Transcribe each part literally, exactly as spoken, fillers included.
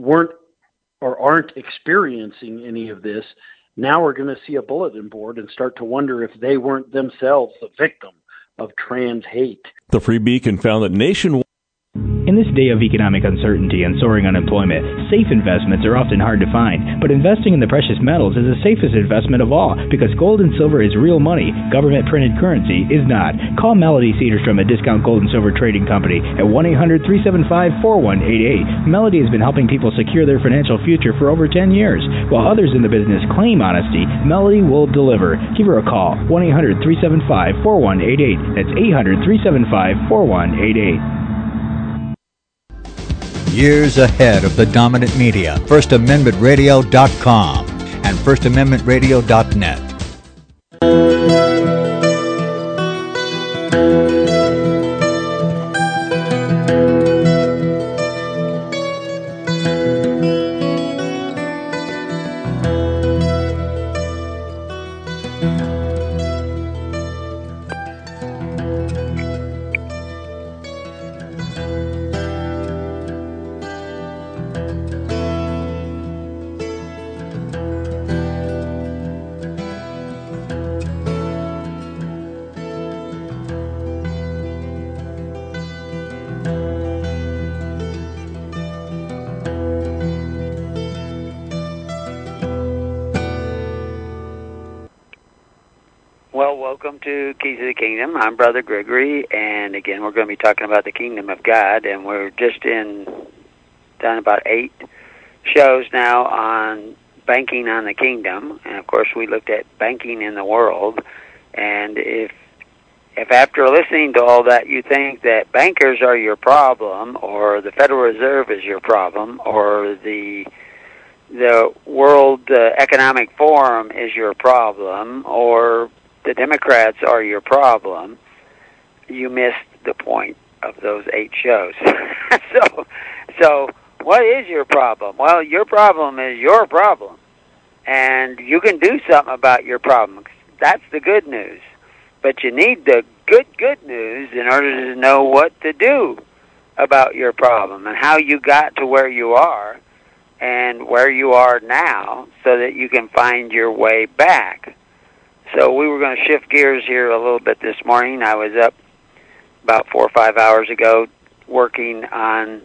weren't or aren't experiencing any of this, now we're going to see a bulletin board and start to wonder if they weren't themselves a victim of trans hate. The Free Beacon found that nationwide. In this day of economic uncertainty and soaring unemployment, safe investments are often hard to find, but investing in the precious metals is the safest investment of all because gold and silver is real money. Government-printed currency is not. Call Melody Cedarstrom at Discount Gold and Silver Trading Company at one eight hundred, three seven five, four one eight eight. Melody has been helping people secure their financial future for over ten years. While others in the business claim honesty, Melody will deliver. Give her a call, one eight hundred, three seven five, four one eight eight. That's eight hundred, three seven five, four one eight eight. Years ahead of the dominant media, first amendment radio dot com and first amendment radio dot net. Welcome to Keys of the Kingdom. I'm Brother Gregory, and again, we're going to be talking about the Kingdom of God, and we're just in, done about eight shows now on banking on the kingdom, and of course, we looked at banking in the world, and if if after listening to all that, you think that bankers are your problem, or the Federal Reserve is your problem, or the the World uh, Economic Forum is your problem, or the Democrats are your problem, you missed the point of those eight shows. so, so what is your problem? Well, your problem is your problem, and you can do something about your problem. That's the good news. But you need the good, good news in order to know what to do about your problem and how you got to where you are and where you are now so that you can find your way back. So we were going to shift gears here a little bit this morning. I was up about four or five hours ago working on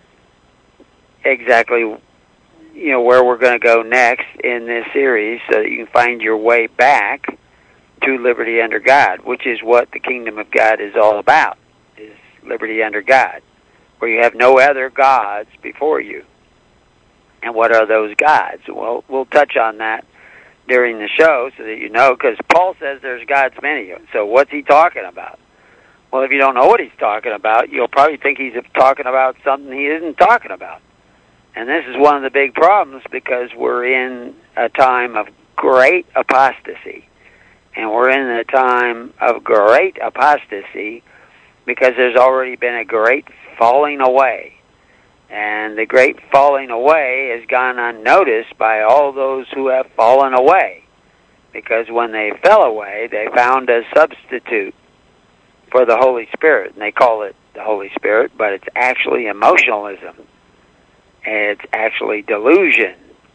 exactly, you know, where we're going to go next in this series so that you can find your way back to liberty under God, which is what the kingdom of God is all about, is liberty under God, where you have no other gods before you. And what are those gods? Well, we'll touch on that during the show so that you know, because Paul says there's gods many. So what's he talking about? Well, if you don't know what he's talking about, you'll probably think he's talking about something he isn't talking about. And this is one of the big problems because we're in a time of great apostasy. And we're in a time of great apostasy because there's already been a great falling away. And the great falling away has gone unnoticed by all those who have fallen away. Because when they fell away, they found a substitute for the Holy Spirit. And they call it the Holy Spirit, but it's actually emotionalism. It's actually delusion.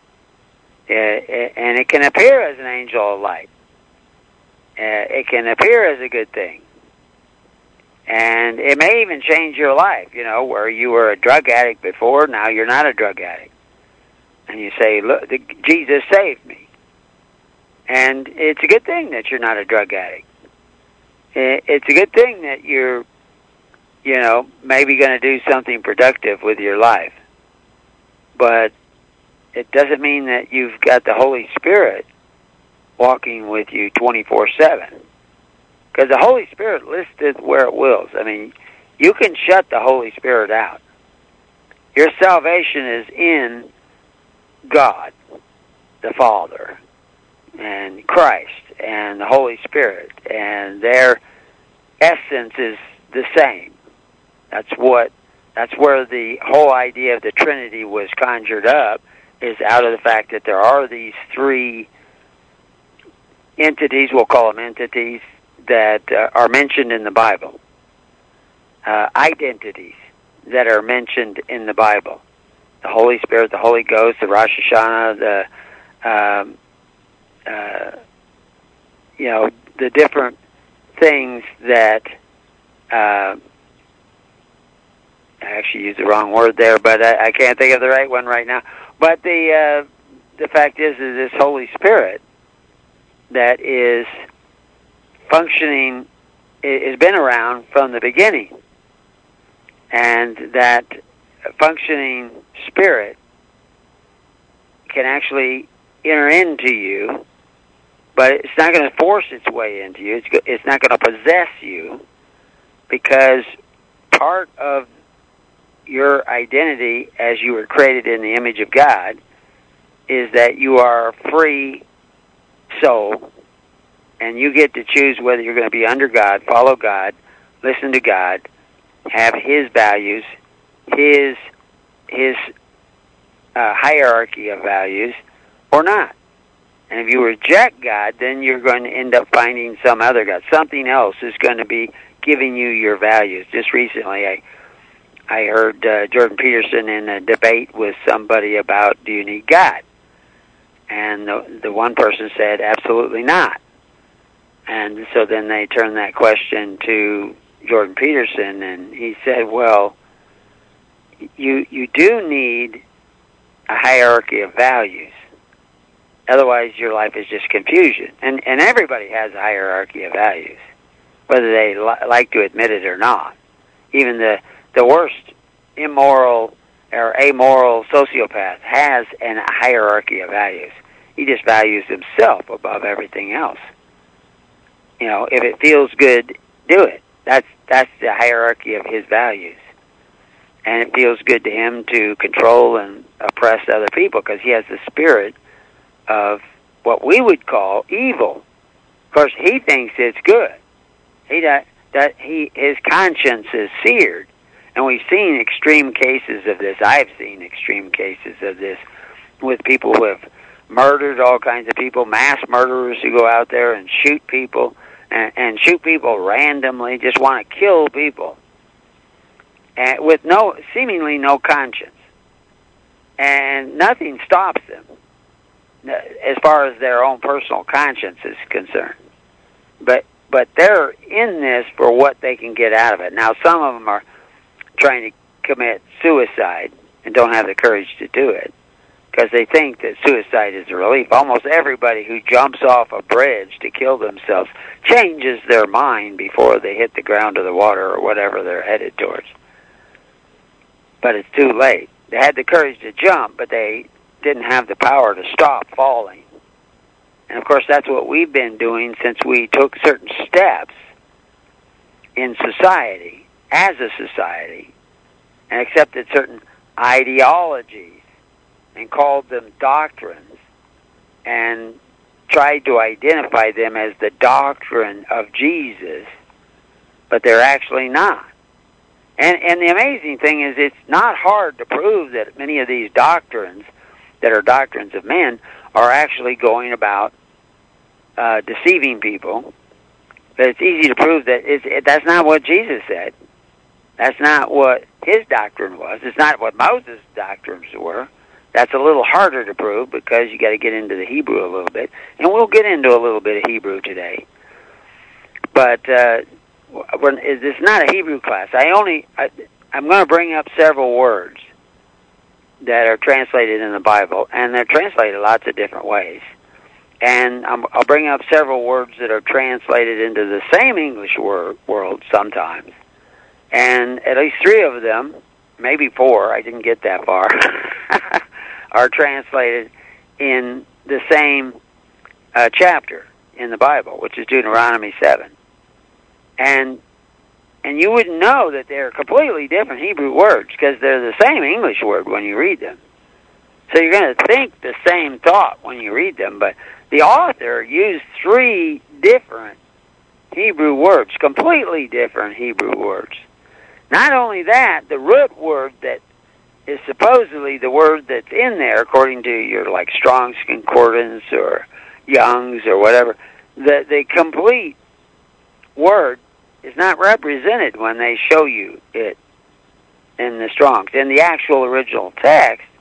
And it can appear as an angel of light. It can appear as a good thing. And it may even change your life, you know, where you were a drug addict before, now you're not a drug addict. And you say, look, the, Jesus saved me. And it's a good thing that you're not a drug addict. It, it's a good thing that you're, you know, maybe going to do something productive with your life. But it doesn't mean that you've got the Holy Spirit walking with you twenty-four seven. Because the Holy Spirit listeth where it wills. I mean, you can shut the Holy Spirit out. Your salvation is in God, the Father, and Christ, and the Holy Spirit, and their essence is the same. That's what. That's where the whole idea of the Trinity was conjured up, is out of the fact that there are these three entities, we'll call them entities, that uh, are mentioned in the Bible, uh, identities that are mentioned in the Bible. the Holy Spirit, the Holy Ghost, the Rosh Hashanah, the, um, uh, you know, the different things that, uh, I actually used the wrong word there, but I, I can't think of the right one right now. But the uh, the fact is, is this Holy Spirit that is functioning, has been around from the beginning, and that functioning spirit can actually enter into you, but it's not going to force its way into you. It's, it's not going to possess you, because part of your identity as you were created in the image of God is that you are a free soul, and you get to choose whether you're going to be under God, follow God, listen to God, have His values, His His uh, hierarchy of values, or not. And if you reject God, then you're going to end up finding some other God. Something else is going to be giving you your values. Just recently, I I heard uh, Jordan Peterson in a debate with somebody about, do you need God? And the, the one person said, absolutely not. And so then they turned that question to Jordan Peterson, and he said, well, you you do need a hierarchy of values. Otherwise, your life is just confusion. And and everybody has a hierarchy of values, whether they li- like to admit it or not. Even the the worst immoral or amoral sociopath has an hierarchy of values. He just values himself above everything else. You know, if it feels good, do it. That's that's the hierarchy of his values. And it feels good to him to control and oppress other people because he has the spirit of what we would call evil. Of course, he thinks it's good. He that that he his conscience is seared. And we've seen extreme cases of this. I've seen extreme cases of this with people who have murdered all kinds of people, mass murderers who go out there and shoot people, and, and shoot people randomly, just want to kill people, and with no, seemingly no conscience. And nothing stops them as far as their own personal conscience is concerned. But, but they're in this for what they can get out of it. Now, some of them are trying to commit suicide and don't have the courage to do it because they think that suicide is a relief. Almost everybody who jumps off a bridge to kill themselves changes their mind before they hit the ground or the water or whatever they're headed towards. But it's too late. They had the courage to jump, but they didn't have the power to stop falling. And of course, that's what we've been doing since we took certain steps in society, as a society, and accepted certain ideologies and called them doctrines and tried to identify them as the doctrine of Jesus, but they're actually not. And, and the amazing thing is it's not hard to prove that many of these doctrines that are doctrines of men are actually going about uh, deceiving people. But it's easy to prove that it's, it, that's not what Jesus said. That's not what his doctrine was. It's not what Moses' doctrines were. That's a little harder to prove because you got to get into the Hebrew a little bit. And we'll get into a little bit of Hebrew today. But uh, when, it's not a Hebrew class. I only, I, I'm going to bring up several words that are translated in the Bible, and they're translated lots of different ways. And I'm, I'll bring up several words that are translated into the same English word, world sometimes. And at least three of them, maybe four, I didn't get that far, are translated in the same uh, chapter in the Bible, which is Deuteronomy seven. And and you wouldn't know that they're completely different Hebrew words because they're the same English word when you read them. So you're going to think the same thought when you read them, but the author used three different Hebrew words, completely different Hebrew words. Not only that, the root word that is supposedly the word that's in there, according to your like Strong's Concordance or Young's or whatever, the the complete word is not represented when they show you it in the Strong's. In the actual original text,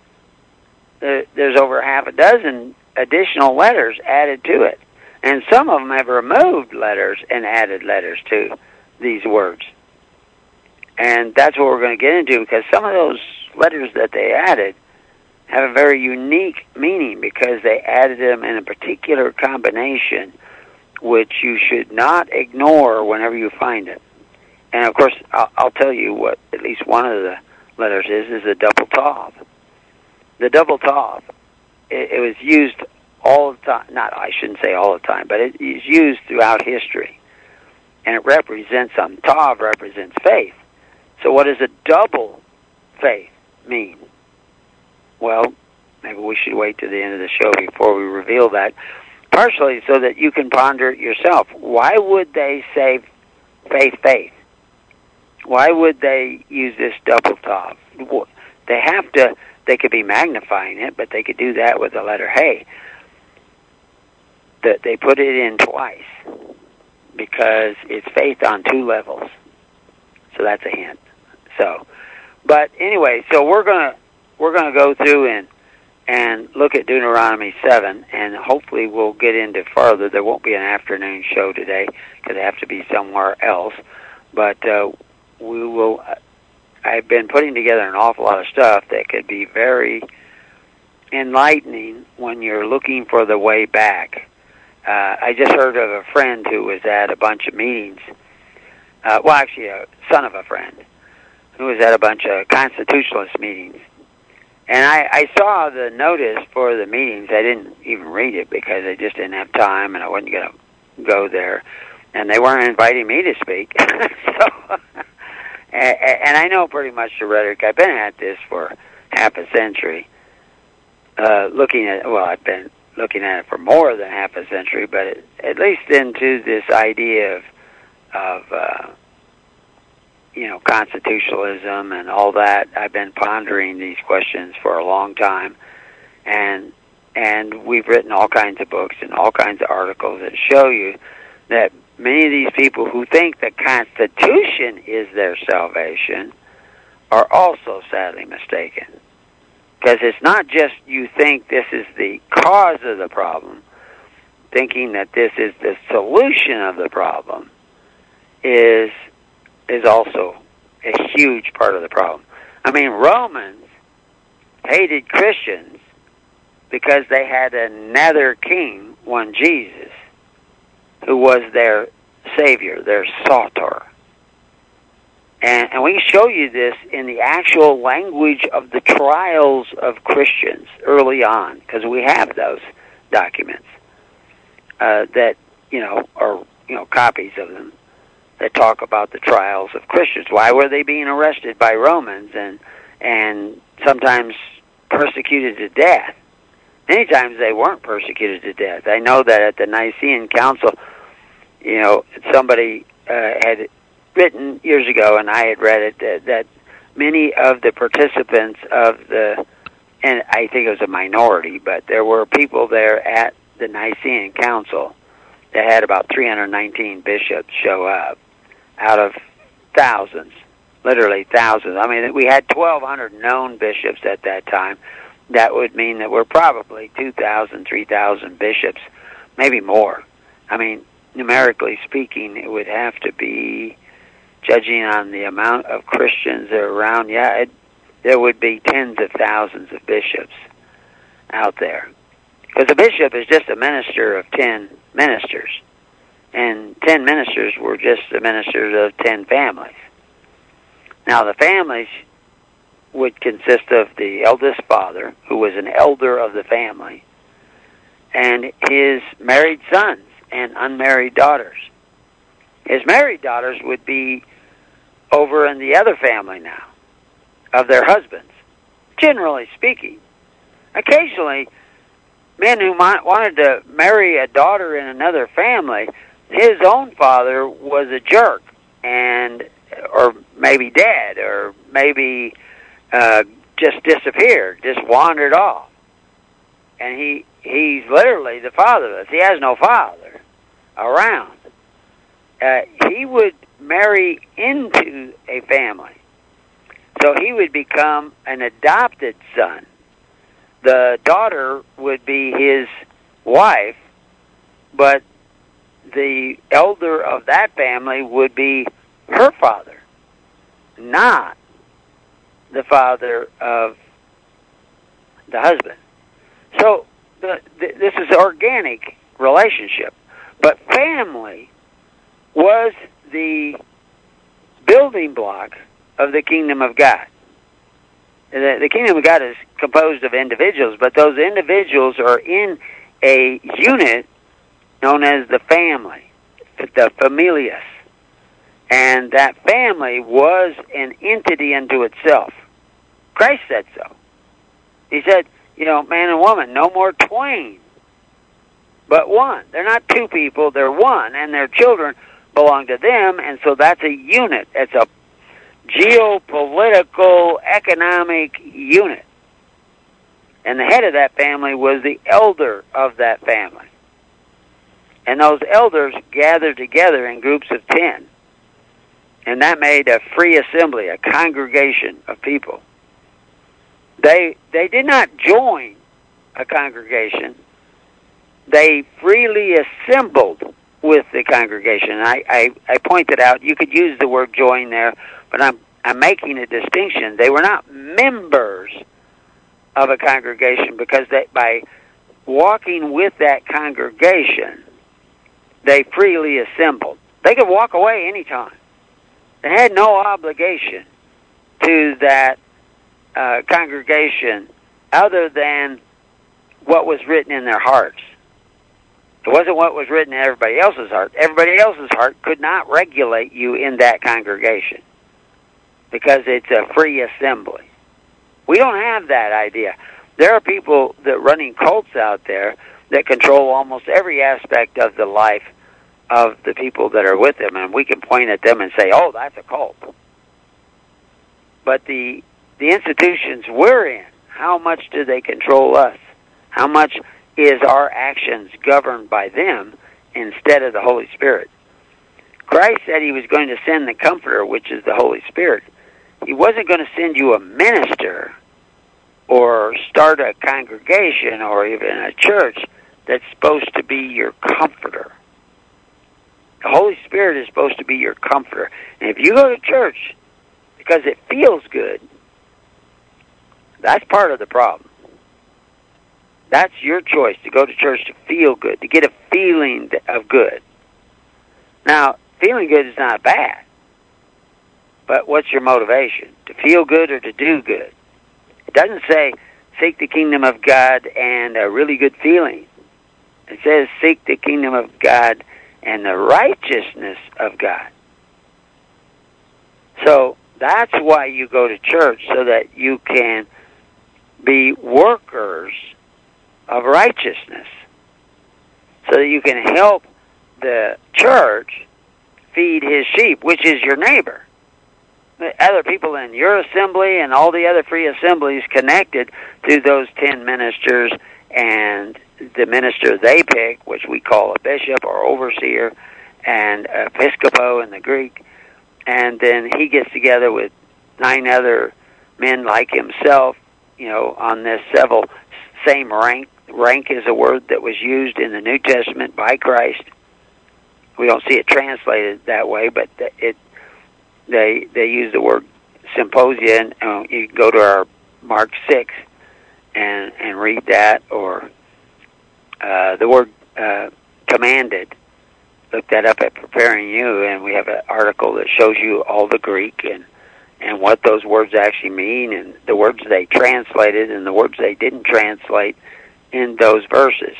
there, there's over half a dozen additional letters added to it. And some of them have removed letters and added letters to these words. And that's what we're going to get into, because some of those letters that they added have a very unique meaning because they added them in a particular combination which you should not ignore whenever you find it. And, of course, I'll, I'll tell you what at least one of the letters is, is a double tav. The double tav, it, it was used all the time, not, I shouldn't say all the time, but it is used throughout history. And it represents something. Tav represents faith. So what does a double faith mean? Well, maybe we should wait to the end of the show before we reveal that. Partially so that you can ponder it yourself. Why would they say faith, faith? Why would they use this double tav? They have to, they could be magnifying it, but they could do that with the letter hey. That they put it in twice because it's faith on two levels. So that's a hint. So, but anyway, so we're gonna we're gonna go through and and look at Deuteronomy seven, and hopefully we'll get into further. There won't be an afternoon show today because I have to be somewhere else. But uh, we will. I've been putting together an awful lot of stuff that could be very enlightening when you're looking for the way back. Uh, I just heard of a friend who was at a bunch of meetings. Uh, well, actually, a son of a friend who was at a bunch of constitutionalist meetings. And I, I saw the notice for the meetings. I didn't even read it because I just didn't have time and I wasn't going to go there. And they weren't inviting me to speak. so, and, and I know pretty much the rhetoric. I've been at this for half a century. Uh, looking at, well, I've been looking at it for more than half a century, but it, at least into this idea of, of uh, you know, constitutionalism and all that. I've been pondering these questions for a long time, and and we've written all kinds of books and all kinds of articles that show you that many of these people who think the Constitution is their salvation are also sadly mistaken. Because it's not just you think this is the cause of the problem, thinking that this is the solution of the problem is is also a huge part of the problem. I mean, Romans hated Christians because they had another king, one Jesus, who was their savior, their Soter. And, and we can show you this in the actual language of the trials of Christians early on, because we have those documents uh, that, you know, are, you know, copies of them that talk about the trials of Christians. Why were they being arrested by Romans and and sometimes persecuted to death? Many times they weren't persecuted to death. I know that at the Nicene Council, you know, somebody uh, had written years ago, and I had read it, that, that many of the participants of the, and I think it was a minority, but there were people there at the Nicene Council that had about three hundred nineteen bishops show up out of thousands, literally thousands. I mean, we had twelve hundred known bishops at that time. That would mean that we're probably two thousand, three thousand bishops, maybe more. I mean, numerically speaking, it would have to be, judging on the amount of Christians that are around, yeah, it, there would be tens of thousands of bishops out there. Because a bishop is just a minister of ten ministers. And ten ministers were just the ministers of ten families. Now, the families would consist of the eldest father, who was an elder of the family, and his married sons and unmarried daughters. His married daughters would be over in the other family now, of their husbands, generally speaking. Occasionally, men who might, wanted to marry a daughter in another family, his own father was a jerk, and or maybe dead, or maybe uh, just disappeared, just wandered off. And he he's literally the fatherless. He has no father around. Uh, he would marry into a family. So he would become an adopted son the daughter would be his wife, but the elder of that family would be her father, not the father of the husband. So the, the, this is an organic relationship. But family was the building block of the kingdom of God. The, the kingdom of God is composed of individuals, but those individuals are in a unit known as the family, the familias. And that family was an entity unto itself. Christ said so. He said, you know, man and woman, no more twain, but one. They're not two people, they're one, and their children belong to them, and so that's a unit. It's a geopolitical, economic unit. And the head of that family was the elder of that family. And those elders gathered together in groups of ten. And that made a free assembly, a congregation of people. They they did not join a congregation. They freely assembled with the congregation. I, I, I pointed out, you could use the word join there, but I'm I'm making a distinction. They were not members of a congregation because they, by walking with that congregation, they freely assembled. They could walk away anytime. They had no obligation to that uh, congregation other than what was written in their hearts. It wasn't what was written in everybody else's heart. Everybody else's heart could not regulate you in that congregation because it's a free assembly. We don't have that idea. There are people that are running cults out there that control almost every aspect of the life of the people that are with them, and we can point at them and say, oh, that's a cult. But the the institutions we're in, how much do they control us? How much is our actions governed by them instead of the Holy Spirit? Christ said he was going to send the Comforter, which is the Holy Spirit. He wasn't going to send you a minister or start a congregation or even a church that's supposed to be your comforter. The Holy Spirit is supposed to be your comforter. And if you go to church because it feels good, that's part of the problem. That's your choice, to go to church to feel good, to get a feeling of good. Now, feeling good is not bad, but what's your motivation? To feel good or to do good? It doesn't say seek the kingdom of God and a really good feeling. It says seek the kingdom of God and the righteousness of God. So that's why you go to church, so that you can be workers of righteousness, so that you can help the church feed his sheep, which is your neighbor. The other people in your assembly and all the other free assemblies connected to those ten ministers and the minister they pick, which we call a bishop or overseer, and episcopo in the Greek, and then he gets together with nine other men like himself, you know, on this several same rank. Rank is a word that was used in the New Testament by Christ. We don't see it translated that way, but it they they use the word symposia, and uh, you can go to our Mark six and and read that, or uh, the word uh, commanded. Look that up at Preparing You, and we have an article that shows you all the Greek and and what those words actually mean, and the words they translated and the words they didn't translate in those verses.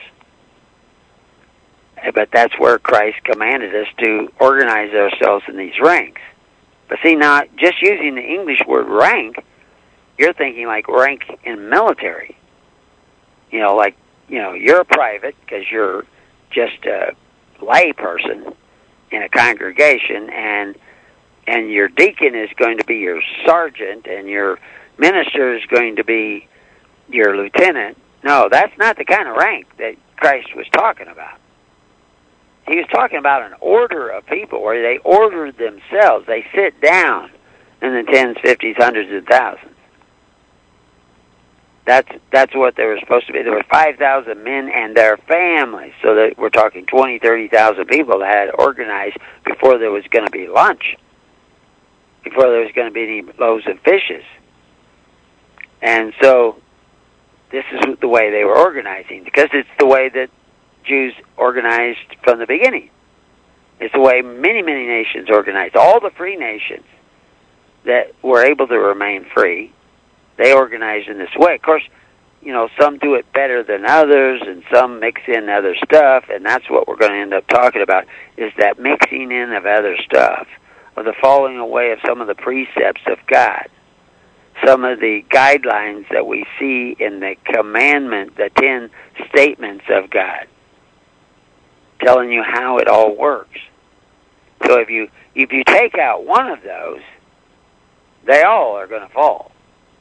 But that's where Christ commanded us to organize ourselves in these ranks. But see, now, just using the English word rank, you're thinking like rank in military. You know, like, you know, you're a private because you're just a lay person in a congregation, and and your deacon is going to be your sergeant, and your minister is going to be your lieutenant. No, that's not the kind of rank that Christ was talking about. He was talking about an order of people where they ordered themselves. They sit down in the tens, fifties, hundreds, and thousands. That's that's what they were supposed to be. There were five thousand men and their families. So that we're talking twenty, thirty thousand people that had organized before there was going to be lunch, before there was going to be any loaves and fishes. And so this is the way they were organizing, because it's the way that Jews organized from the beginning. It's the way many, many nations organized. All the free nations that were able to remain free, they organized in this way. Of course, you know, some do it better than others, and some mix in other stuff, and that's what we're going to end up talking about, is that mixing in of other stuff, of the falling away of some of the precepts of God, some of the guidelines that we see in the commandment, the ten statements of God, telling you how it all works. So if you if you take out one of those, they all are going to fall.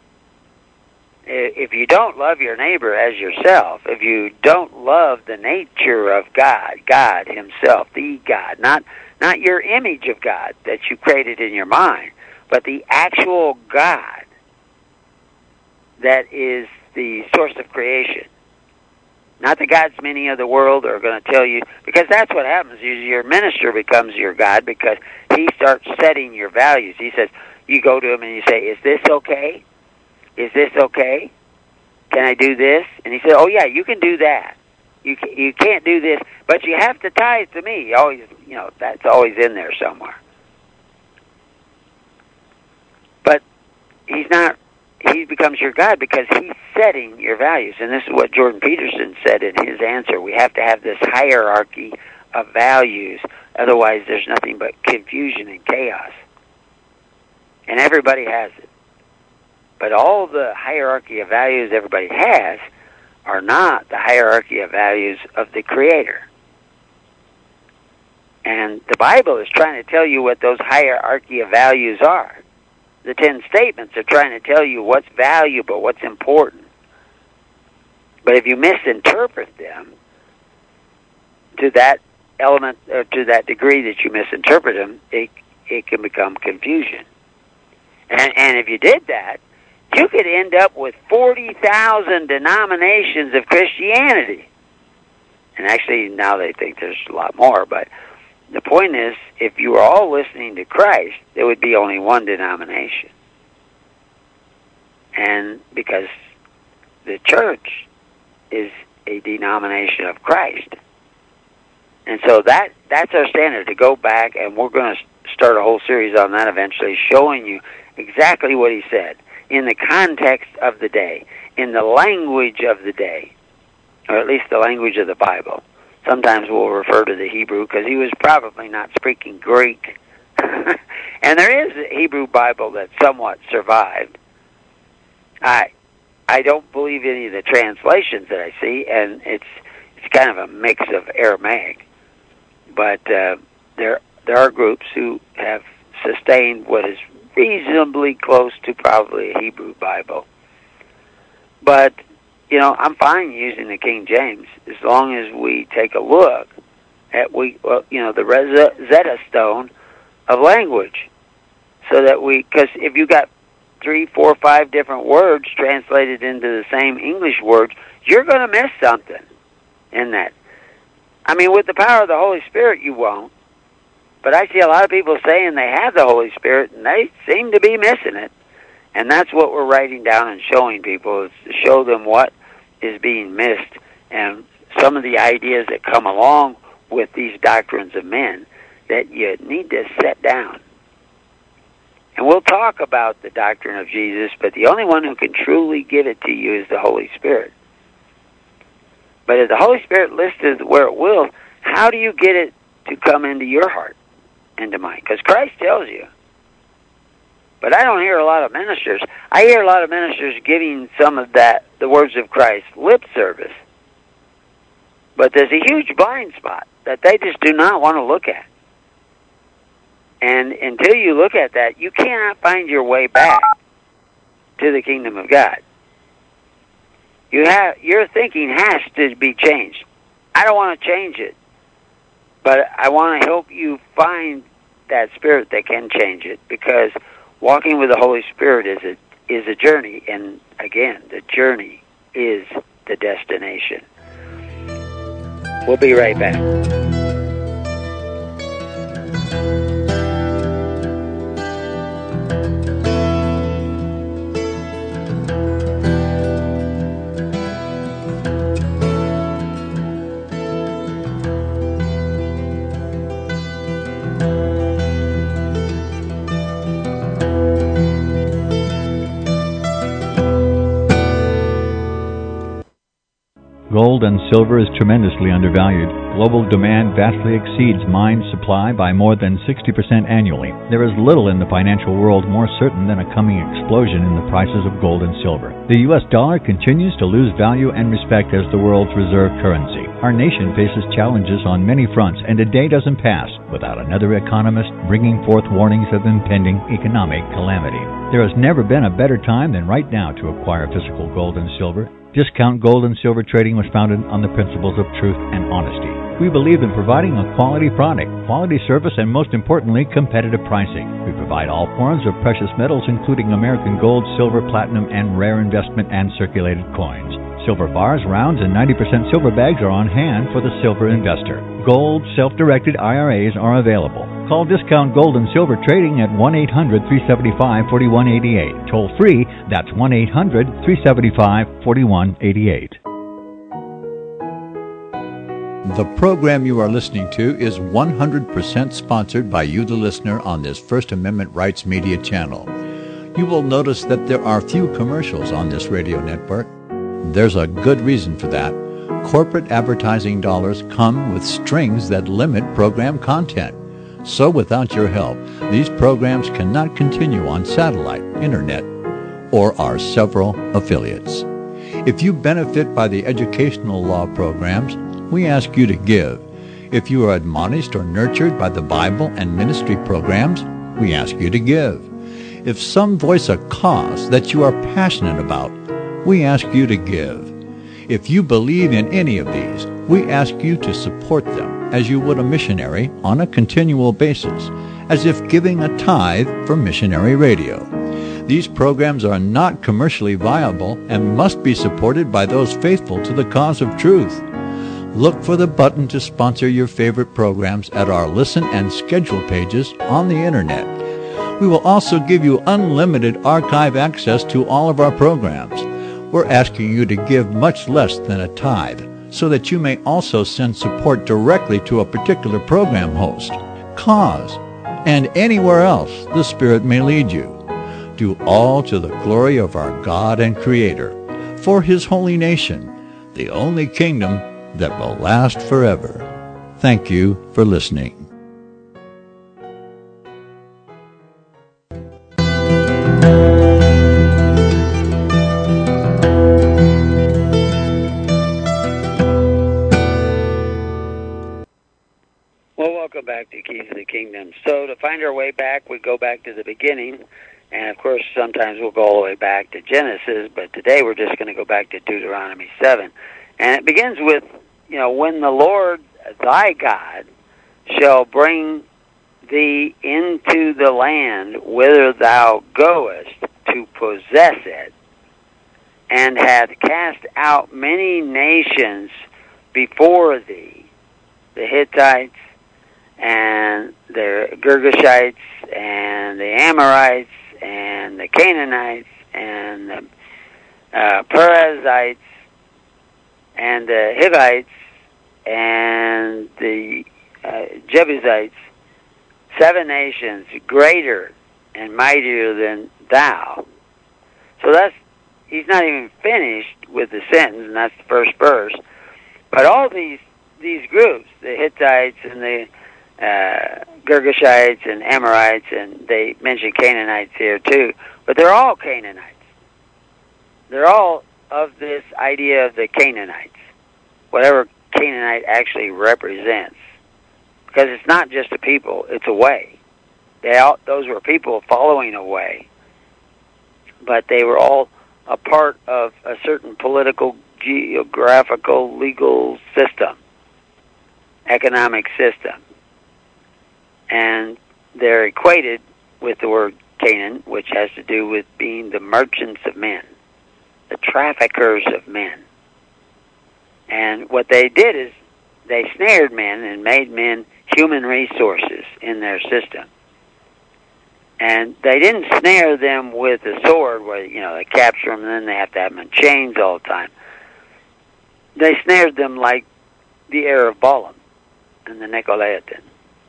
If you don't love your neighbor as yourself, if you don't love the nature of God, God himself, the God, not not your image of God that you created in your mind, but the actual God that is the source of creation. Not the gods many of the world are going to tell you, because that's what happens. Is your minister becomes your God, because he starts setting your values. He says, you go to him and you say, is this okay? Is this okay? Can I do this? And he said, oh yeah, you can do that. You can, you can't do this, but you have to tithe to me. Always, you know, that's always in there somewhere. But he's not. He becomes your God because he's setting your values. And this is what Jordan Peterson said in his answer. We have to have this hierarchy of values. Otherwise, there's nothing but confusion and chaos. And everybody has it. But all the hierarchy of values everybody has are not the hierarchy of values of the Creator. And the Bible is trying to tell you what those hierarchy of values are. The ten statements are trying to tell you what's valuable, what's important. But if you misinterpret them to that element, or to that degree that you misinterpret them, it, it can become confusion. And, and if you did that, you could end up with forty thousand denominations of Christianity. And actually, now they think there's a lot more, but the point is, if you were all listening to Christ, there would be only one denomination. And because the church is a denomination of Christ. And so that that's our standard, to go back, and we're going to start a whole series on that eventually, showing you exactly what he said, in the context of the day, in the language of the day, or at least the language of the Bible. Sometimes we'll refer to the Hebrew, because he was probably not speaking Greek. And there is a Hebrew Bible that somewhat survived. I I don't believe any of the translations that I see, and it's it's kind of a mix of Aramaic. But uh, there there are groups who have sustained what is reasonably close to probably a Hebrew Bible. But you know, I'm fine using the King James as long as we take a look at we, well, you know, the Rosetta Stone of language, so that we, because if you got three, four, five different words translated into the same English words, you're going to miss something in that. I mean, with the power of the Holy Spirit, you won't. But I see a lot of people saying they have the Holy Spirit, and they seem to be missing it. And that's what we're writing down and showing people, is to show them what is being missed, and some of the ideas that come along with these doctrines of men that you need to set down. And we'll talk about the doctrine of Jesus, but the only one who can truly give it to you is the Holy Spirit. But if the Holy Spirit lists it where it will, how do you get it to come into your heart, into mine? Because Christ tells you. But I don't hear a lot of ministers. I hear a lot of ministers giving some of that, the words of Christ, lip service. But there's a huge blind spot that they just do not want to look at. And until you look at that, you cannot find your way back to the kingdom of God. You have, your thinking has to be changed. I don't want to change it, but I want to help you find that spirit that can change it, because walking with the Holy Spirit is a is a journey, and again, the journey is the destination. We'll be right back. Gold and silver is tremendously undervalued. Global demand vastly exceeds mine supply by more than sixty percent annually. There is little in the financial world more certain than a coming explosion in the prices of gold and silver. The U S dollar continues to lose value and respect as the world's reserve currency. Our nation faces challenges on many fronts, and a day doesn't pass without another economist bringing forth warnings of impending economic calamity. There has never been a better time than right now to acquire physical gold and silver. Discount Gold and Silver Trading was founded on the principles of truth and honesty. We believe in providing a quality product, quality service, and most importantly, competitive pricing. We provide all forms of precious metals, including American gold, silver, platinum, and rare investment and circulated coins. Silver bars, rounds, and ninety percent silver bags are on hand for the silver investor. Gold self-directed I R As are available. Call Discount Gold and Silver Trading at one eight hundred, three seven five, four one eight eight. Toll free, that's one eight hundred, three seven five, four one eight eight. The program you are listening to is one hundred percent sponsored by you, the listener, on this First Amendment Rights Media channel. You will notice that there are few commercials on this radio network. There's a good reason for that. Corporate advertising dollars come with strings that limit program content. So without your help, these programs cannot continue on satellite, internet, or our several affiliates. If you benefit by the educational law programs, we ask you to give. If you are admonished or nurtured by the Bible and ministry programs, we ask you to give. If some voice a cause that you are passionate about, we ask you to give. If you believe in any of these, we ask you to support them as you would a missionary on a continual basis, as if giving a tithe for missionary radio. These programs are not commercially viable and must be supported by those faithful to the cause of truth. Look for the button to sponsor your favorite programs at our listen and schedule pages on the internet. We will also give you unlimited archive access to all of our programs. We're asking you to give much less than a tithe, so that you may also send support directly to a particular program host, cause, and anywhere else the Spirit may lead you. Do all to the glory of our God and Creator, for His holy nation, the only kingdom that will last forever. Thank you for listening. Welcome back to Keys of the Kingdom. So to find our way back, we go back to the beginning, and of course sometimes we'll go all the way back to Genesis, but today we're just going to go back to Deuteronomy seven. And it begins with, you know, when the Lord thy God shall bring thee into the land whither thou goest to possess it, and hath cast out many nations before thee, the Hittites, and the Girgashites, and the Amorites, and the Canaanites, and the uh, Perizzites, and the Hivites, and the uh, Jebusites, seven nations greater and mightier than thou. So that's, he's not even finished with the sentence, and that's the first verse. But all these these groups, the Hittites and the uh, Girgashites and Amorites, and they mention Canaanites here too, but they're all Canaanites. They're all of this idea of the Canaanites, whatever Canaanite actually represents. Because it's not just a people, it's a way. They all, those were people following a way. But they were all a part of a certain political, geographical, legal system, economic system. And they're equated with the word Canaan, which has to do with being the merchants of men. the traffickers of men. And what they did is they snared men and made men human resources in their system. And they didn't snare them with a sword where, you know, they capture them and then they have to have them in chains all the time. They snared them like the heir of Balaam and the Nicolaitan.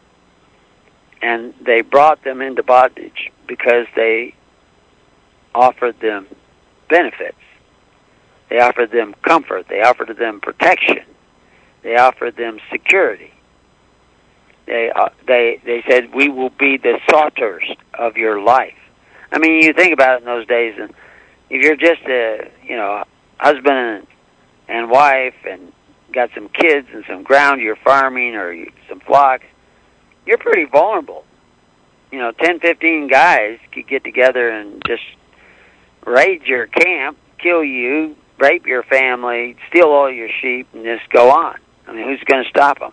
And they brought them into bondage because they offered them benefits. They offered them comfort. They offered them protection. They offered them security. They uh, they they said, we will be the sautors of your life. I mean, you think about it in those days, and if you're just a, you know, husband and, and wife and got some kids and some ground you're farming or you, some flocks, you're pretty vulnerable. You know, ten, fifteen guys could get together and just raid your camp, kill you, rape your family, steal all your sheep, and just go on. I mean, who's going to stop them?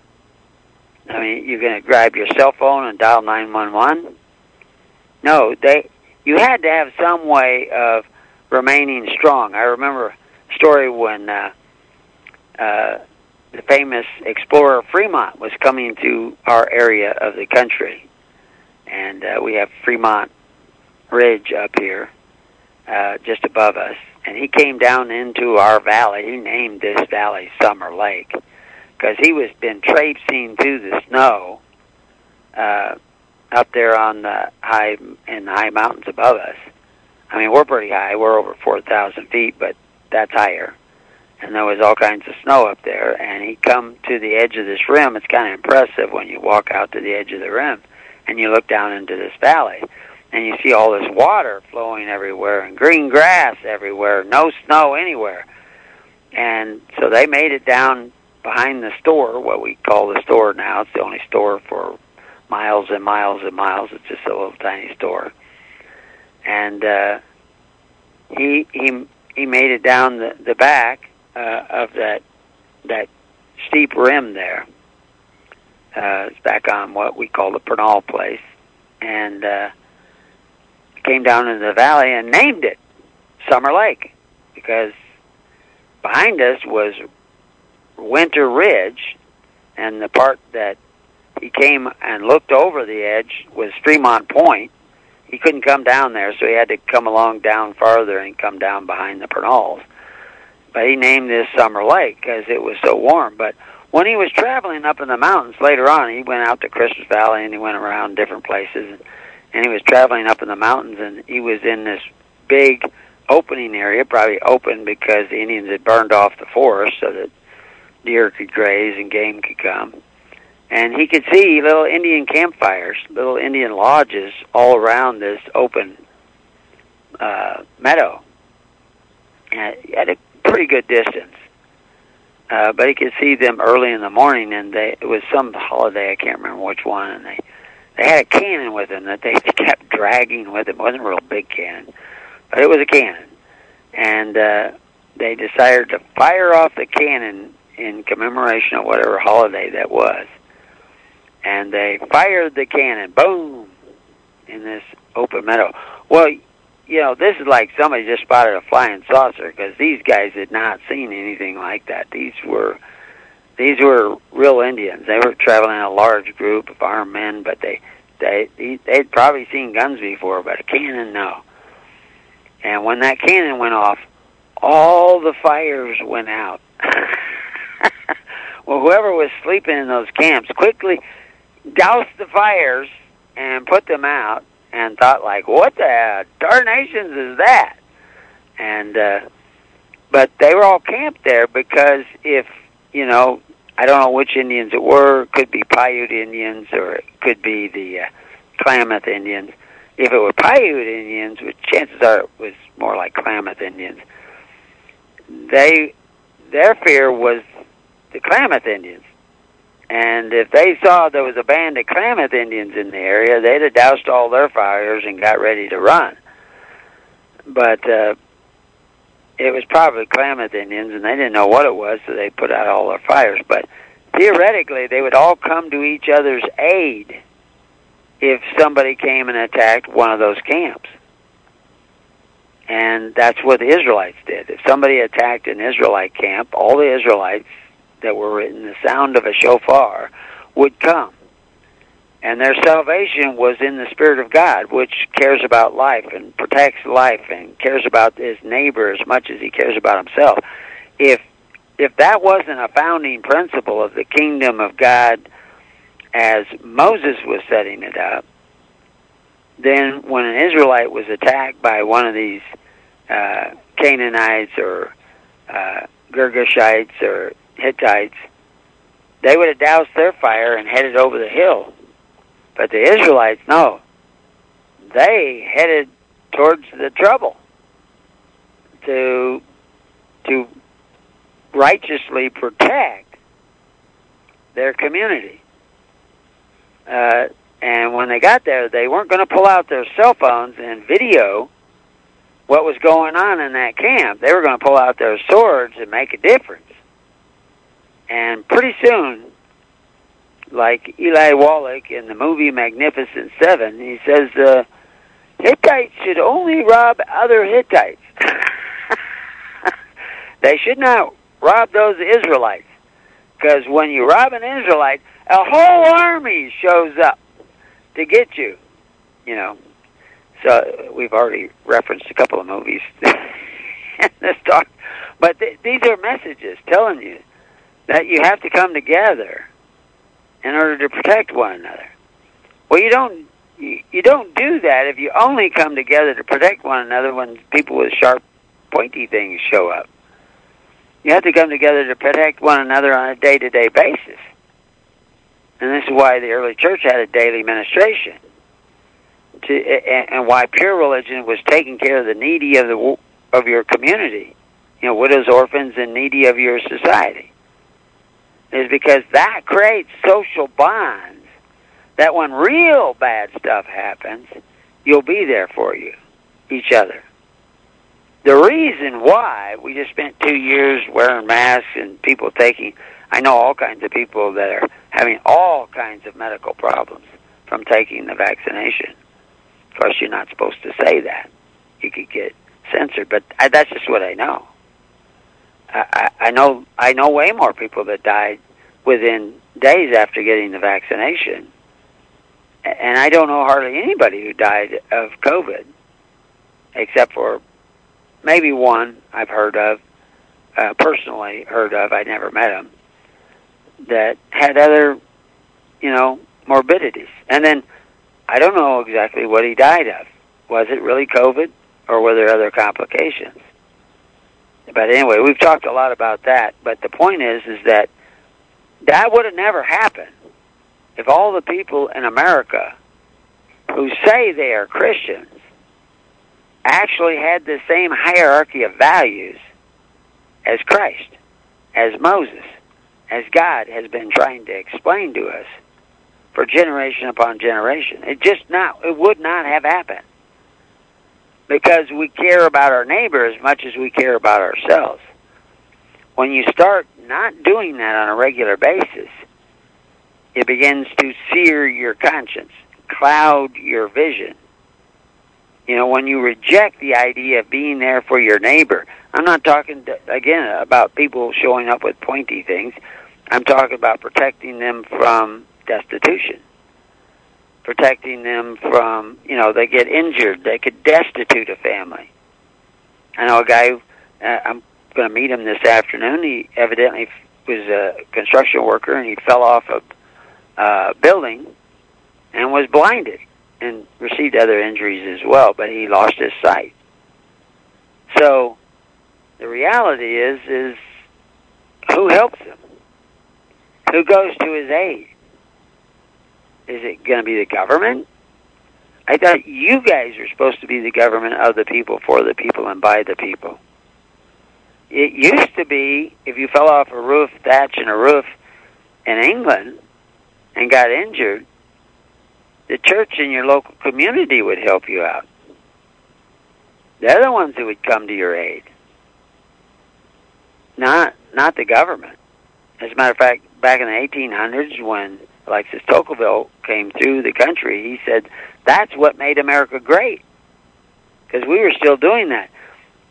I mean, you're going to grab your cell phone and dial nine one one? No, they. You had to have some way of remaining strong. I remember a story when uh, uh, the famous explorer Fremont was coming to our area of the country. And uh, we have Fremont Ridge up here, uh, just above us. And he came down into our valley. He named this valley Summer Lake because he was been traipsing through the snow uh, up there on the high in the high mountains above us. I mean, we're pretty high. We're over four thousand feet, but that's higher. And there was all kinds of snow up there. And he come to the edge of this rim. It's kind of impressive when you walk out to the edge of the rim and you look down into this valley. And you see all this water flowing everywhere and green grass everywhere, no snow anywhere. And so they made it down behind the store, what we call the store now. It's the only store for miles and miles and miles. It's just a little tiny store. And uh, he he he made it down the, the back uh, of that that steep rim there. Uh, it's back on what we call the Pernal place. And uh, came down into the valley and named it Summer Lake because behind us was Winter Ridge, and the part that he came and looked over the edge was Fremont Point. He couldn't come down there, so he had to come along down farther and come down behind the Pernals. But he named this Summer Lake because it was so warm. But when he was traveling up in the mountains later on, he went out to Christmas Valley and he went around different places. And he was traveling up in the mountains, and he was in this big opening area, probably open because the Indians had burned off the forest so that deer could graze and game could come. And he could see little Indian campfires, little Indian lodges all around this open uh, meadow. And at a pretty good distance. Uh, but he could see them early in the morning, and they, it was some holiday, I can't remember which one, and they They had a cannon with them that they kept dragging with them. It wasn't a real big cannon, but it was a cannon. And uh, they decided to fire off the cannon in commemoration of whatever holiday that was. And they fired the cannon, boom, in this open meadow. Well, you know, this is like somebody just spotted a flying saucer because these guys had not seen anything like that. These were... These were real Indians. They were traveling in a large group of armed men, but they, they, they'd probably seen guns before, but a cannon, no. And when that cannon went off, all the fires went out. Well, whoever was sleeping in those camps quickly doused the fires and put them out and thought, like, what the darnations is that? And, uh, but they were all camped there because if, you know, I don't know which Indians it were. It could be Paiute Indians or it could be the uh, Klamath Indians. If it were Paiute Indians, which chances are it was more like Klamath Indians, they their fear was the Klamath Indians. And if they saw there was a band of Klamath Indians in the area, they'd have doused all their fires and got ready to run. But uh, it was probably Klamath Indians, and they didn't know what it was, so they put out all their fires. But theoretically, they would all come to each other's aid if somebody came and attacked one of those camps. And that's what the Israelites did. If somebody attacked an Israelite camp, all the Israelites that were within the sound of a shofar would come. And their salvation was in the Spirit of God, which cares about life and protects life and cares about his neighbor as much as he cares about himself. If if that wasn't a founding principle of the kingdom of God as Moses was setting it up, then when an Israelite was attacked by one of these uh, Canaanites or uh, Girgashites or Hittites, they would have doused their fire and headed over the hill. But the Israelites, no. They headed towards the trouble to to righteously protect their community. Uh, and when they got there, they weren't going to pull out their cell phones and video what was going on in that camp. They were going to pull out their swords and make a difference. And pretty soon, like Eli Wallach in the movie Magnificent Seven, he says, uh, Hittites should only rob other Hittites. They should not rob those Israelites. Because when you rob an Israelite, a whole army shows up to get you. You know, so we've already referenced a couple of movies in this talk. But th- these are messages telling you that you have to come together in order to protect one another. Well, you don't you, you don't do that if you only come together to protect one another when people with sharp, pointy things show up. You have to come together to protect one another on a day-to-day basis. And this is why the early church had a daily ministration, to, and why pure religion was taking care of the needy of the of your community, you know, widows, orphans, and needy of your society. Is because that creates social bonds that when real bad stuff happens, you'll be there for you, each other. The reason why we just spent two years wearing masks and people taking, I know all kinds of people that are having all kinds of medical problems from taking the vaccination. Of course, you're not supposed to say that. You could get censored, but I, that's just what I know. I, I know I know way more people that died within days after getting the vaccination, and I don't know hardly anybody who died of COVID, except for maybe one I've heard of, uh, personally heard of. I never met him, that had other, you know, morbidities. And then I don't know exactly what he died of. Was it really COVID, or were there other complications? But anyway, we've talked a lot about that. But the point is, is that that would have never happened if all the people in America who say they are Christians actually had the same hierarchy of values as Christ, as Moses, as God has been trying to explain to us for generation upon generation. It just not, it would not have happened. Because we care about our neighbor as much as we care about ourselves. When you start not doing that on a regular basis, it begins to sear your conscience, cloud your vision. You know, when you reject the idea of being there for your neighbor, I'm not talking, to, again, about people showing up with pointy things. I'm talking about protecting them from destitution. Protecting them from, you know, they get injured. They could destitute a family. I know a guy, uh, I'm going to meet him this afternoon. He evidently was a construction worker, and he fell off a uh, building and was blinded and received other injuries as well, but he lost his sight. So the reality is, is who helps him? Who goes to his aid? Is it going to be the government? I thought you guys are supposed to be the government of the people, for the people, and by the people. It used to be, if you fell off a roof, thatch in a roof in England and got injured, the church in your local community would help you out. They're the ones who would come to your aid, not not the government. As a matter of fact, back in the eighteen hundreds, when Alexis Tocqueville came through the country, he said, that's what made America great, because we were still doing that.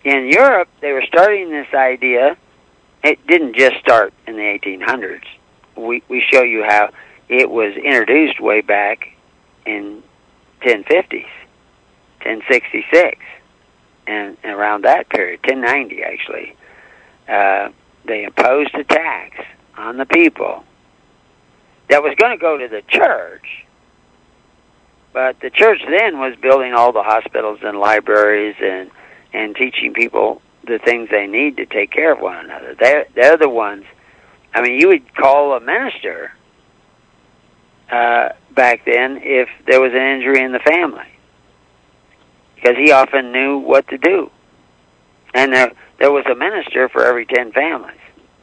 in Europe, they were starting this idea. It didn't just start in the eighteen hundreds. We we show you how it was introduced way back in ten fifties, ten sixty-six, and, and around that period, ten ninety actually. Uh, they imposed a tax on the people that was going to go to the church. But the church then was building all the hospitals and libraries and, and teaching people the things they need to take care of one another. They're, they're the ones, I mean, you would call a minister uh, back then if there was an injury in the family, because he often knew what to do. And there, there was a minister for every ten families.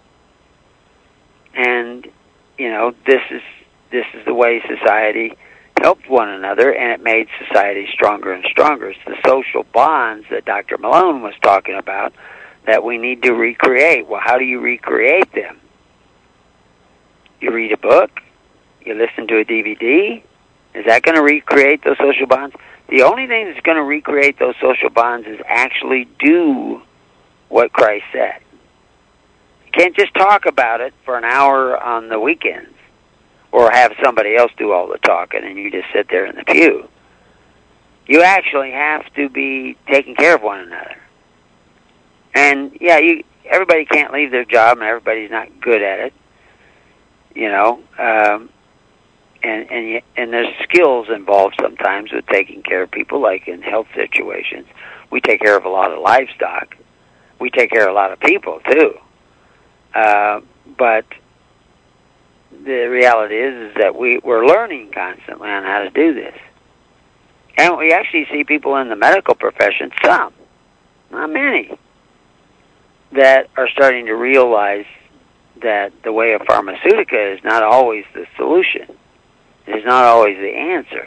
And, you know, this is this is the way society helped one another, and it made society stronger and stronger. It's the social bonds that Doctor Malone was talking about that we need to recreate. Well, how do you recreate them? You read a book? You listen to a D V D? Is that going to recreate those social bonds? The only thing that's going to recreate those social bonds is actually do what Christ said. You can't just talk about it for an hour on the weekends, or have somebody else do all the talking and you just sit there in the pew. You actually have to be taking care of one another. And, yeah, you everybody can't leave their job, and everybody's not good at it, you know. Um, and, and, and there's skills involved sometimes with taking care of people, like in health situations. We take care of a lot of livestock. We take care of a lot of people, too. Uh, but the reality is, is that we, we're learning constantly on how to do this. And we actually see people in the medical profession, some, not many, that are starting to realize that the way of pharmaceutica is not always the solution. It is not always the answer.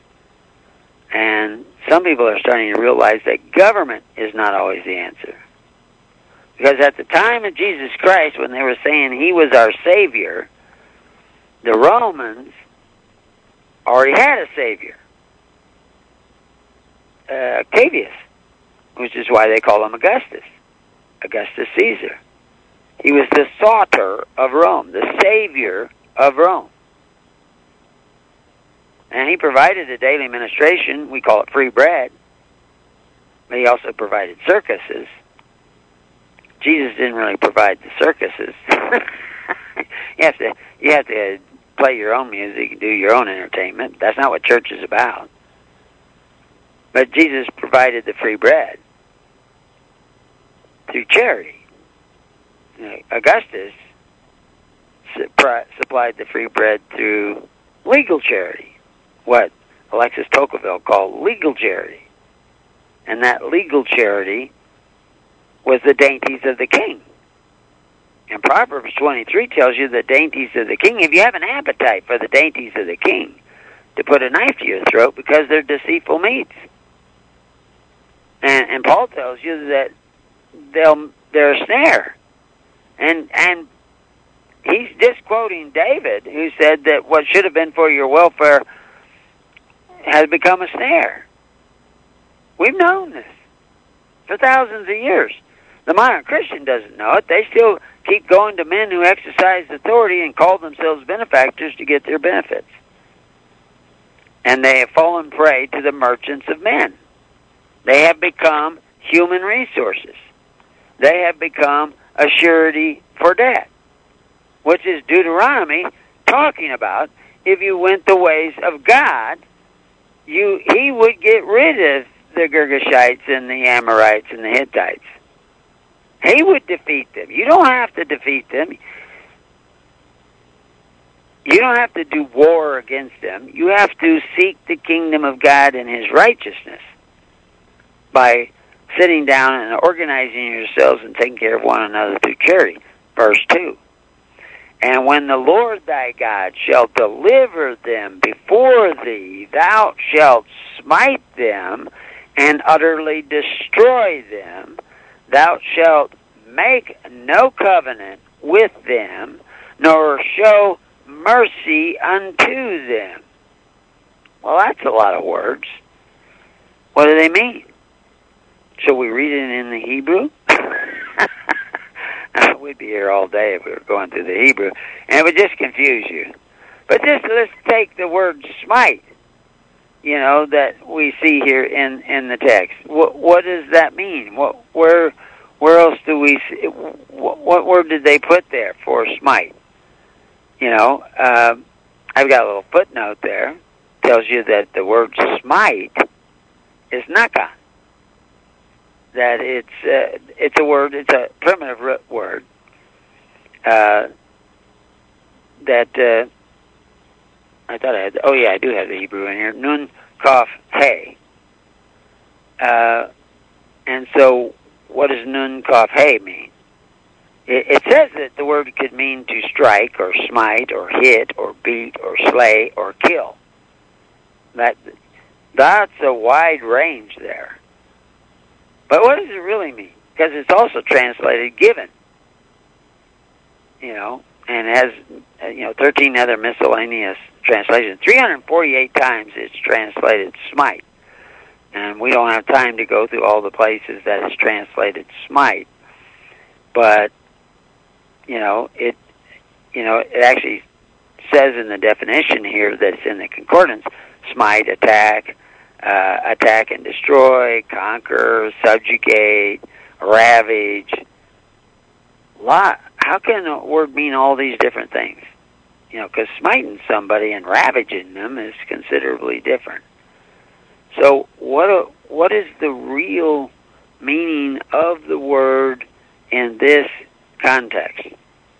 And some people are starting to realize that government is not always the answer. Because at the time of Jesus Christ, when they were saying he was our Savior, the Romans already had a savior, uh, Octavius, which is why they call him Augustus, Augustus Caesar. He was the Sauter of Rome, the savior of Rome. And he provided a daily ministration. We call it free bread. But he also provided circuses. Jesus didn't really provide the circuses. You have to, you have to play your own music and do your own entertainment. That's not what church is about. But Jesus provided the free bread through charity. Augustus supplied the free bread through legal charity, what Alexis Tocqueville called legal charity. And that legal charity was the dainties of the king. And Proverbs twenty-three tells you the dainties of the king. If you have an appetite for the dainties of the king, to put a knife to your throat, because they're deceitful meats. And, and Paul tells you that they'll they're a snare. And and he's just quoting David, who said that what should have been for your welfare has become a snare. We've known this for thousands of years. The modern Christian doesn't know it. They still keep going to men who exercise authority and call themselves benefactors to get their benefits. And they have fallen prey to the merchants of men. They have become human resources. They have become a surety for debt, which is Deuteronomy talking about if you went the ways of God, you he would get rid of the Girgashites and the Amorites and the Hittites. He would defeat them. You don't have to defeat them. You don't have to do war against them. You have to seek the kingdom of God and his righteousness by sitting down and organizing yourselves and taking care of one another through charity. Verse two. And when the Lord thy God shall deliver them before thee, thou shalt smite them and utterly destroy them. Thou shalt make no covenant with them, nor show mercy unto them. Well, that's a lot of words. What do they mean? Shall we read it in the Hebrew? We'd be here all day if we were going through the Hebrew, and it would just confuse you. But just let's take the word smite, you know, that we see here in, in the text. What, what does that mean? What, where, where else do we see, what, what word did they put there for smite? You know, uh, I've got a little footnote there. Tells you that the word smite is naka. That it's uh, it's a word, it's a primitive word uh, that uh, I thought I had. Oh yeah, I do have the Hebrew in here. Nun kaf hey. Uh, and so, what does nun kaf hey mean? It, it says that the word could mean to strike or smite or hit or beat or slay or kill. That that's a wide range there. But what does it really mean? Because it's also translated given, you know, and has, you know, thirteen other miscellaneous translations. three hundred forty-eight times it's translated smite. And we don't have time to go through all the places that it's translated smite. But, you know, it, you know, it actually says in the definition here that's in the concordance, smite, attack, Uh, attack and destroy, conquer, subjugate, ravage. Lot. How can a word mean all these different things? You know, because smiting somebody and ravaging them is considerably different. So, what a, what is the real meaning of the word in this context?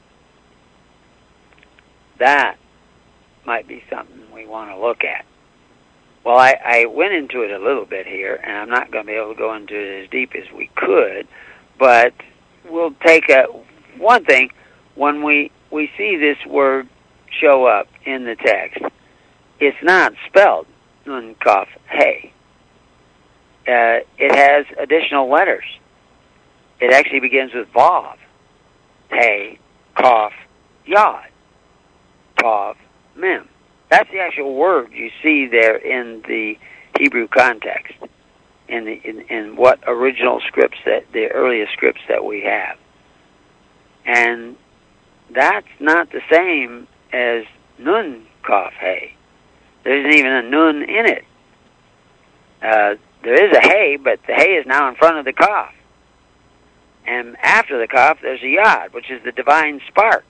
That might be something we want to look at. Well, I, I went into it a little bit here, and I'm not going to be able to go into it as deep as we could, but we'll take a, one thing. When we, we see this word show up in the text, it's not spelled nun kaf hey. Uh, it has additional letters. It actually begins with vav, hey, kaf, yod, tav, mem. That's the actual word you see there in the Hebrew context, in the in, in what original scripts that the earliest scripts that we have, and that's not the same as nun kaf hey. There isn't even a nun in it. Uh, there is a hey, but the hey is now in front of the kaf, and after the kaf there's a yod, which is the divine spark,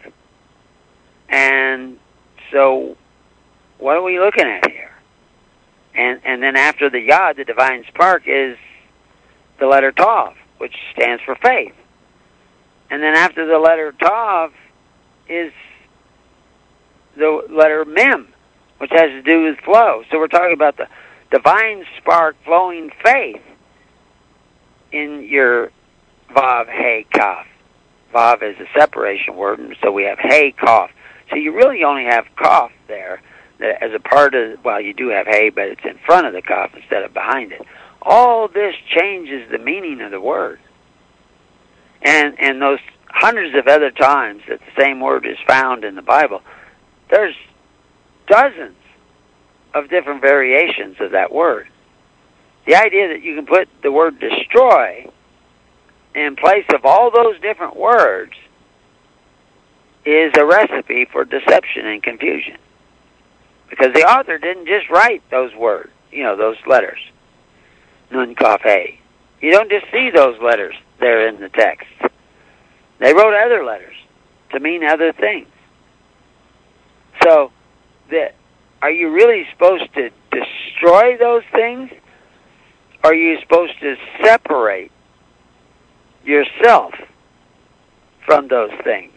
and so. What are we looking at here? And and then after the yod, the divine spark, is the letter tav, which stands for faith. And then after the letter tav is the letter mem, which has to do with flow. So we're talking about the divine spark flowing faith in your vav, hey, kaf. Vav is a separation word, and so we have hey, kaf. So you really only have kaf there. As a part of, well, you do have hey, but it's in front of the kaf instead of behind it. All this changes the meaning of the word. And and those hundreds of other times that the same word is found in the Bible, there's dozens of different variations of that word. The idea that you can put the word destroy in place of all those different words is a recipe for deception and confusion. Because the author didn't just write those words, you know, those letters. Nun kaf hey. You don't just see those letters there in the text. They wrote other letters to mean other things. So, the, are you really supposed to destroy those things? Or are you supposed to separate yourself from those things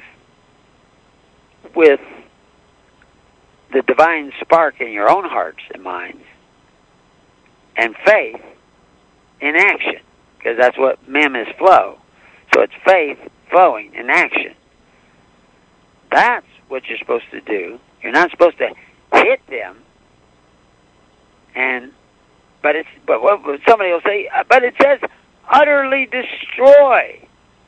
with the divine spark in your own hearts and minds, and faith in action, because that's what mem is, flow. So it's faith flowing in action. That's what you're supposed to do. You're not supposed to hit them, and but it's but what somebody will say, but it says utterly destroy.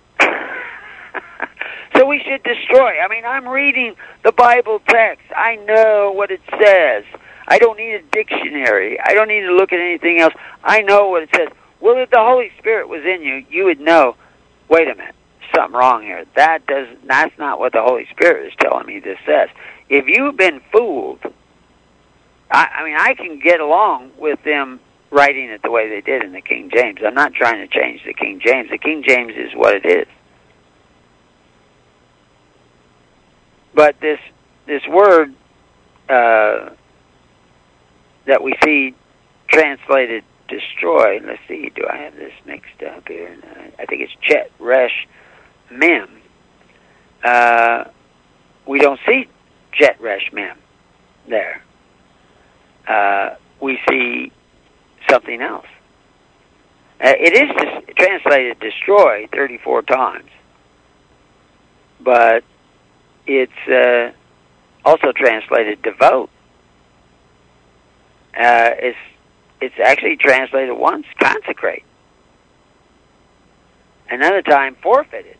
So we should destroy. I mean, I'm reading the Bible text. I know what it says. I don't need a dictionary. I don't need to look at anything else. I know what it says. Well, if the Holy Spirit was in you, you would know, wait a minute, something wrong here. That does, that's not what the Holy Spirit is telling me this says. If you've been fooled, I, I mean, I can get along with them writing it the way they did in the King James. I'm not trying to change the King James. The King James is what it is. But this this word uh, that we see translated destroy, let's see, do I have this mixed up here? I think it's Chet Resh Mem. Uh, we don't see Chet Resh Mem there. Uh, we see something else. Uh, it is dis- translated destroy thirty-four times, but it's uh, also translated devote. Uh, it's it's actually translated once, consecrate. Another time, forfeited.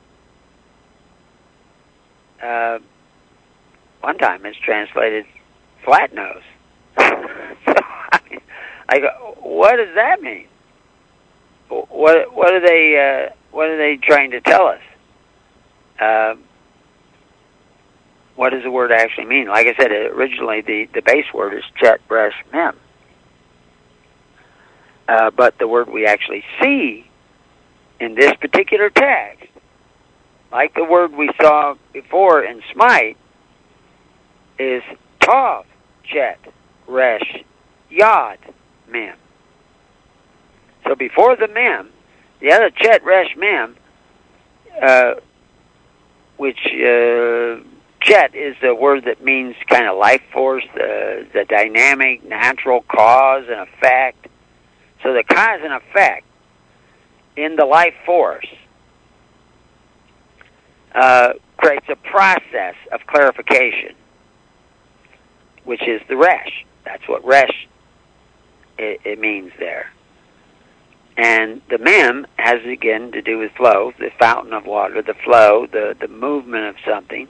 Uh, one time it's translated flat nose. So, I mean, I go, what does that mean? What what are they uh, what are they trying to tell us? Uh, what does the word actually mean? Like I said, originally the, the base word is Chet Resh Mem. Uh, but the word we actually see in this particular text, like the word we saw before in Smite, is Tav Chet Resh Yod Mem. So before the Mem, the other Chet Resh Mem, uh, which uh, Chet is the word that means kind of life force, the, the dynamic, natural cause and effect. So the cause and effect in the life force uh, creates a process of clarification, which is the Resh. That's what Resh it, it means there. And the Mem has, again, to do with flow, the fountain of water, the flow, the, the movement of something.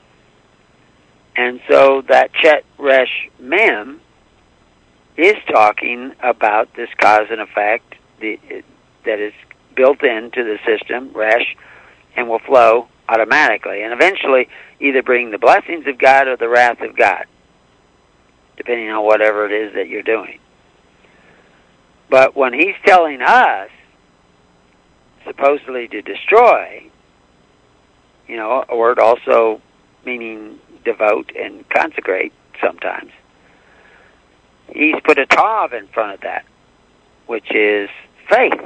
And so that Chet Resh Mem is talking about this cause and effect the, that is built into the system, Resh, and will flow automatically. And eventually either bring the blessings of God or the wrath of God, depending on whatever it is that you're doing. But when he's telling us, supposedly to destroy, you know, a word also meaning devote and consecrate sometimes, he's put a tav in front of that, which is faith.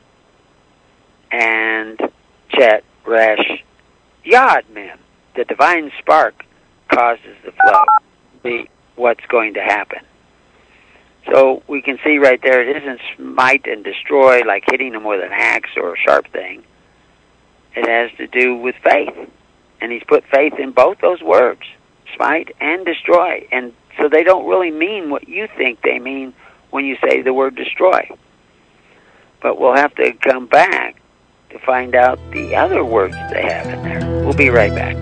And Chet Resh Yod Mem, the divine spark causes the flow, the what's going to happen. So we can see right there, it isn't smite and destroy like hitting them with an axe or a sharp thing. It has to do with faith. And he's put faith in both those words, smite and destroy. And so they don't really mean what you think they mean when you say the word destroy. But we'll have to come back to find out the other words they have in there. We'll be right back.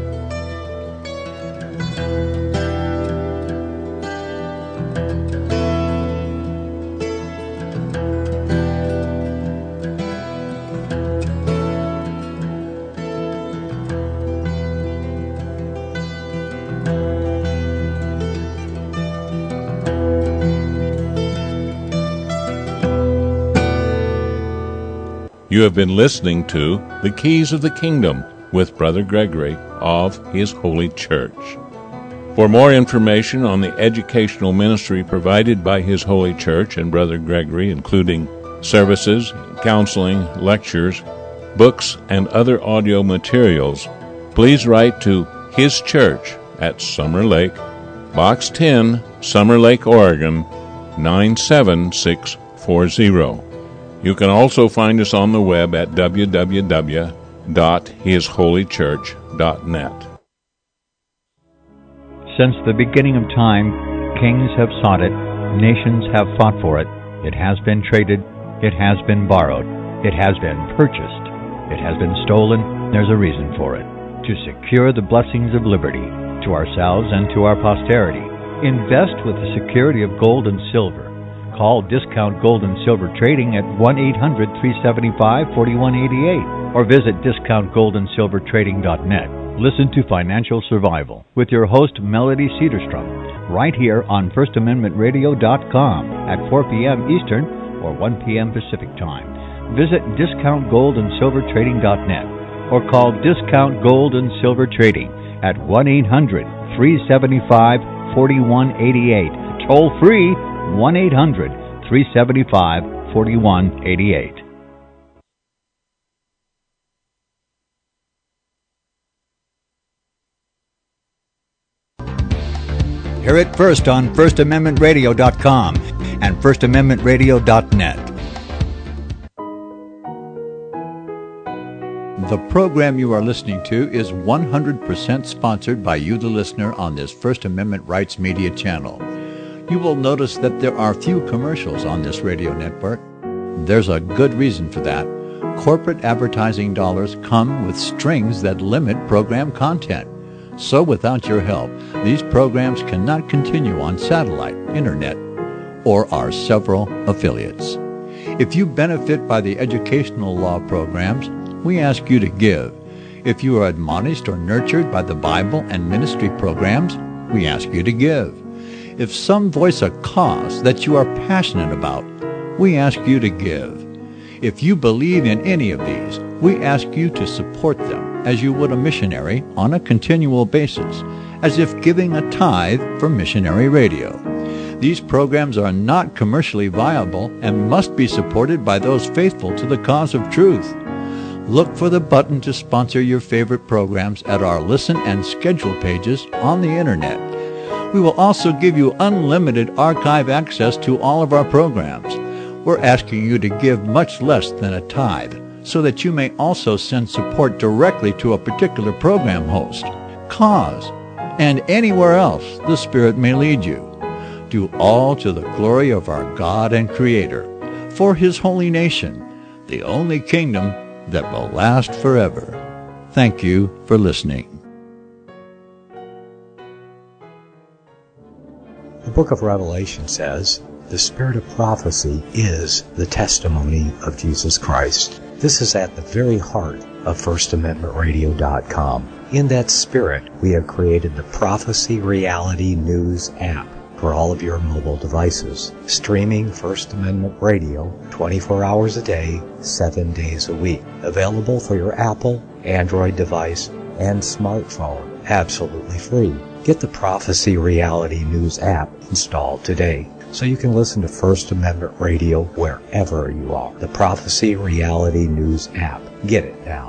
You have been listening to The Keys of the Kingdom with Brother Gregory of His Holy Church. For more information on the educational ministry provided by His Holy Church and Brother Gregory, including services, counseling, lectures, books, and other audio materials, please write to His Church at Summer Lake, Box ten, Summer Lake, Oregon, nine seven six four zero. You can also find us on the web at w w w dot his holy church dot net. Since the beginning of time, kings have sought it, nations have fought for it. It has been traded, it has been borrowed, it has been purchased, it has been stolen. There's a reason for it. To secure the blessings of liberty to ourselves and to our posterity, invest with the security of gold and silver. call Discount Gold and Silver Trading at one eight hundred, three seven five, four one eight eight or visit discount gold and silver trading dot net. Listen to Financial Survival with your host, Melody Cedarstrom, right here on first amendment radio dot com at four p.m. Eastern or one p.m. Pacific Time. Visit discount gold and silver trading dot net or call Discount Gold and Silver Trading at one eight hundred, three seven five, four one eight eight. Toll free one eight hundred, three seven five, four one eight eight. Hear it first on first amendment radio dot com and first amendment radio dot net. The program you are listening to is one hundred percent sponsored by you, the listener, on this First Amendment Rights Media channel. You will notice that there are few commercials on this radio network. There's a good reason for that. Corporate advertising dollars come with strings that limit program content. So without your help, these programs cannot continue on satellite, internet, or our several affiliates. If you benefit by the educational law programs, we ask you to give. If you are admonished or nurtured by the Bible and ministry programs, we ask you to give. If some voice a cause that you are passionate about, we ask you to give. If you believe in any of these, we ask you to support them as you would a missionary on a continual basis, as if giving a tithe for missionary radio. These programs are not commercially viable and must be supported by those faithful to the cause of truth. Look for the button to sponsor your favorite programs at our listen and schedule pages on the internet. We will also give you unlimited archive access to all of our programs. We're asking you to give much less than a tithe, so that you may also send support directly to a particular program host, cause, and anywhere else the Spirit may lead you. Do all to the glory of our God and Creator, for His holy nation, the only kingdom that will last forever. Thank you for listening. The book of Revelation says, the spirit of prophecy is the testimony of Jesus Christ. This is at the very heart of first amendment radio dot com. In that spirit, we have created the Prophecy Reality News app for all of your mobile devices, streaming First Amendment Radio twenty-four hours a day, seven days a week. Available for your Apple, Android device, and smartphone, absolutely free. Get the Prophecy Reality News app installed today, so you can listen to First Amendment Radio wherever you are. The Prophecy Reality News app. Get it now.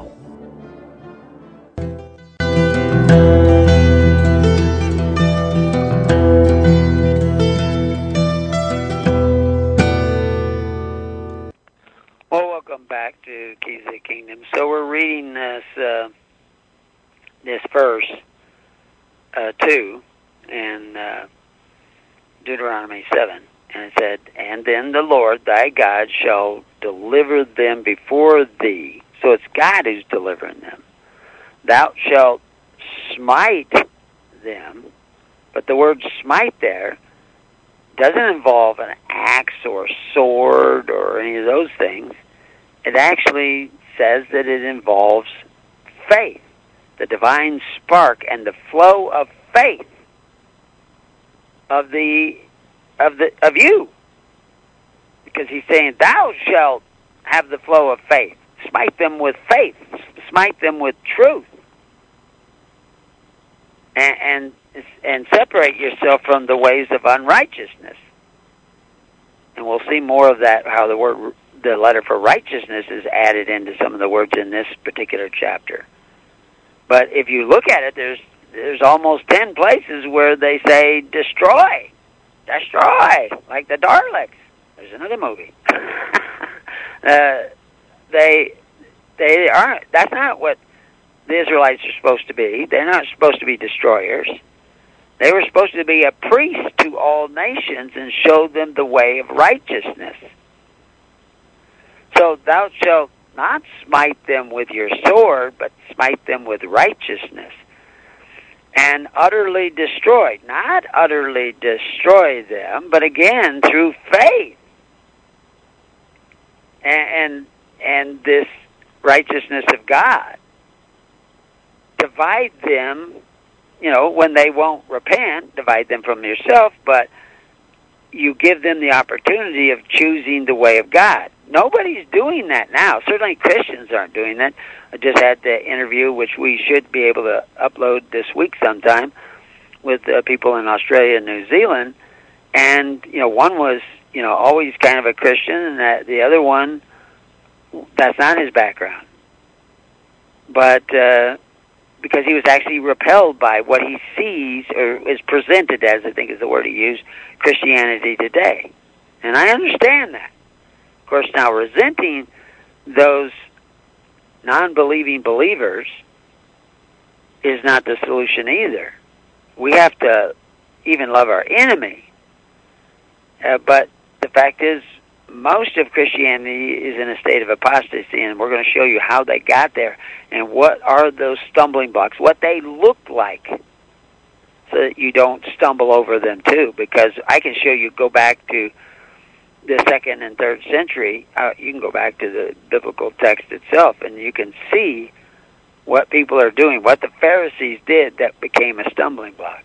Well, welcome back to Keys of the Kingdom. So we're reading this uh, this verse uh, two in uh, Deuteronomy seven, and it said, "And then the Lord thy God shall deliver them before thee." So it's God who's delivering them. "Thou shalt smite them," but the word smite there doesn't involve an axe or sword or any of those things. It actually says that it involves faith, the divine spark and the flow of faith of the of the of you, because he's saying, "Thou shalt have the flow of faith. Smite them with faith. Smite them with truth, and and, and separate yourself from the ways of unrighteousness." And we'll see more of that, how the word, the letter for righteousness is added into some of the words in this particular chapter. But if you look at it, there's there's almost ten places where they say destroy, destroy, like the Daleks. There's another movie. uh, they they aren't. That's not what the Israelites are supposed to be. They're not supposed to be destroyers. They were supposed to be a priest to all nations and show them the way of righteousness. So thou shalt not smite them with your sword, but smite them with righteousness. and utterly destroy. Not utterly destroy them, but again, through faith. And, and, and this righteousness of God. Divide them, you know, when they won't repent, divide them from yourself, but you give them the opportunity of choosing the way of God. Nobody's doing that now. Certainly Christians aren't doing that. I just had the interview, which we should be able to upload this week sometime, with uh, people in Australia and New Zealand. And, you know, one was, you know, always kind of a Christian, and that the other one, that's not his background. But uh, because he was actually repelled by what he sees, or is presented as, I think is the word he used, Christianity today. And I understand that. Of course, now resenting those non-believing believers is not the solution either. We have to even love our enemy. Uh, but the fact is, most of Christianity is in a state of apostasy, and we're going to show you how they got there and what are those stumbling blocks, what they look like, so that you don't stumble over them too. Because I can show you, go back to the second and third century, uh, you can go back to the biblical text itself, and you can see what people are doing, what the Pharisees did that became a stumbling block.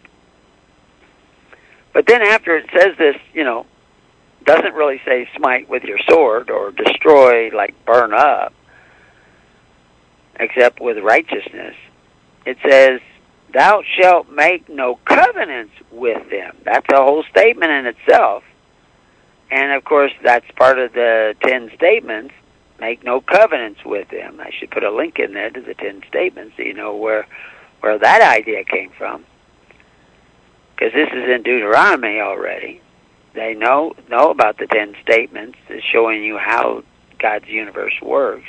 But then after it says this, you know, doesn't really say smite with your sword or destroy, like burn up, except with righteousness. It says, thou shalt make no covenants with them. That's a whole statement in itself. And, of course, that's part of the ten statements. Make no covenants with them. I should put a link in there to the ten statements so you know where where that idea came from. Because this is in Deuteronomy already. They know know about the ten statements. It's showing you how God's universe works.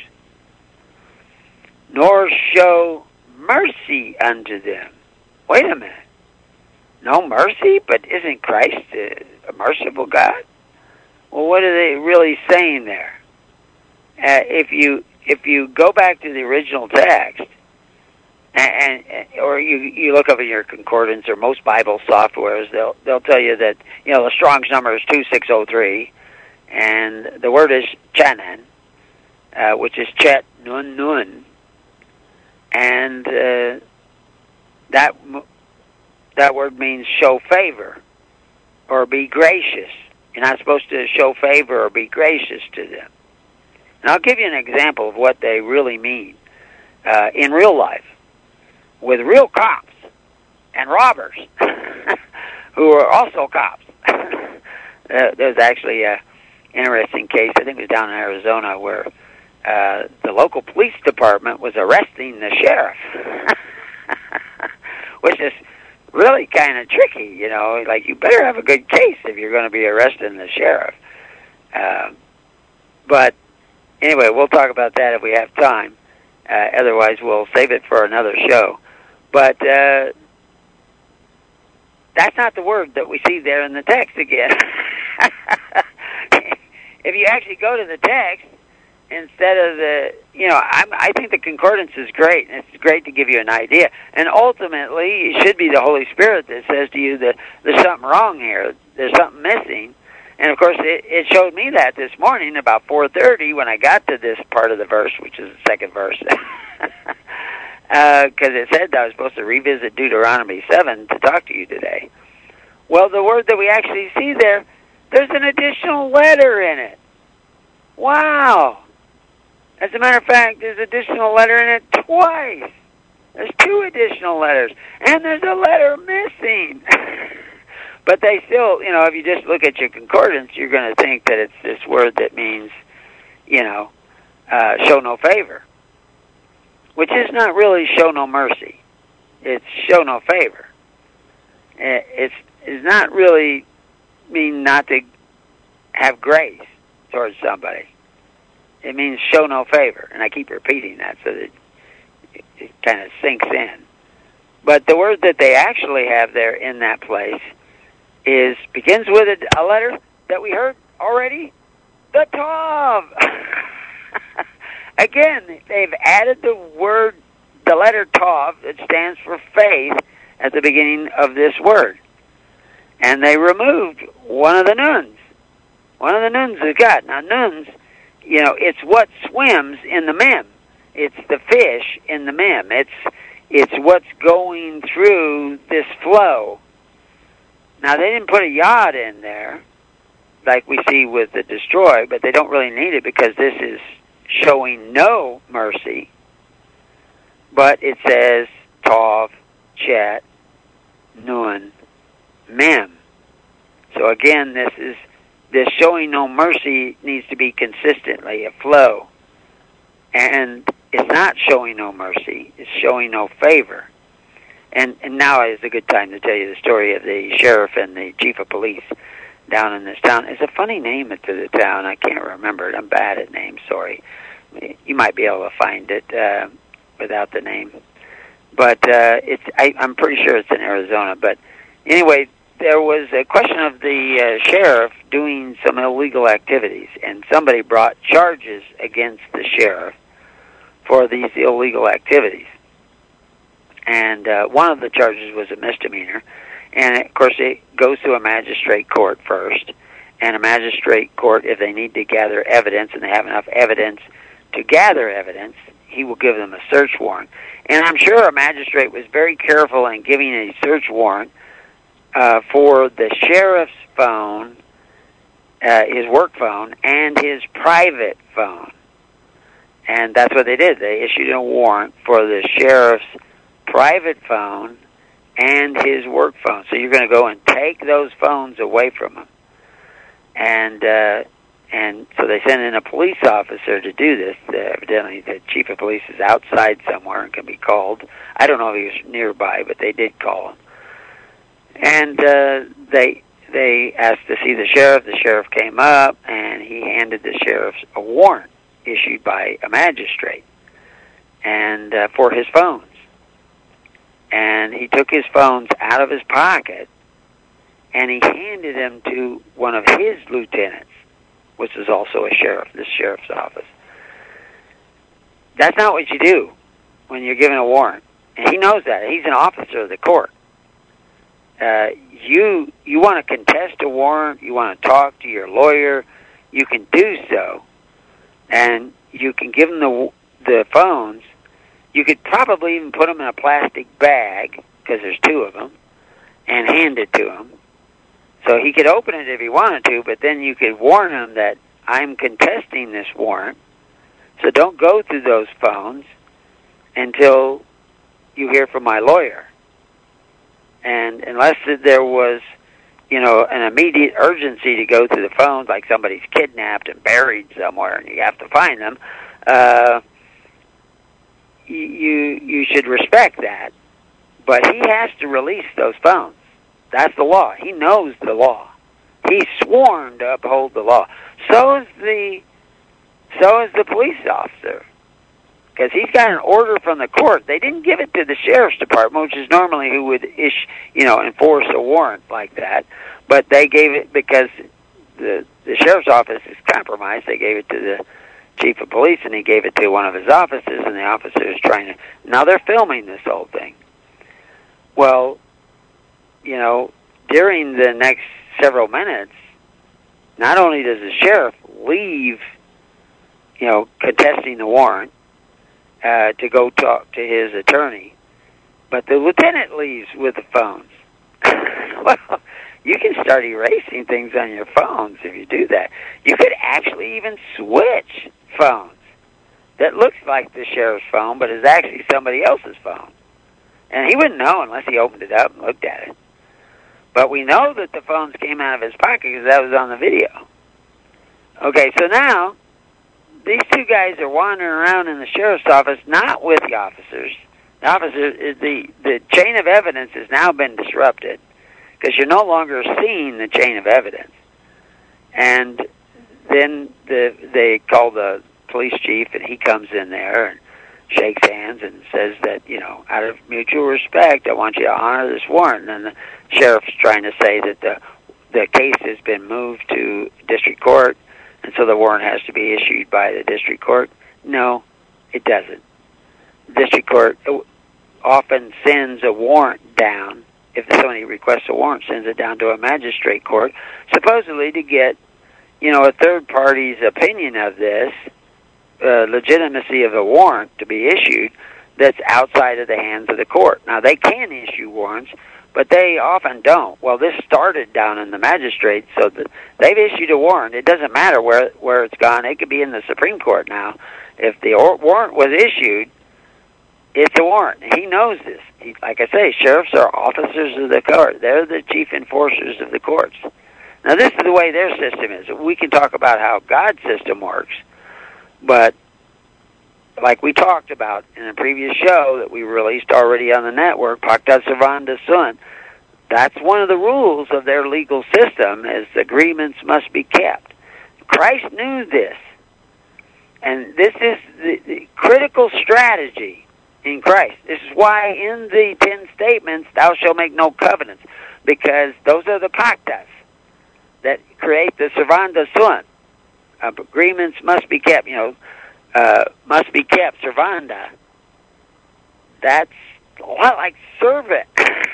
Nor show mercy unto them. Wait a minute. No mercy? But isn't Christ a, a merciful God? Well, what are they really saying there? Uh, if you if you go back to the original text, and, and or you you look up in your concordance or most Bible softwares, they'll they'll tell you that, you know, the Strong's number is two six zero three, and the word is chanan, uh, which is chet nun nun, and uh, that that word means show favor or be gracious. You're not supposed to show favor or be gracious to them. And I'll give you an example of what they really mean uh, in real life, with real cops and robbers who are also cops. uh, there's actually an interesting case, I think it was down in Arizona, where uh, the local police department was arresting the sheriff, which is really kind of tricky, you know, like you better have a good case if you're going to be arresting the sheriff. Uh, but anyway, we'll talk about that if we have time. Uh, otherwise, we'll save it for another show. But uh, that's not the word that we see there in the text again. If you actually go to the text, instead of the, you know, I'm, I think the concordance is great, and it's great to give you an idea. And ultimately, it should be the Holy Spirit that says to you that there's something wrong here, there's something missing. And, of course, it, it showed me that this morning about four thirty when I got to this part of the verse, which is the second verse, because uh, it said that I was supposed to revisit Deuteronomy seven to talk to you today. Well, the word that we actually see there, there's an additional letter in it. Wow. As a matter of fact, there's an additional letter in it twice. There's two additional letters. And there's a letter missing. But they still, you know, if you just look at your concordance, you're going to think that it's this word that means, you know, uh, show no favor. Which is not really show no mercy. It's show no favor. It's, it's not really mean not to have grace towards somebody. It means show no favor, and I keep repeating that so that it, it kind of sinks in. But the word that they actually have there in that place is begins with a, a letter that we heard already, the Tav. Again, they've added the word, the letter Tav, that stands for faith, at the beginning of this word. And they removed one of the nuns. One of the nuns of God. Now, nuns, you know, it's what swims in the mem. It's the fish in the mem. It's it's what's going through this flow. Now, they didn't put a yod in there, like we see with the destroy, but they don't really need it because this is showing no mercy. But it says Tov, Chet, Nun, Mem. So again, this is this showing no mercy needs to be consistently a flow. And it's not showing no mercy, it's showing no favor. And and now is a good time to tell you the story of the sheriff and the chief of police down in this town. It's a funny name to the town. I can't remember it. I'm bad at names, sorry. You might be able to find it uh, without the name. But uh, it's I, I'm pretty sure it's in Arizona. But anyway, there was a question of the uh, sheriff doing some illegal activities, and somebody brought charges against the sheriff for these illegal activities. And uh, one of the charges was a misdemeanor. And, of course, it goes to a magistrate court first. And a magistrate court, if they need to gather evidence and they have enough evidence to gather evidence, he will give them a search warrant. And I'm sure a magistrate was very careful in giving a search warrant uh, for the sheriff's phone, uh, his work phone, and his private phone. And that's what they did. They issued a warrant for the sheriff's private phone and his work phone. So you're going to go and take those phones away from him. And uh, and so they sent in a police officer to do this. Uh, evidently the chief of police is outside somewhere and can be called. I don't know if he was nearby, but they did call him. And uh, they they asked to see the sheriff. The sheriff came up, and he handed the sheriff a warrant issued by a magistrate and uh, for his phones. And he took his phones out of his pocket, and he handed them to one of his lieutenants, which is also a sheriff, this sheriff's office. That's not what you do when you're given a warrant. And he knows that. He's an officer of the court. Uh, you you want to contest a warrant, you want to talk to your lawyer, you can do so. And you can give them the the phones. You could probably even put them in a plastic bag, because there's two of them, and hand it to him. So he could open it if he wanted to, but then you could warn him that I'm contesting this warrant, so don't go through those phones until you hear from my lawyer. And unless there was, you know, an immediate urgency to go through the phones, like somebody's kidnapped and buried somewhere and you have to find them, uh, you you should respect that. But he has to release those phones. That's the law. He knows the law. He's sworn to uphold the law. So is the so is the police officer, because he's got an order from the court. They didn't give it to the sheriff's department, which is normally who would ish, you know, enforce a warrant like that. But they gave it because the the sheriff's office is compromised. They gave it to the chief of police, and he gave it to one of his officers, and the officer is trying to... Now they're filming this whole thing. Well, you know, during the next several minutes, not only does the sheriff leave, you know, contesting the warrant uh, to go talk to his attorney, but the lieutenant leaves with the phones. Well, you can start erasing things on your phones if you do that. You could actually even switch phones that looks like the sheriff's phone, but is actually somebody else's phone. And he wouldn't know unless he opened it up and looked at it. But we know that the phones came out of his pocket because that was on the video. Okay, so now these two guys are wandering around in the sheriff's office, not with the officers. The officers, the the chain of evidence has now been disrupted because you're no longer seeing the chain of evidence. And then the they call the police chief, and he comes in there and shakes hands and says that, you know, out of mutual respect, I want you to honor this warrant. And the sheriff's trying to say that the the case has been moved to district court, and so the warrant has to be issued by the district court. No, it doesn't. District court, often sends a warrant down. If somebody requests a warrant, sends it down to a magistrate court, supposedly to get, you know, a third party's opinion of this, uh, legitimacy of a warrant to be issued that's outside of the hands of the court. Now, they can issue warrants, but they often don't. Well, this started down in the magistrate, so that they've issued a warrant. It doesn't matter where where it's gone. It could be in the Supreme Court now. If the warrant was issued, it's a warrant. He knows this. He, like I say, sheriffs are officers of the court. They're the chief enforcers of the courts. Now, this is the way their system is. We can talk about how God's system works, but like we talked about in a previous show that we released already on the network, Pacta Servanda Sunt, that's one of the rules of their legal system, is agreements must be kept. Christ knew this, and this is the, the critical strategy in Christ. This is why in the Ten Statements, thou shalt make no covenants, because those are the pactas that create the Servanda Sunt. Uh, agreements must be kept, you know, uh, must be kept, Servanda. That's a lot like servant.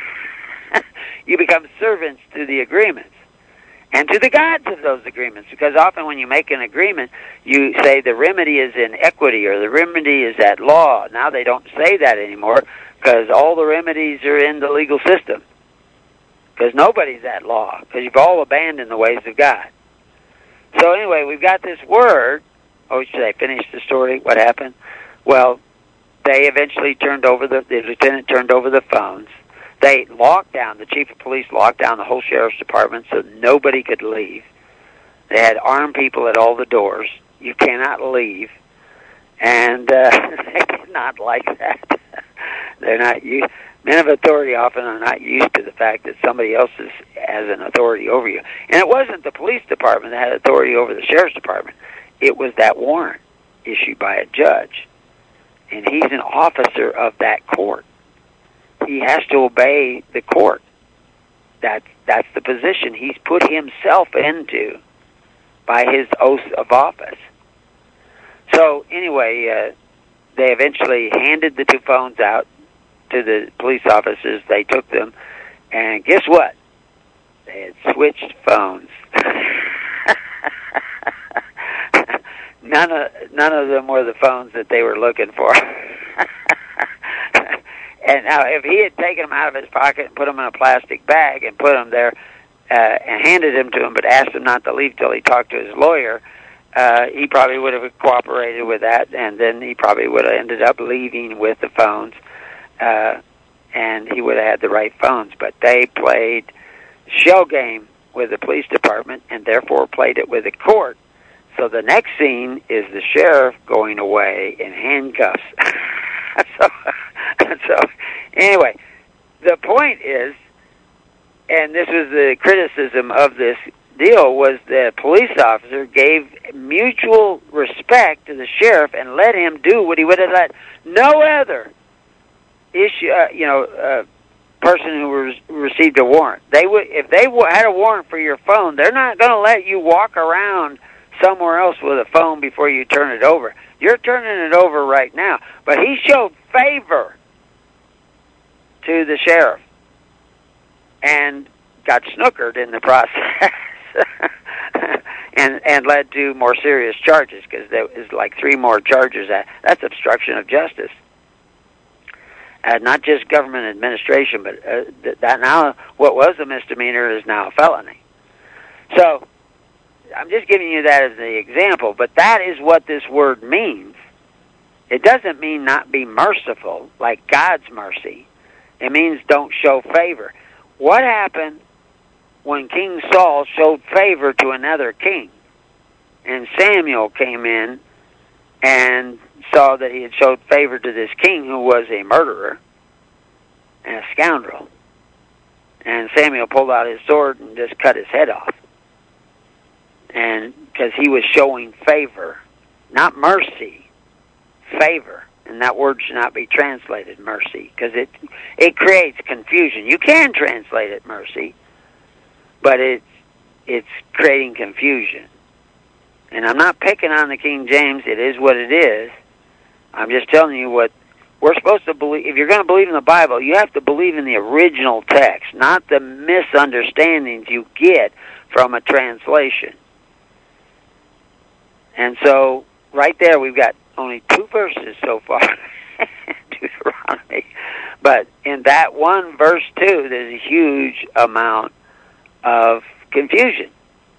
You become servants to the agreements and to the gods of those agreements, because often when you make an agreement, you say the remedy is in equity or the remedy is at law. Now they don't say that anymore because all the remedies are in the legal system, because nobody's at law, because you've all abandoned the ways of God. So anyway, we've got this word. Oh, should I finish the story? What happened? Well, they eventually turned over the, the lieutenant turned over the phones. They locked down, the chief of police locked down the whole sheriff's department so nobody could leave. They had armed people at all the doors. You cannot leave. And uh, they did not like that. They're not used. Men of authority often are not used to the fact that somebody else is, has an authority over you. And it wasn't the police department that had authority over the sheriff's department. It was that warrant issued by a judge. And he's an officer of that court. He has to obey the court. That's, that's the position he's put himself into by his oath of office. So anyway, uh, they eventually handed the two phones out to the police officers. They took them, and guess what? They had switched phones. none of none of them were the phones that they were looking for. And now, if he had taken them out of his pocket and put them in a plastic bag and put them there uh, and handed them to him, but asked him not to leave till he talked to his lawyer, uh, he probably would have cooperated with that, and then he probably would have ended up leaving with the phones, uh, and he would have had the right phones. But they played shell game with the police department and therefore played it with the court. So the next scene is the sheriff going away in handcuffs. so, so anyway, the point is, and this was the criticism of this deal, was the police officer gave mutual respect to the sheriff and let him do what he would have let no other issue, uh, you know, uh, person who re- received a warrant. They would, if they w- had a warrant for your phone, they're not going to let you walk around somewhere else with a phone before you turn it over. You're turning it over right now. But he showed favor to the sheriff and got snookered in the process. and and led to more serious charges, because there was like three more charges. That, that's obstruction of justice. Uh, not just government administration, but uh, th- that now what was a misdemeanor is now a felony. So I'm just giving you that as the example, but that is what this word means. It doesn't mean not be merciful, like God's mercy. It means don't show favor. What happened when King Saul showed favor to another king? And Samuel came in and saw that he had showed favor to this king who was a murderer and a scoundrel. And Samuel pulled out his sword and just cut his head off. And because he was showing favor, not mercy, favor. And that word should not be translated mercy, because it it creates confusion. You can translate it mercy, but it's it's creating confusion. And I'm not picking on the King James. It is what it is. I'm just telling you what we're supposed to believe, if you're going to believe in the Bible, you have to believe in the original text, not the misunderstandings you get from a translation. And so, right there, we've got only two verses so far, Deuteronomy. But in that one verse, too, there's a huge amount of confusion.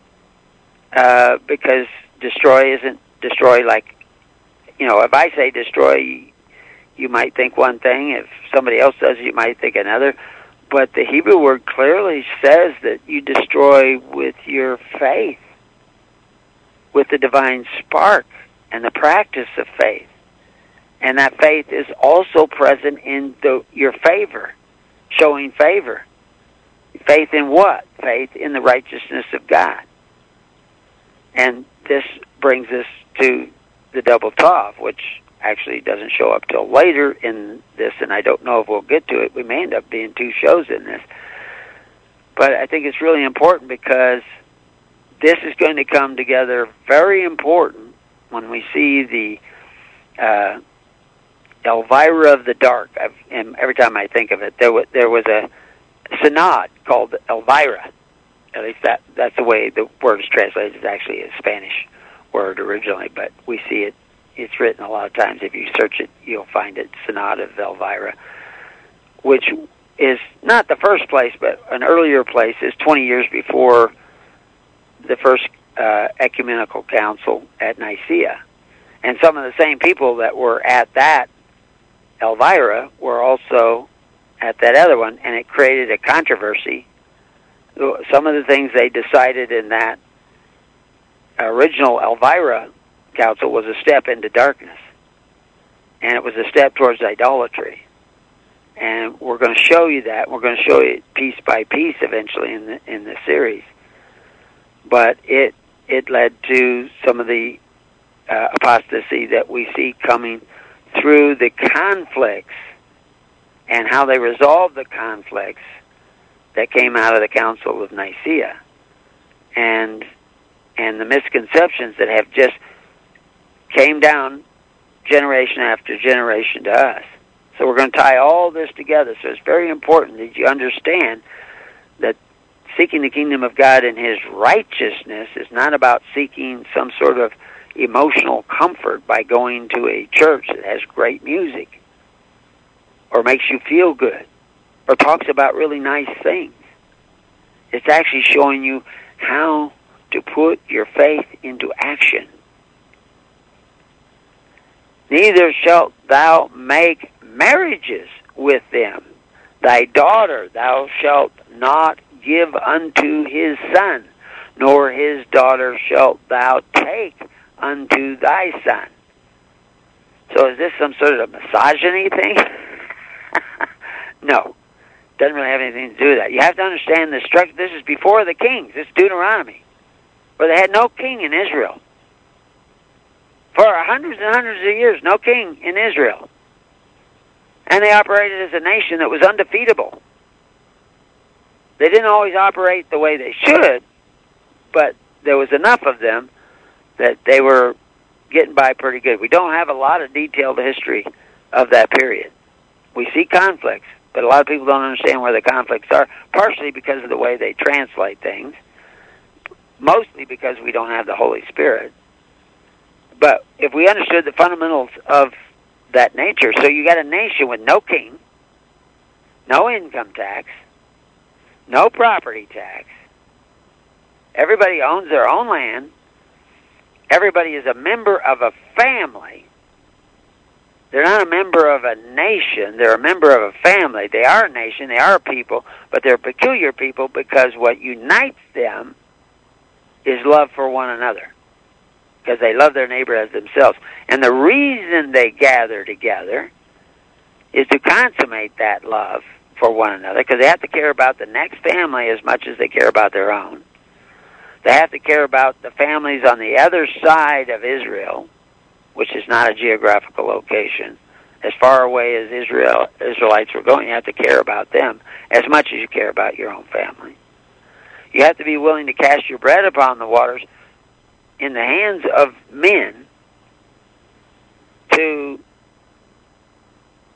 Uh, because destroy isn't destroy like, you know, if I say destroy, you might think one thing. If somebody else does it, you might think another. But the Hebrew word clearly says that you destroy with your faith, with the divine spark and the practice of faith. And that faith is also present in the, your favor, showing favor. Faith in what? Faith in the righteousness of God. And this brings us to the double tov, which actually doesn't show up till later in this, and I don't know if we'll get to it. We may end up being two shows in this. But I think it's really important because this is going to come together very important when we see the uh, Elvira of the Dark. I've, and every time I think of it, there was, there was a synod called Elvira. At least that that's the way the word is translated. It's actually a Spanish word originally, but we see it. It's written a lot of times. If you search it, you'll find it, Synod of Elvira, which is not the first place, but an earlier place. Is twenty years before the first uh, ecumenical council at Nicaea. And some of the same people that were at that Elvira were also at that other one, and it created a controversy. Some of the things they decided in that original Elvira council was a step into darkness, and it was a step towards idolatry. And we're going to show you that. We're going to show you piece by piece eventually in the in the series. But it it led to some of the uh, apostasy that we see coming through the conflicts and how they resolved the conflicts that came out of the Council of Nicaea, and and the misconceptions that have just came down generation after generation to us. So we're going to tie all this together. So it's very important that you understand that seeking the kingdom of God and His righteousness is not about seeking some sort of emotional comfort by going to a church that has great music or makes you feel good or talks about really nice things. It's actually showing you how to put your faith into action. Neither shalt thou make marriages with them. Thy daughter thou shalt not give unto his son, nor his daughter shalt thou take unto thy son. So is this some sort of misogyny thing? No. Doesn't really have anything to do with that. You have to understand the structure. This is before the kings. This is Deuteronomy, where they had no king in Israel. For hundreds and hundreds of years, no king in Israel. And they operated as a nation that was undefeatable. They didn't always operate the way they should, but there was enough of them that they were getting by pretty good. We don't have a lot of detailed history of that period. We see conflicts, but a lot of people don't understand where the conflicts are, partially because of the way they translate things, mostly because we don't have the Holy Spirit. But if we understood the fundamentals of that nature, so you got a nation with no king, no income tax, no property tax, everybody owns their own land, everybody is a member of a family. They're not a member of a nation, they're a member of a family. They are a nation, they are a people, but they're peculiar people because what unites them is love for one another, because they love their neighbor as themselves. And the reason they gather together is to consummate that love for one another, because they have to care about the next family as much as they care about their own. They have to care about the families on the other side of Israel, which is not a geographical location. As far away as Israel Israelites were going, you have to care about them as much as you care about your own family. You have to be willing to cast your bread upon the waters in the hands of men to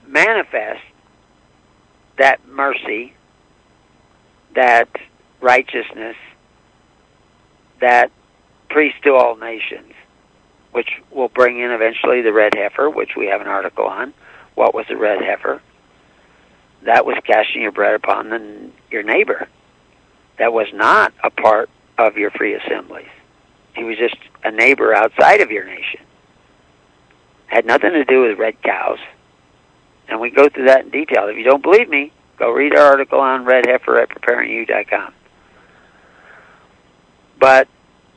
manifest that mercy, that righteousness, that priest to all nations, which will bring in eventually the red heifer, which we have an article on. What was the red heifer? That was casting your bread upon the, your neighbor. That was not a part of your free assemblies. He was just a neighbor outside of your nation. Had nothing to do with red cows. And we go through that in detail. If you don't believe me, go read our article on red heifer at preparing you dot com. But,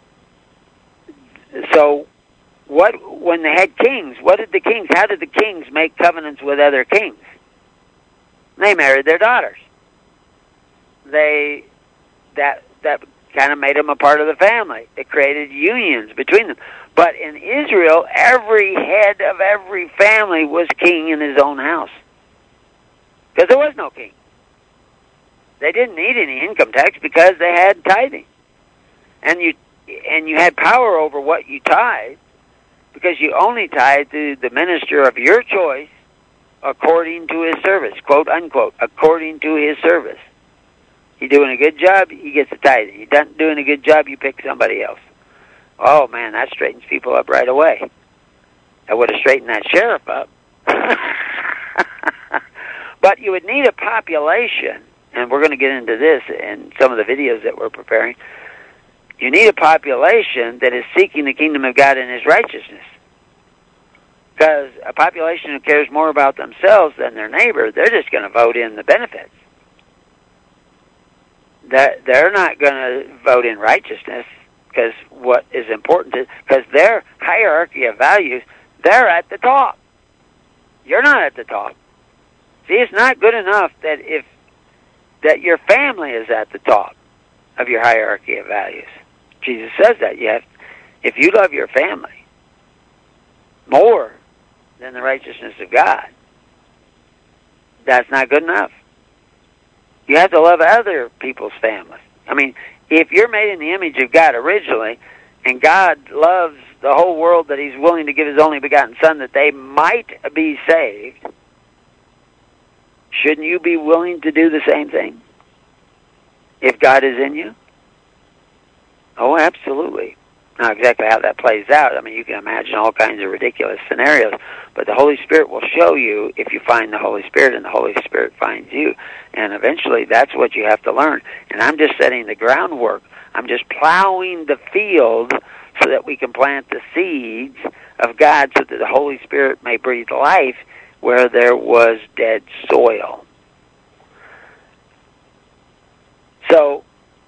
so, what when they had kings, what did the kings, how did the kings make covenants with other kings? They married their daughters. They, that, that kind of made them a part of the family. It created unions between them. But in Israel, every head of every family was king in his own house. Because there was no king. They didn't need any income tax because they had tithing. And you and you had power over what you tithe because you only tithe to the minister of your choice according to his service, quote, unquote, according to his service. He's doing a good job, he gets a tithe. He's not doing a good job, you pick somebody else. Oh, man, that straightens people up right away. I would have straightened that sheriff up. But you would need a population, and we're going to get into this in some of the videos that we're preparing. You need a population that is seeking the kingdom of God and his righteousness. Because a population who cares more about themselves than their neighbor, they're just going to vote in the benefits. That they're not going to vote in righteousness, because what is important is, because their hierarchy of values, they're at the top. You're not at the top. See, it's not good enough that if that your family is at the top of your hierarchy of values. Jesus says that. You have, if you love your family more than the righteousness of God, that's not good enough. You have to love other people's families. I mean, if you're made in the image of God originally, and God loves the whole world that he's willing to give his only begotten Son that they might be saved, shouldn't you be willing to do the same thing if God is in you? Oh, absolutely. Not exactly how that plays out. I mean, you can imagine all kinds of ridiculous scenarios, but the Holy Spirit will show you if you find the Holy Spirit and the Holy Spirit finds you. And eventually that's what you have to learn. And I'm just setting the groundwork. I'm just plowing the field so that we can plant the seeds of God so that the Holy Spirit may breathe life where there was dead soil. So,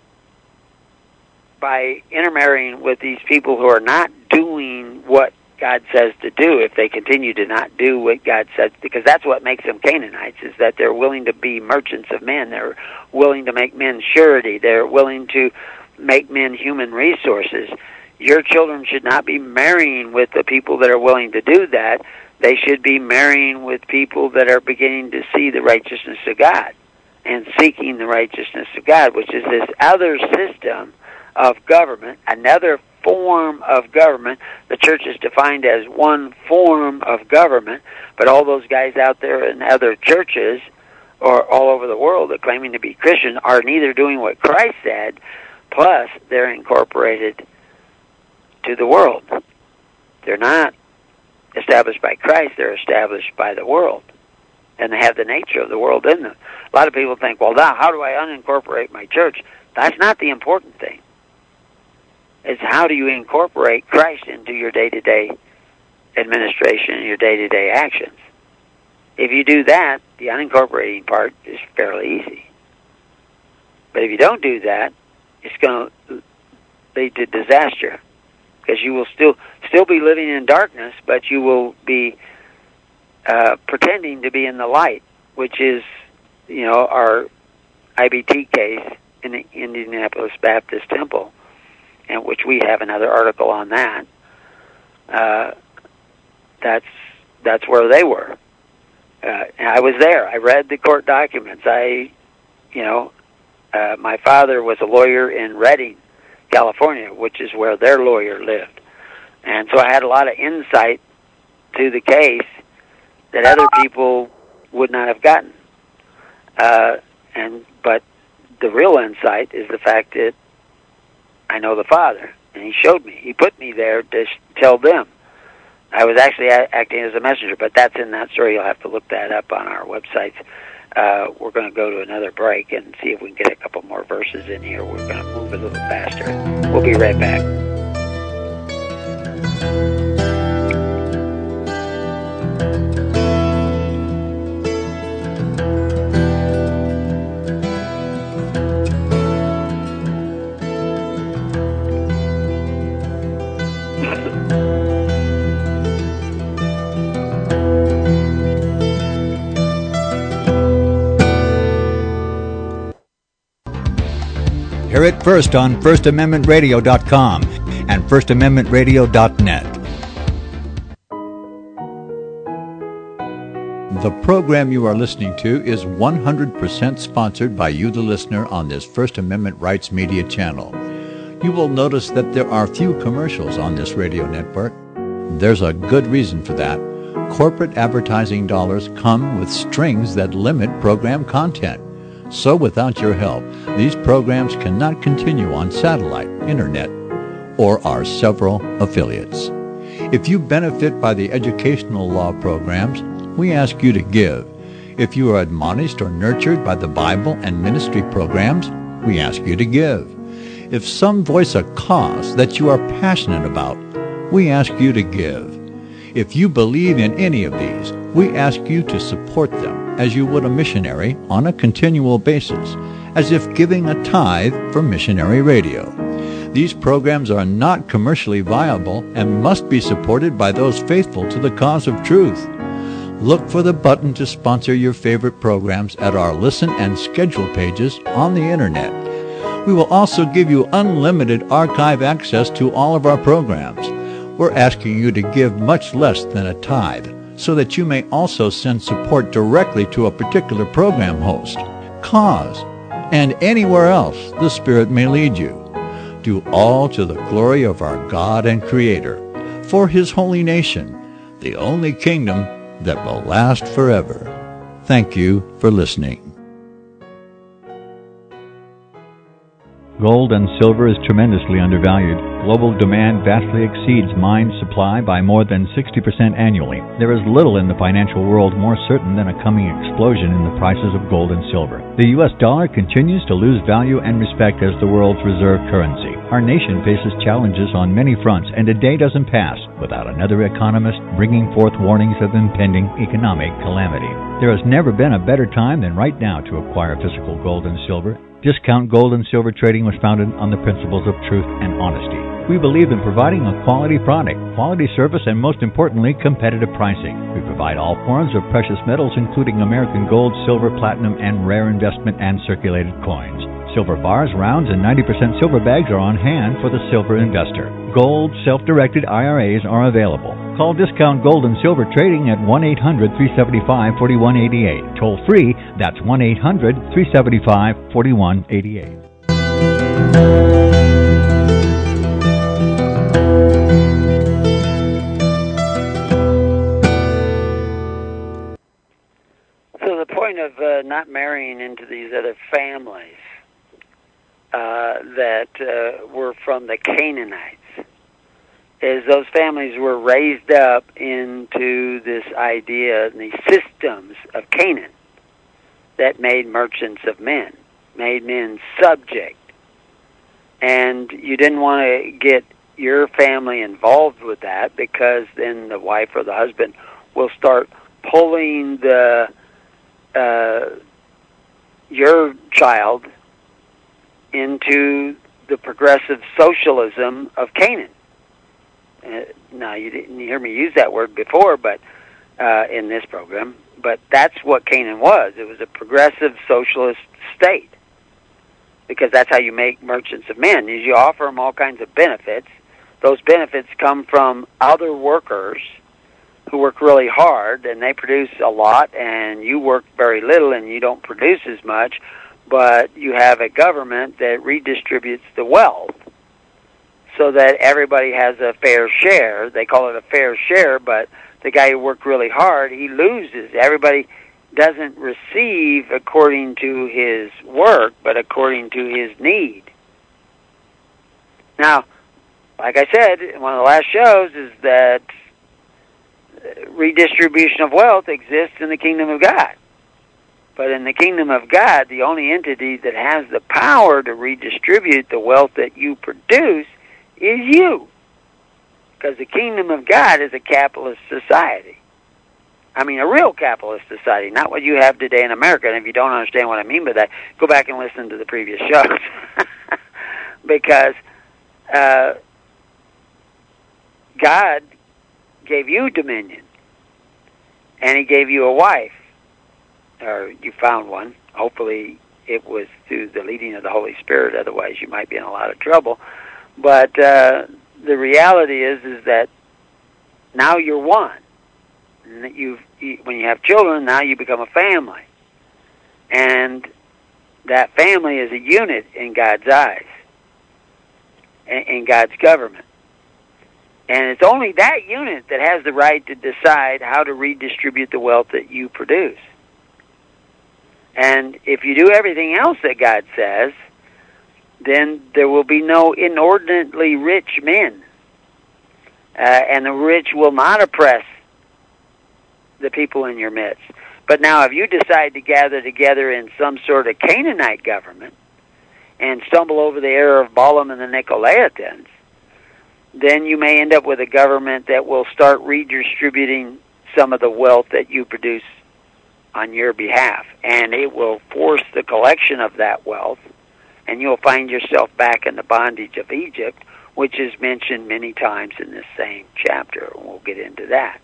by intermarrying with these people who are not doing what God says to do, if they continue to not do what God says, because that's what makes them Canaanites, is that they're willing to be merchants of men. They're willing to make men surety. They're willing to make men human resources. Your children should not be marrying with the people that are willing to do that. They should be marrying with people that are beginning to see the righteousness of God and seeking the righteousness of God, which is this other system of government, another form of government. The church is defined as one form of government, but all those guys out there in other churches or all over the world that claiming to be Christian are neither doing what Christ said, plus they're incorporated to the world. They're not established by Christ, they're established by the world. And they have the nature of the world in them. A lot of people think, well, now, how do I unincorporate my church? That's not the important thing. It's how do you incorporate Christ into your day-to-day administration and your day-to-day actions. If you do that, the unincorporating part is fairly easy. But if you don't do that, it's going to lead to disaster, because you will still still be living in darkness, but you will be uh, pretending to be in the light, which is, you know, our I B T case in the Indianapolis Baptist Temple, and which we have another article on that. Uh, that's that's where they were. Uh, and I was there. I read the court documents. I, you know, uh, my father was a lawyer in Redding, California, which is where their lawyer lived. And so I had a lot of insight to the case that other people would not have gotten. Uh, and but the real insight is the fact that I know the Father, and He showed me. He put me there to sh- tell them. I was actually a- acting as a messenger, but that's in that story. You'll have to look that up on our websites. Uh, we're going to go to another break and see if we can get a couple more verses in here. We're going to move a little faster. We'll be right back. Hear it first on First Amendment Radio dot com and First Amendment Radio dot net. The program you are listening to is one hundred percent sponsored by you, the listener, on this First Amendment Rights Media channel. You will notice that there are few commercials on this radio network. There's a good reason for that. Corporate advertising dollars come with strings that limit program content. So without your help, these programs cannot continue on satellite, internet, or our several affiliates. If you benefit by the educational law programs, we ask you to give. If you are admonished or nurtured by the Bible and ministry programs, we ask you to give. If some voice a cause that you are passionate about, we ask you to give. If you believe in any of these, we ask you to support them as you would a missionary on a continual basis, as if giving a tithe for missionary radio. These programs are not commercially viable and must be supported by those faithful to the cause of truth. Look for the button to sponsor your favorite programs at our listen and schedule pages on the internet. We will also give you unlimited archive access to all of our programs. We're asking you to give much less than a tithe, so that you may also send support directly to a particular program host, cause, and anywhere else the Spirit may lead you. Do all to the glory of our God and Creator, for His holy nation, the only kingdom that will last forever. Thank you for listening. Gold and silver is tremendously undervalued. Global demand vastly exceeds mine supply by more than sixty percent annually. There is little in the financial world more certain than a coming explosion in the prices of gold and silver. The U S dollar continues to lose value and respect as the world's reserve currency. Our nation faces challenges on many fronts, and a day doesn't pass without another economist bringing forth warnings of impending economic calamity. There has never been a better time than right now to acquire physical gold and silver. Discount Gold and Silver Trading was founded on the principles of truth and honesty. We believe in providing a quality product, quality service, and most importantly, competitive pricing. We provide all forms of precious metals, including American gold, silver, platinum, and rare investment and circulated coins. Silver bars, rounds, and ninety percent silver bags are on hand for the silver investor. Gold, self-directed I R As are available. Call Discount Gold and Silver Trading at one eight hundred, three seven five, four one eight eight. Toll free, that's one eight hundred, three seven five, four one eight eight. So the point of uh, not marrying into these other families uh, that uh, were from the Canaanites is those families were raised up into this idea and these systems of Canaan that made merchants of men, made men subject. And you didn't want to get your family involved with that, because then the wife or the husband will start pulling the uh, your child into the progressive socialism of Canaan. Uh, now, you didn't hear me use that word before, but uh, in this program, but that's what Canaan was. It was a progressive socialist state, because that's how you make merchants of men. Is you offer them all kinds of benefits. Those benefits come from other workers who work really hard, and they produce a lot, and you work very little, and you don't produce as much, but you have a government that redistributes the wealth so that everybody has a fair share. They call it a fair share, but the guy who worked really hard, he loses. Everybody doesn't receive according to his work, but according to his need. Now, like I said in one of the last shows, is that redistribution of wealth exists in the kingdom of God. But in the kingdom of God, the only entity that has the power to redistribute the wealth that you produce is you. Because the kingdom of God is a capitalist society. I mean, a real capitalist society, not what you have today in America. And if you don't understand what I mean by that, go back and listen to the previous shows. Because uh, God gave you dominion, and he gave you a wife, or you found one. Hopefully it was through the leading of the Holy Spirit, otherwise you might be in a lot of trouble. But uh, the reality is is that now you're one. And that you've, you, when you have children, now you become a family. And that family is a unit in God's eyes, in, in God's government. And it's only that unit that has the right to decide how to redistribute the wealth that you produce. And if you do everything else that God says, then there will be no inordinately rich men. Uh, and the rich will not oppress the people in your midst. But now if you decide to gather together in some sort of Canaanite government and stumble over the error of Balaam and the Nicolaitans, then you may end up with a government that will start redistributing some of the wealth that you produce on your behalf. And it will force the collection of that wealth, and you'll find yourself back in the bondage of Egypt, which is mentioned many times in this same chapter. We'll get into that.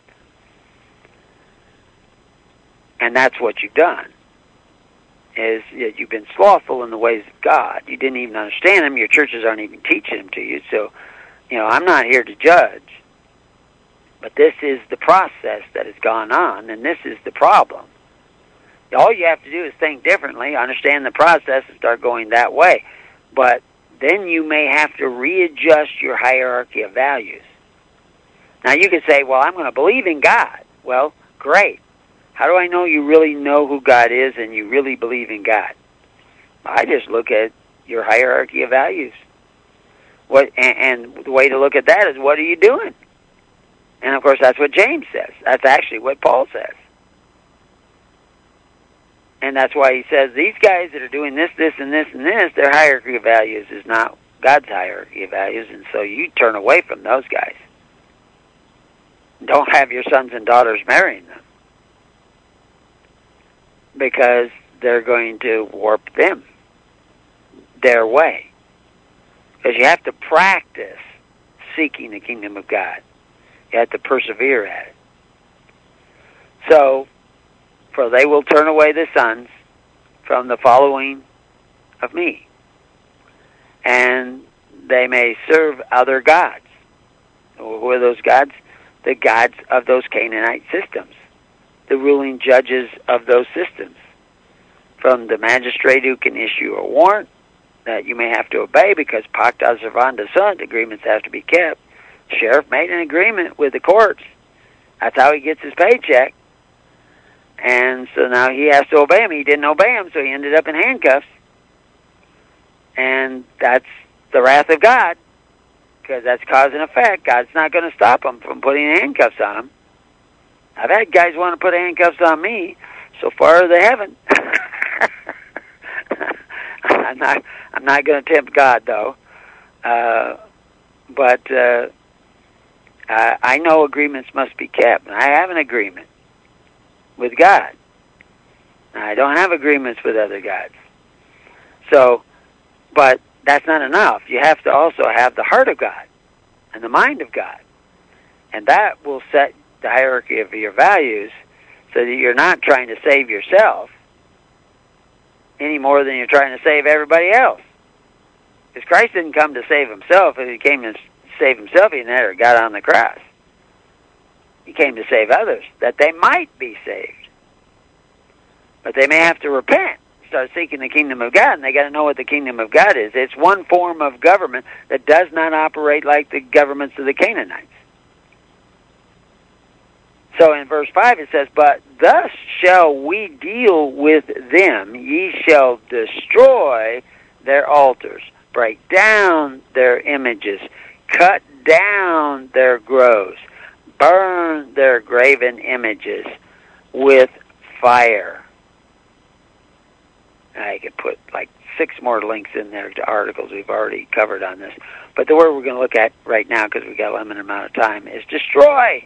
And that's what you've done, is you've been slothful in the ways of God. You didn't even understand them. Your churches aren't even teaching them to you. So, you know, I'm not here to judge. But this is the process that has gone on, and this is the problem. All you have to do is think differently, understand the process, and start going that way. But then you may have to readjust your hierarchy of values. Now, you could say, well, I'm going to believe in God. Well, great. How do I know you really know who God is and you really believe in God? I just look at your hierarchy of values. What and, and the way to look at that is, what are you doing? And, of course, that's what James says. That's actually what Paul says. And that's why he says these guys that are doing this, this, and this, and this, their hierarchy of values is not God's hierarchy of values, and so you turn away from those guys. Don't have your sons and daughters marrying them, because they're going to warp them their way. Because you have to practice seeking the kingdom of God. You have to persevere at it. So, for they will turn away the sons from the following of me, and they may serve other gods. Who are those gods? The gods of those Canaanite systems, the ruling judges of those systems, from the magistrate who can issue a warrant that you may have to obey because pacta servanda sunt, agreements have to be kept. The sheriff made an agreement with the courts. That's how he gets his paycheck. And so now he has to obey him. He didn't obey him, so he ended up in handcuffs. And that's the wrath of God, because that's cause and effect. God's not going to stop him from putting handcuffs on him. I've had guys want to put handcuffs on me. So far, they haven't. I'm not. I'm not going to tempt God, though. Uh, but uh, I, I know agreements must be kept, and I have an agreement with God. I don't have agreements with other gods. So, but that's not enough. You have to also have the heart of God and the mind of God, and that will set the hierarchy of your values, so that you're not trying to save yourself any more than you're trying to save everybody else. Because Christ didn't come to save himself. If he came to save himself, he never got on the cross. He came to save others, that they might be saved. But they may have to repent, start seeking the kingdom of God, and they got to know what the kingdom of God is. It's one form of government that does not operate like the governments of the Canaanites. So in verse five it says, "But thus shall we deal with them. Ye shall destroy their altars, break down their images, cut down their groves, burn their graven images with fire." I could put like six more links in there to articles we've already covered on this. But the word we're going to look at right now, because we've got a limited amount of time, is destroy.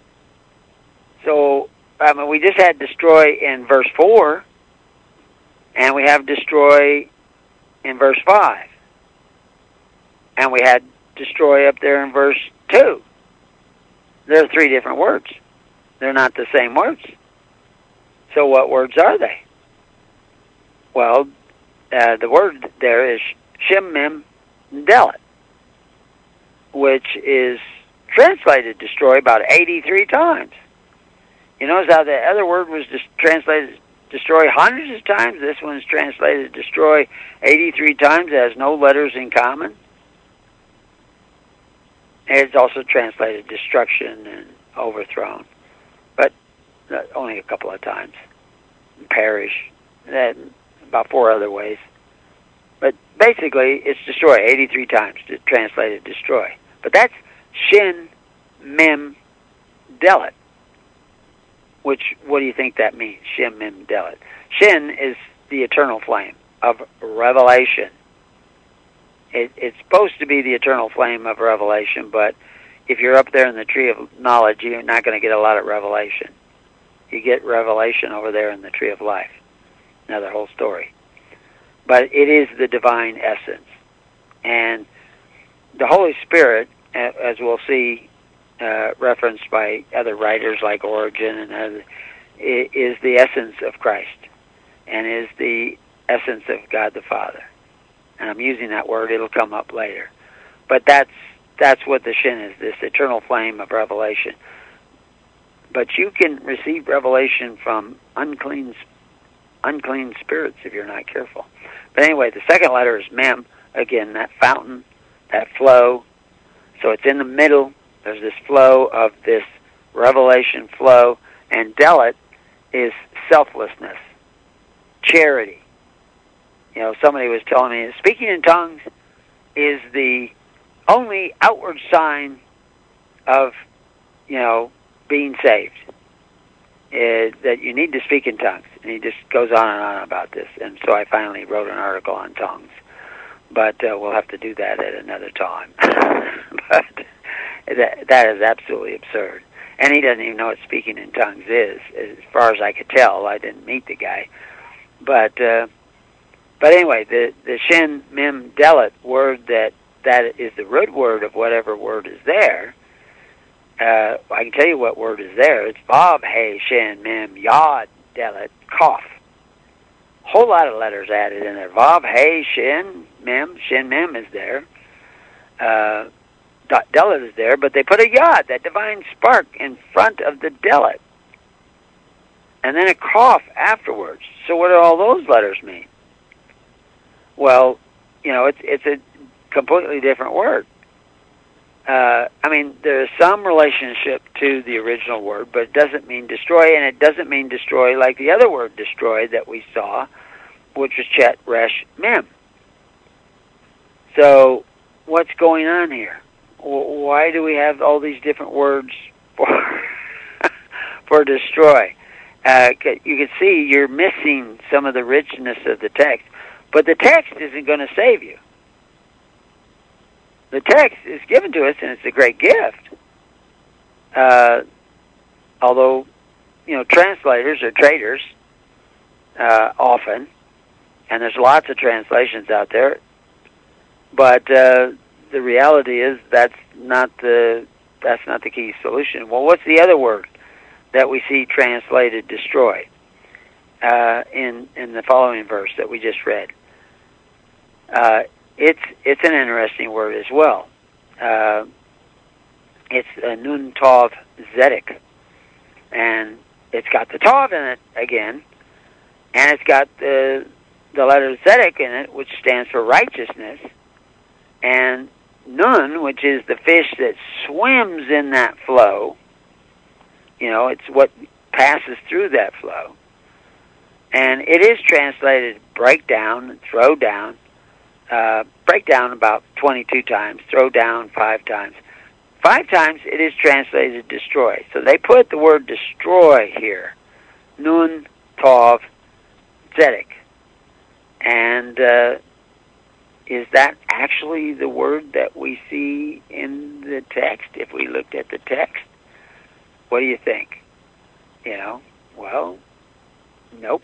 So, I mean, we just had destroy in verse four, and we have destroy in verse five. And we had destroy up there in verse two. There are three different words. They're not the same words. So what words are they? Well, uh, the word there is Shem, Mem, Delet, which is translated destroy about eighty-three times. You notice how the other word was just translated destroy hundreds of times? This one's translated destroy eighty-three times. It has no letters in common. It's also translated destruction and overthrown, but only a couple of times. Perish, that about four other ways. But basically, it's destroy eighty-three times, translated destroy. But that's Shin, Mem, Delet. Which, what do you think that means? Shin, Mem, Delet. Shin is the eternal flame of revelation. It, it's supposed to be the eternal flame of revelation, but if you're up there in the tree of knowledge, you're not going to get a lot of revelation. You get revelation over there in the tree of life. Another whole story. But it is the divine essence. And the Holy Spirit, as we'll see uh, referenced by other writers like Origen and others, is the essence of Christ and is the essence of God the Father. And I'm using that word, it'll come up later. But that's that's what the Shin is, this eternal flame of revelation. But you can receive revelation from unclean unclean spirits if you're not careful. But anyway, the second letter is Mem. Again, that fountain, that flow. So it's in the middle. There's this flow of this revelation flow. And Delet is selflessness, charity. You know, somebody was telling me, speaking in tongues is the only outward sign of, you know, being saved. Is that you need to speak in tongues. And he just goes on and on about this. And so I finally wrote an article on tongues. But uh, we'll have to do that at another time. But that, that is absolutely absurd. And he doesn't even know what speaking in tongues is, as far as I could tell. I didn't meet the guy. But uh, but anyway, the, the Shin, Mem, Delet word, that, that is the root word of whatever word is there. Uh, I can tell you what word is there. It's Vav, He, Shin, Mem, Yod, Delet, Kof. Whole lot of letters added in there. Vav, He, Shin, Mem, Shin, Mem is there. Uh, Delet is there, but they put a Yod, that divine spark, in front of the Delet. And then a Kof afterwards. So what do all those letters mean? Well, you know, it's it's a completely different word. Uh, I mean, there's some relationship to the original word, but it doesn't mean destroy, and it doesn't mean destroy like the other word destroy that we saw, which was Chet, Resh, Mem. So what's going on here? Why do we have all these different words for, for destroy? Uh, you can see you're missing some of the richness of the text, but the text isn't going to save you. The text is given to us, and it's a great gift. Uh, although, you know, translators are traitors uh, often, and there's lots of translations out there. But uh, the reality is that's not the that's not the key solution. Well, what's the other word that we see translated destroy uh, in in the following verse that we just read? Uh, It's it's an interesting word as well. Uh, it's a Nun Tov Zedek, and it's got the Tov in it again, and it's got the the letter Zedek in it, which stands for righteousness, and Nun, which is the fish that swims in that flow, You know, it's what passes through that flow. And it is translated break down, throw down, uh, break down about twenty-two times, throw down five times. Five times it is translated destroy. So they put the word destroy here. Nun, Tov, Tzedek. And uh, is that actually the word that we see in the text, if we looked at the text? What do you think? You know, well, nope.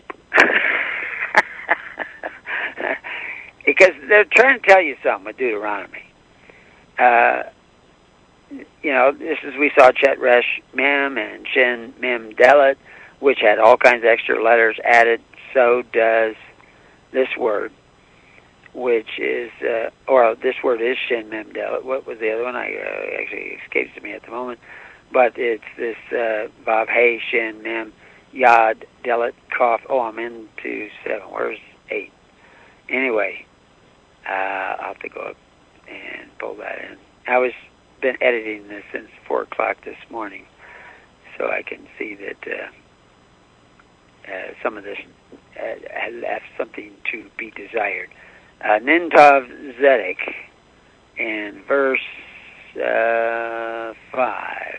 Because they're trying to tell you something with Deuteronomy. Uh, you know, this is, we saw Chet Resh Mem and Shin Mem Delet, which had all kinds of extra letters added. So does this word, which is, uh, or this word is Shin Mem Delet. What was the other one? I uh, actually escapes me at the moment. But it's this uh, Vav Hey Shin Mem Yad Delet Kof. Oh, I'm into seven. Where's eight? Anyway, uh, I'll have to go up and pull that in. I was been editing this since four o'clock this morning, so I can see that uh, uh, some of this uh, left something to be desired. Uh, Nintav Zedek in verse uh, five,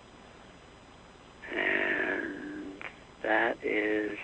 and that is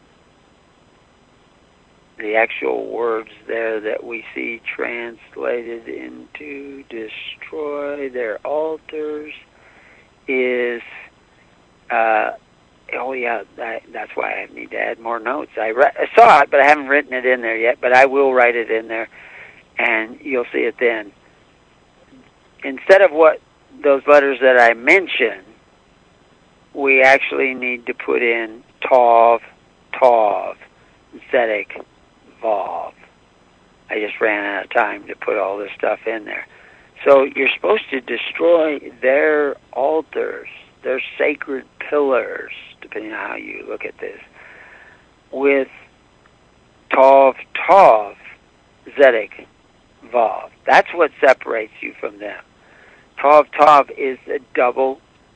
the actual words there that we see translated into destroy their altars is, uh, oh yeah, that, that's why I need to add more notes. I, re- I saw it, but I haven't written it in there yet, but I will write it in there, and you'll see it then. Instead of what those letters that I mentioned, we actually need to put in Tov, Tov, Zedek, Vav. I just ran out of time to put all this stuff in there. So you're supposed to destroy their altars, their sacred pillars, depending on how you look at this, with Tov, Tov, Zedek, Vav. That's what separates you from them. Tov, Tov is a double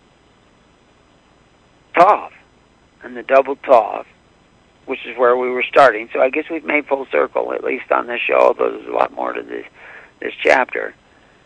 Tov, and the double Tov, which is where we were starting. So I guess we've made full circle, at least on this show, although there's a lot more to this, this chapter,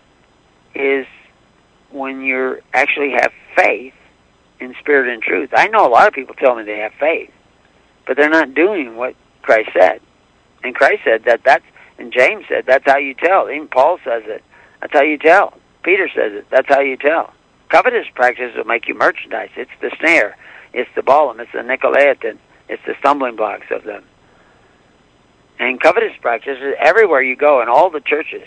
is when you actually have faith in spirit and truth. I know a lot of people tell me they have faith, but they're not doing what Christ said. And Christ said that that's, and James said that's how you tell. Even Paul says it. That's how you tell. Peter says it. That's how you tell. Covetous practices will make you merchandise. It's the snare. It's the balaam. It's the Nicolaitan. It's the stumbling blocks of them. And covetous practices, everywhere you go, in all the churches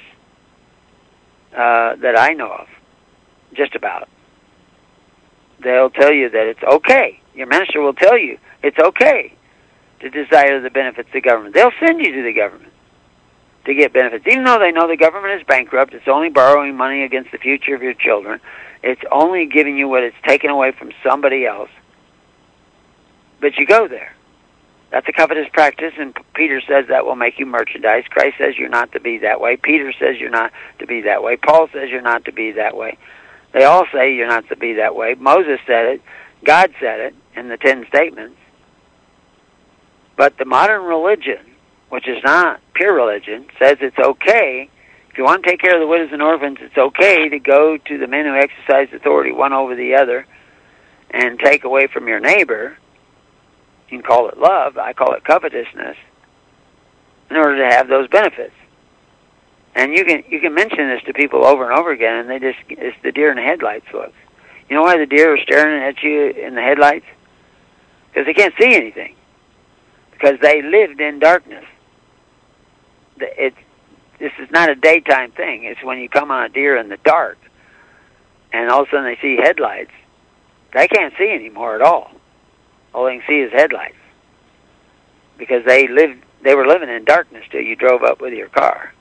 uh, that I know of, just about, they'll tell you that it's okay. Your minister will tell you it's okay to desire the benefits of the government. They'll send you to the government to get benefits. Even though they know the government is bankrupt, it's only borrowing money against the future of your children. It's only giving you what it's taken away from somebody else. But you go there. That's a covetous practice, and Peter says that will make you merchandise. Christ says you're not to be that way. Peter says you're not to be that way. Paul says you're not to be that way. They all say you're not to be that way. Moses said it. God said it in the Ten Statements. But the modern religion, which is not pure religion, says it's okay. If you want to take care of the widows and orphans, it's okay to go to the men who exercise authority one over the other and take away from your neighbor. You can call it love. I call it covetousness, in order to have those benefits. And you can you can mention this to people over and over again, and they just, it's the deer in the headlights look. You know why the deer are staring at you in the headlights? Because they can't see anything. Because they lived in darkness. It, this is not a daytime thing. It's when you come on a deer in the dark, and all of a sudden they see headlights. They can't see anymore at all. All they can see is headlights, because they lived, they were living in darkness till you drove up with your car.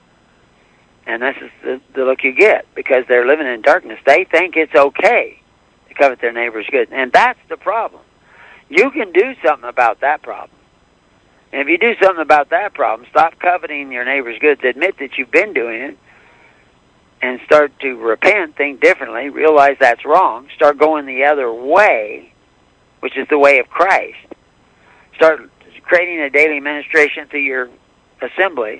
And this is the, the look you get, because they're living in darkness. They think it's okay to covet their neighbor's good, and that's the problem. You can do something about that problem. And if you do something about that problem, stop coveting your neighbor's goods, admit that you've been doing it, and start to repent, think differently, realize that's wrong, start going the other way, which is the way of Christ. Start creating a daily ministration through your assemblies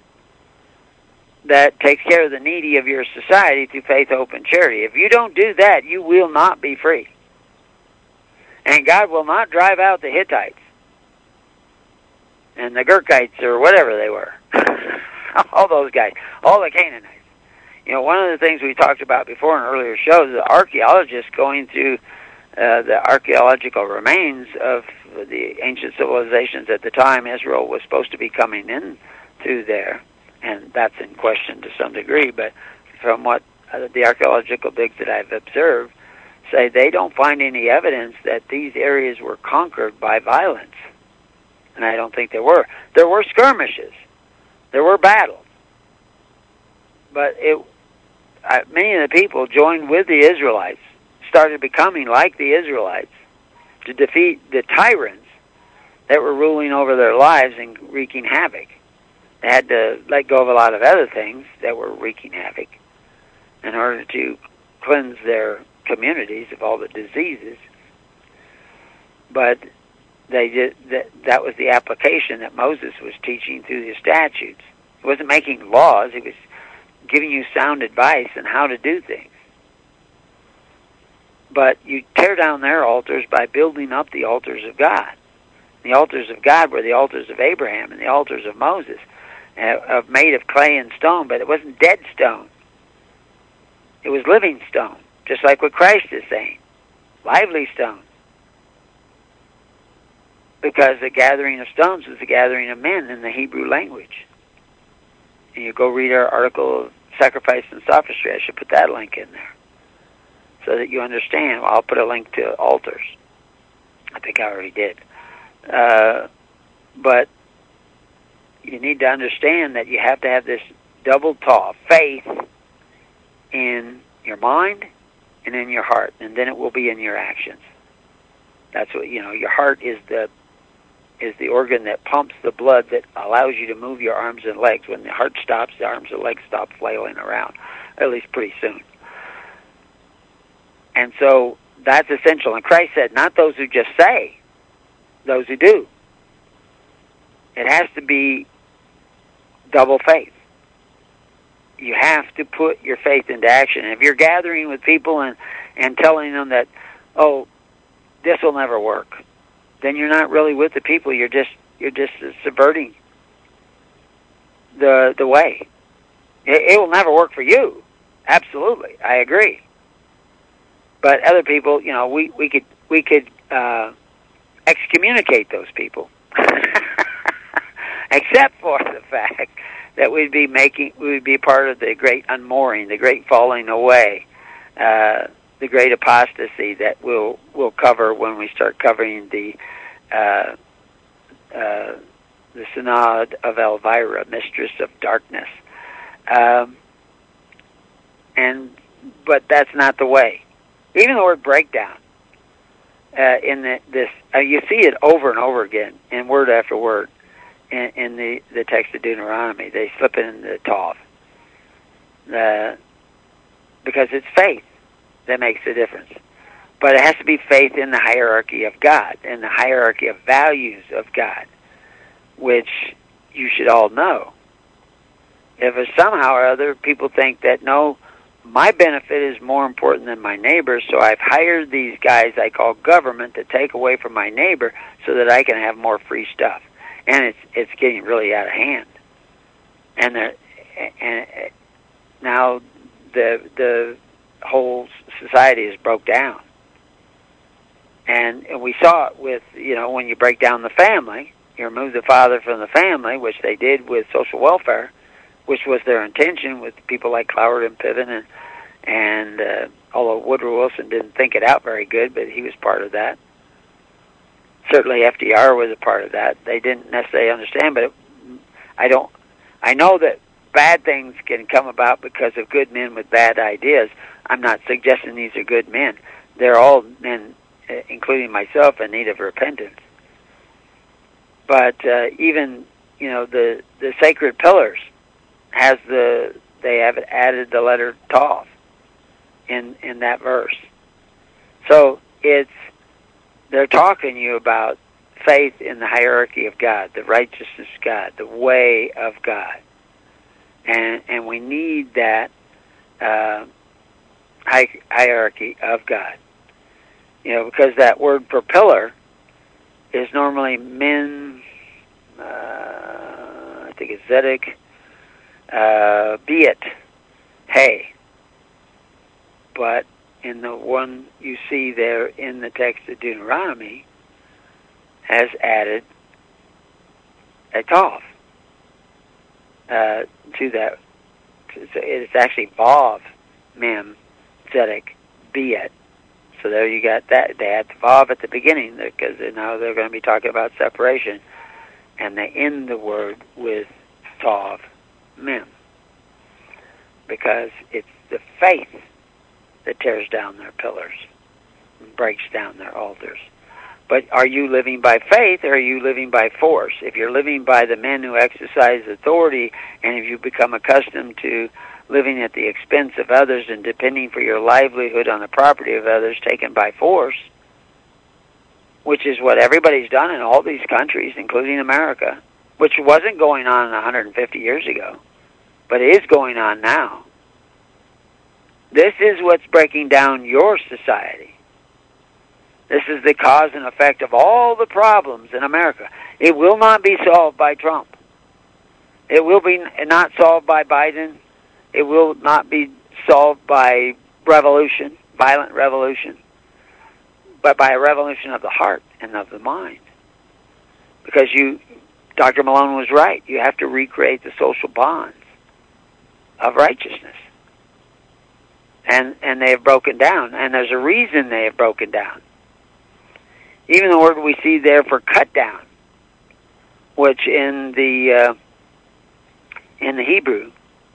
that takes care of the needy of your society through faith, hope, and charity. If you don't do that, you will not be free. And God will not drive out the Hittites and the Girkites or whatever they were. All those guys, all the Canaanites. You know, one of the things we talked about before in earlier shows, the archaeologists going through uh, the archaeological remains of the ancient civilizations at the time Israel was supposed to be coming in through there. And that's in question to some degree, but from what uh, the archaeological digs that I've observed say, they don't find any evidence that these areas were conquered by violence. And I don't think there were. There were skirmishes. There were battles. But it, uh, many of the people joined with the Israelites, started becoming like the Israelites to defeat the tyrants that were ruling over their lives and wreaking havoc. They had to let go of a lot of other things that were wreaking havoc in order to cleanse their communities of all the diseases. But they did that, that was the application that Moses was teaching through the statutes. He wasn't making laws. He was giving you sound advice on how to do things. But you tear down their altars by building up the altars of God. The altars of God were the altars of Abraham and the altars of Moses, uh, made of clay and stone, but it wasn't dead stone. It was living stone, just like what Christ is saying, lively stone. Because the gathering of stones was the gathering of men in the Hebrew language. And you go read our article of Sacrifice and Sophistry. I should put that link in there so that you understand. Well, I'll put a link to altars. I think I already did. Uh, but you need to understand that you have to have this double taw, faith in your mind and in your heart, and then it will be in your actions. That's what, you know, your heart is the is the organ that pumps the blood that allows you to move your arms and legs. When the heart stops, the arms and legs stop flailing around, at least pretty soon. And so that's essential. And Christ said, not those who just say, those who do. It has to be double faith. You have to put your faith into action. If you're gathering with people and, and telling them that, oh, this will never work, then you're not really with the people. You're just you're just subverting the the way. It, it will never work for you. Absolutely, I agree. But other people, you know, we, we could we could uh, excommunicate those people, except for the fact that we'd be making we would be part of the great unmooring, the great falling away, uh, the great apostasy that we'll we'll cover when we start covering the uh, uh, the Synod of Elvira, Mistress of Darkness, um, and but that's not the way. Even the word breakdown uh, in the, this, uh, you see it over and over again in word after word in, in the, the text of Deuteronomy. They slip it in the Tov. Uh, because it's faith that makes the difference. But it has to be faith in the hierarchy of God, in the hierarchy of values of God, which you should all know. If somehow or other people think that, no, my benefit is more important than my neighbor's, so I've hired these guys I call government to take away from my neighbor so that I can have more free stuff. And it's it's getting really out of hand. And the, and now the the whole society is broke down. And, and we saw it with, you know, when you break down the family, you remove the father from the family, which they did with social welfare, which was their intention with people like Cloward and Piven, and, and uh, although Woodrow Wilson didn't think it out very good, but he was part of that. Certainly F D R was a part of that. They didn't necessarily understand, but it, I don't. I know that bad things can come about because of good men with bad ideas. I'm not suggesting these are good men. They're all men, including myself, in need of repentance. But uh, even, you know, the, the sacred pillars has the they have added the letter Tav in in that verse. So it's they're talking to you about faith in the hierarchy of God, the righteousness of God, the way of God, and and we need that uh, hi- hierarchy of God. You know, because that word for pillar is normally min, uh, I think it's Zedek, uh, be it, hey. But in the one you see there in the text of Deuteronomy, has added a Tav uh, to that. It's actually Vav, Mem, Zedek, be it. So there you got that. They had the Vav at the beginning because now they're going to be talking about separation. And they end the word with Tav, Mem. Because it's the faith that tears down their pillars and breaks down their altars. But are you living by faith or are you living by force? If you're living by the men who exercise authority, and if you become accustomed to living at the expense of others and depending for your livelihood on the property of others taken by force, which is what everybody's done in all these countries, including America, which wasn't going on one hundred fifty years ago, but it is going on now. This is what's breaking down your society. This is the cause and effect of all the problems in America. It will not be solved by Trump. It will be not solved by Biden. It will not be solved by revolution, violent revolution, but by a revolution of the heart and of the mind. Because you, Doctor Malone was right. You have to recreate the social bonds of righteousness. And and they have broken down, and there's a reason they have broken down. Even the word we see there for cut down, which in the uh, in the Hebrew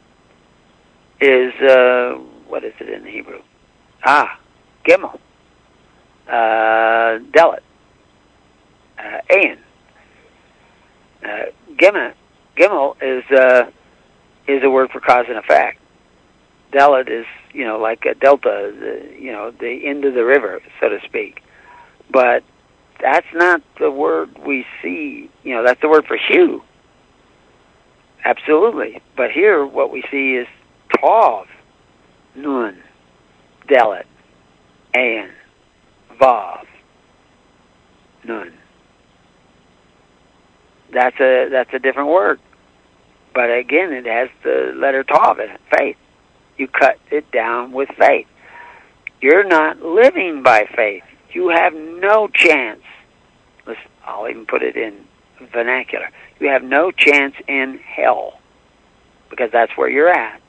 is uh, what is it in the Hebrew? Ah, Gimel, uh, Dalet, uh, Ayin. Uh, Gimel, Gimel is uh, is a word for cause and effect. Dalet is, you know, like a delta, the, you know, the end of the river, so to speak. But that's not the word we see. You know, that's the word for hue. Absolutely. But here what we see is Tav, Nun, Dalet, Ayin, Vav, Nun. That's a that's a different word. But again, it has the letter Tav in it, faith. You cut it down with faith. You're not living by faith. You have no chance. Listen, I'll even put it in vernacular. You have no chance in hell, because that's where you're at,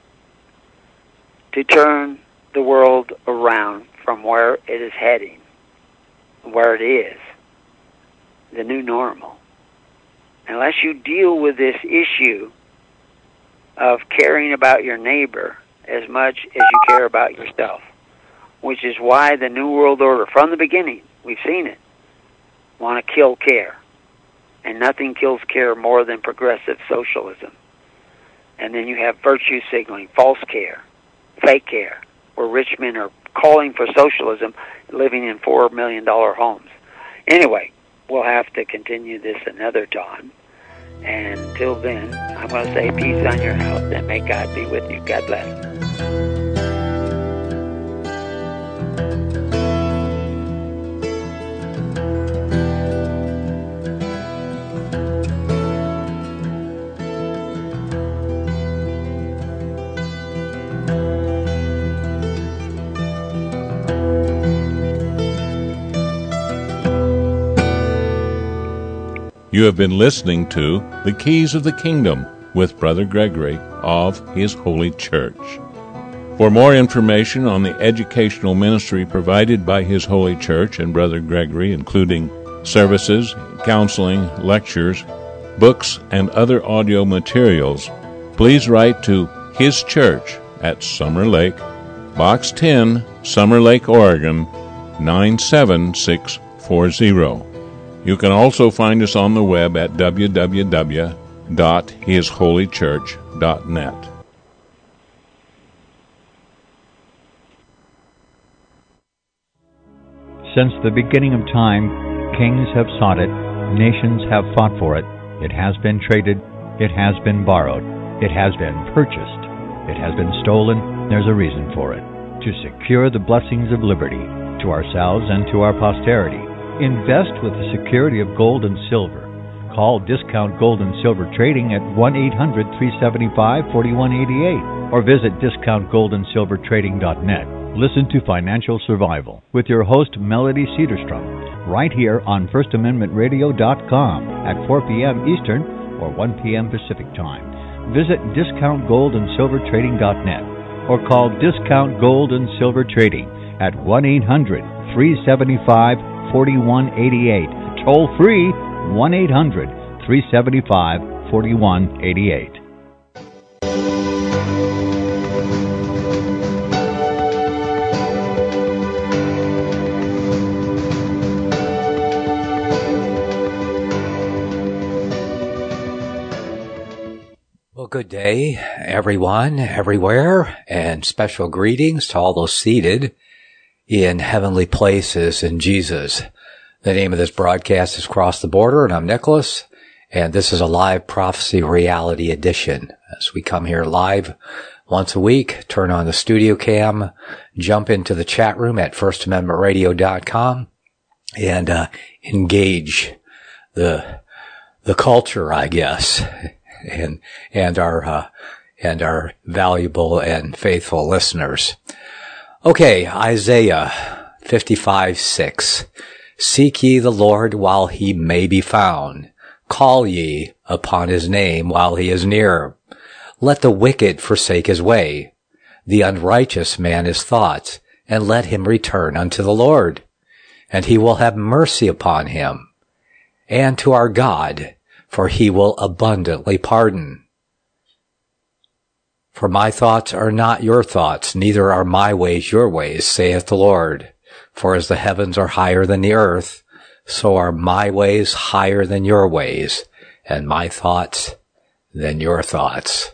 to turn the world around from where it is heading, where it is, the new normal. Unless you deal with this issue of caring about your neighbor as much as you care about yourself, which is why the New World Order, from the beginning, we've seen it, want to kill care. And nothing kills care more than progressive socialism. And then you have virtue signaling, false care, fake care, where rich men are calling for socialism, living in four million dollar homes. Anyway, we'll have to continue this another time. And until then, I'm going to say peace on your house, and may God be with you. God bless. You have been listening to The Keys of the Kingdom with Brother Gregory of His Holy Church. For more information on the educational ministry provided by His Holy Church and Brother Gregory, including services, counseling, lectures, books, and other audio materials, please write to His Church at Summer Lake, Box ten, Summer Lake, Oregon, nine seven six four zero. You can also find us on the web at w w w dot his holy church dot net. Since the beginning of time, kings have sought it, nations have fought for it. It has been traded, it has been borrowed, it has been purchased, it has been stolen. There's a reason for it. To secure the blessings of liberty to ourselves and to our posterity. Invest with the security of gold and silver. Call Discount Gold and Silver Trading at one eight hundred, three seven five, four one eight eight or visit discount gold and silver trading dot net. Listen to Financial Survival with your host Melody Cedarstrom right here on first amendment radio dot com at four p.m. Eastern or one p.m. Pacific Time. Visit discount gold and silver trading dot net or call Discount Gold and Silver Trading at one eight hundred, three seven five, four one eight eight. Toll free one eight hundred, three seven five, four one eight eight. Well, good day, everyone, everywhere, and special greetings to all those seated in heavenly places in Jesus. The name of this broadcast is Cross the Border, and I'm Nicholas, and this is a live prophecy reality edition. As we come here live once a week, turn on the studio cam, jump into the chat room at first amendment radio dot com, and uh, engage the the culture, I guess, and and our uh, and our valuable and faithful listeners. Okay, Isaiah fifty-five six. Seek ye the Lord while he may be found. Call ye upon his name while he is near. Let the wicked forsake his way, the unrighteous man his thoughts, and let him return unto the Lord. And he will have mercy upon him, and to our God, for he will abundantly pardon. For my thoughts are not your thoughts, neither are my ways your ways, saith the Lord. For as the heavens are higher than the earth, so are my ways higher than your ways, and my thoughts than your thoughts.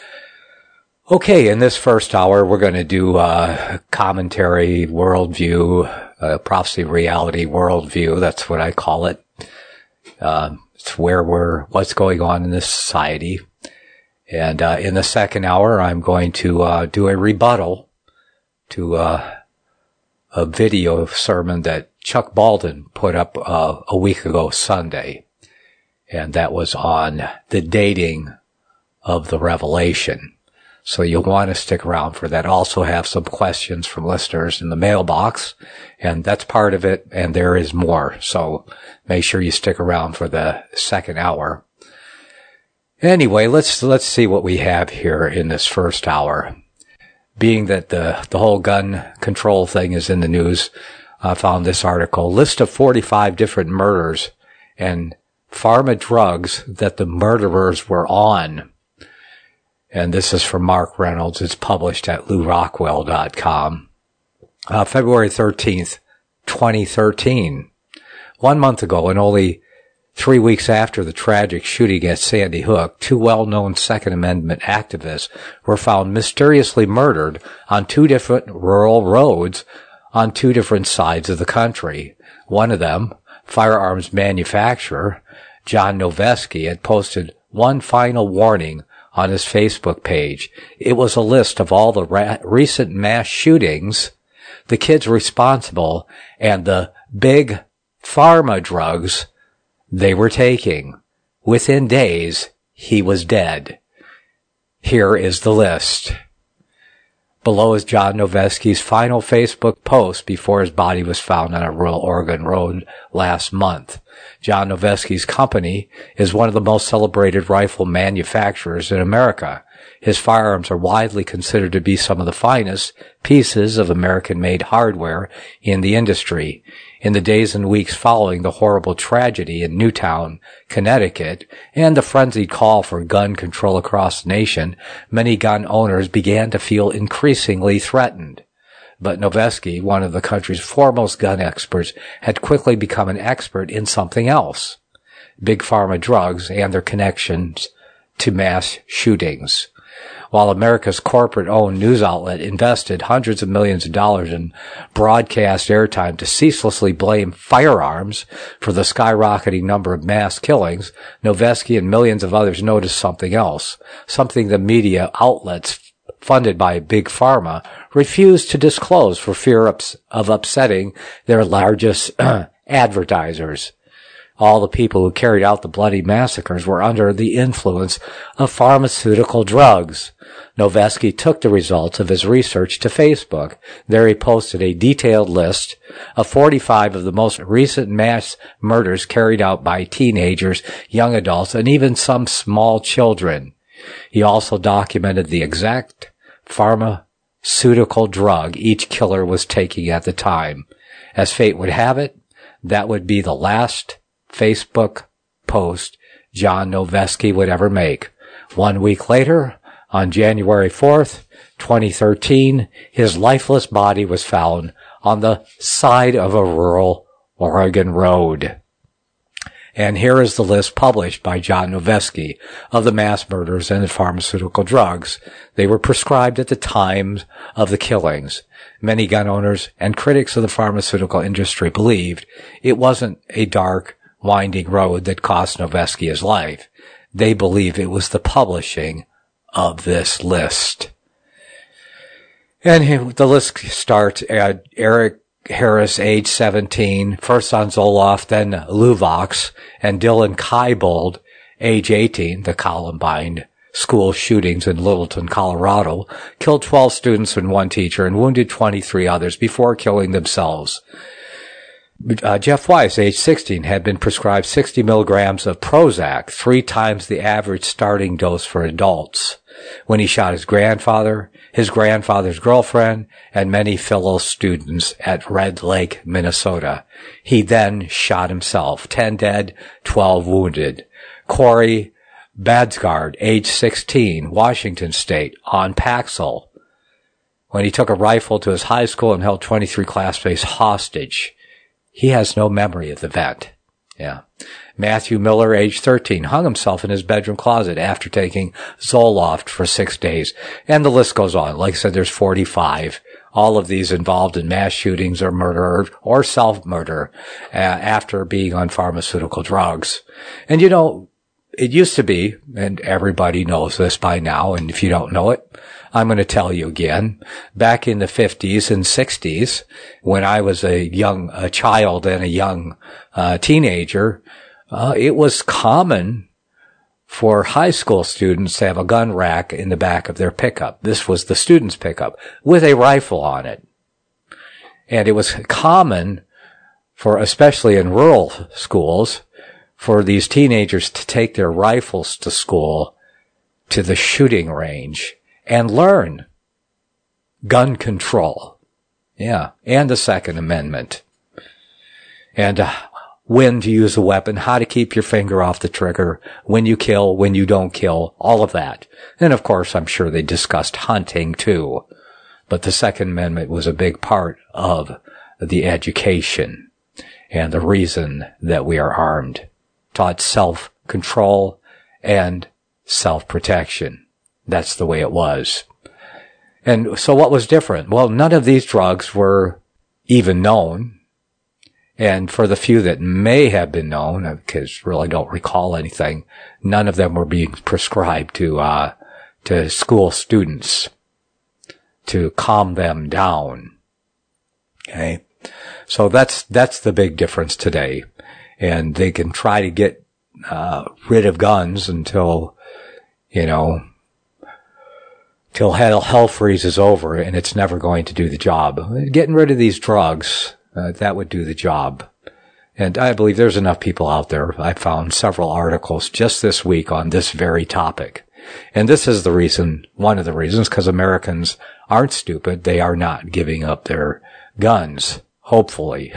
Okay, in this first hour, we're going to do a commentary worldview, a prophecy reality worldview. That's what I call it. Uh, it's where we're, what's going on in this society. And uh, in the second hour, I'm going to uh, do a rebuttal to uh a video sermon that Chuck Baldwin put up uh, a week ago Sunday, and that was on the dating of the Revelation. So you'll want to stick around for that. Also have some questions from listeners in the mailbox, and that's part of it, and there is more. So make sure you stick around for the second hour. Anyway, let's let's see what we have here in this first hour. Being that the, the whole gun control thing is in the news, I found this article. List of forty-five different murders and pharma drugs that the murderers were on. And this is from Mark Reynolds. It's published at lou rockwell dot com. Uh, February thirteenth, twenty thirteen. One month ago, and only three weeks after the tragic shooting at Sandy Hook, two well-known Second Amendment activists were found mysteriously murdered on two different rural roads on two different sides of the country. One of them, firearms manufacturer John Noveske, had posted one final warning on his Facebook page. It was a list of all the ra- recent mass shootings, the kids responsible, and the big pharma drugs they were taking. Within days, he was dead. Here is the list. Below is John Noveske's final Facebook post before his body was found on a rural Oregon road last month. John Noveske's company is one of the most celebrated rifle manufacturers in America. His firearms are widely considered to be some of the finest pieces of American-made hardware in the industry. In the days and weeks following the horrible tragedy in Newtown, Connecticut, and the frenzied call for gun control across the nation, many gun owners began to feel increasingly threatened. But Noveske, one of the country's foremost gun experts, had quickly become an expert in something else: big pharma drugs and their connections to mass shootings. While America's corporate-owned news outlet invested hundreds of millions of dollars in broadcast airtime to ceaselessly blame firearms for the skyrocketing number of mass killings, Noveske and millions of others noticed something else, something the media outlets funded by Big Pharma refused to disclose for fear of upsetting their largest advertisers. All the people who carried out the bloody massacres were under the influence of pharmaceutical drugs. Noveske took the results of his research to Facebook. There he posted a detailed list of forty-five of the most recent mass murders carried out by teenagers, young adults, and even some small children. He also documented the exact pharmaceutical drug each killer was taking at the time. As fate would have it, that would be the last Facebook post John Noveske would ever make. One week later, on January fourth, twenty thirteen, his lifeless body was found on the side of a rural Oregon road. And here is the list published by John Noveske of the mass murders and the pharmaceutical drugs. They were prescribed at the time of the killings. Many gun owners and critics of the pharmaceutical industry believed it wasn't a dark, winding road that cost Noveske his life. They believe it was the publishing of this list. And he, the list starts at Eric Harris, age seventeen, first on Zoloft, then Luvox, and Dylan Keibold, age eighteen, the Columbine school shootings in Littleton, Colorado, killed twelve students and one teacher and wounded twenty-three others before killing themselves. Uh, Jeff Weiss, age sixteen, had been prescribed sixty milligrams of Prozac, three times the average starting dose for adults, when he shot his grandfather, his grandfather's girlfriend, and many fellow students at Red Lake, Minnesota. He then shot himself, ten dead, twelve wounded. Corey Badsgard, age sixteen, Washington State, on Paxil, when he took a rifle to his high school and held twenty-three classmates hostage. He has no memory of the event. Yeah. Matthew Miller, age thirteen, hung himself in his bedroom closet after taking Zoloft for six days. And the list goes on. Like I said, there's forty-five. All of these involved in mass shootings or murder or self-murder uh, after being on pharmaceutical drugs. And you know, it used to be, and everybody knows this by now, and if you don't know it, I'm going to tell you again. Back in the fifties and sixties, when I was a young a child and a young uh, teenager, uh, it was common for high school students to have a gun rack in the back of their pickup. This was the student's pickup with a rifle on it. And it was common for, especially in rural schools, for these teenagers to take their rifles to school, to the shooting range, and learn gun control. Yeah, and the Second Amendment. And uh, when to use a weapon, how to keep your finger off the trigger, when you kill, when you don't kill, all of that. And of course, I'm sure they discussed hunting too. But the Second Amendment was a big part of the education and the reason that we are armed. Taught self-control and self-protection. That's the way it was. And so what was different? Well, none of these drugs were even known. And for the few that may have been known, because really don't recall anything, none of them were being prescribed to, uh, to school students to calm them down. Okay. So that's, that's the big difference today. And they can try to get, uh, rid of guns until, you know, till hell, hell freezes over, and it's never going to do the job. Getting rid of these drugs, uh, that would do the job. And I believe there's enough people out there. I found several articles just this week on this very topic. And this is the reason, one of the reasons, because Americans aren't stupid. They are not giving up their guns, hopefully.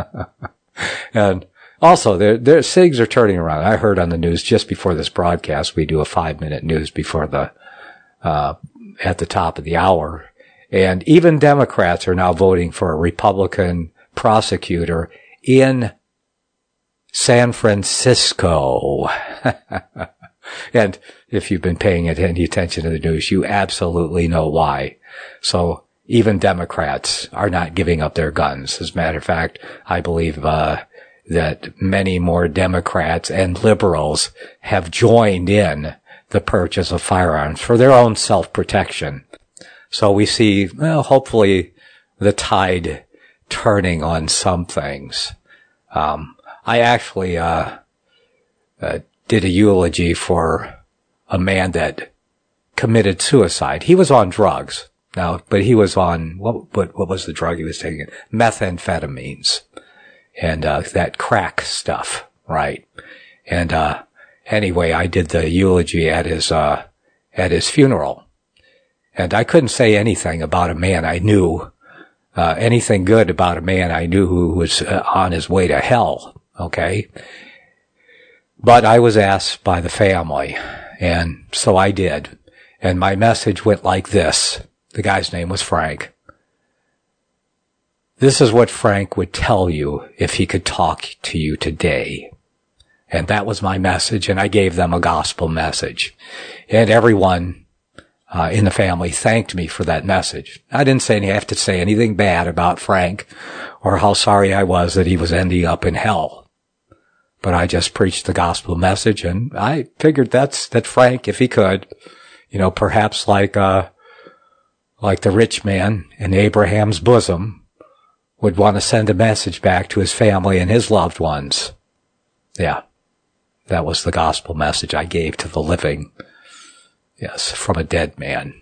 And also, there, there, things are turning around. I heard on the news just before this broadcast, we do a five-minute news before the, uh, at the top of the hour. And even Democrats are now voting for a Republican prosecutor in San Francisco. And if you've been paying any attention to the news, you absolutely know why. So even Democrats are not giving up their guns. As a matter of fact, I believe uh that many more Democrats and liberals have joined in the purchase of firearms for their own self-protection. So we see, well, hopefully the tide turning on some things. Um, I actually, uh, uh, did a eulogy for a man that committed suicide. He was on drugs now, but he was on, what, what, what was the drug he was taking? Methamphetamines and, uh, that crack stuff, right? And, uh, anyway, I did the eulogy at his, uh, at his funeral. And I couldn't say anything about a man I knew, uh, anything good about a man I knew who was uh, on his way to hell, okay? But I was asked by the family, and so I did. And my message went like this. The guy's name was Frank. This is what Frank would tell you if he could talk to you today. And that was my message, and I gave them a gospel message. And everyone uh, in the family thanked me for that message. I didn't say have to say anything bad about Frank or how sorry I was that he was ending up in hell. But I just preached the gospel message, and I figured that's that Frank, if he could, you know, perhaps like uh like the rich man in Abraham's bosom, would want to send a message back to his family and his loved ones. Yeah. That was the gospel message I gave to the living. Yes, from a dead man.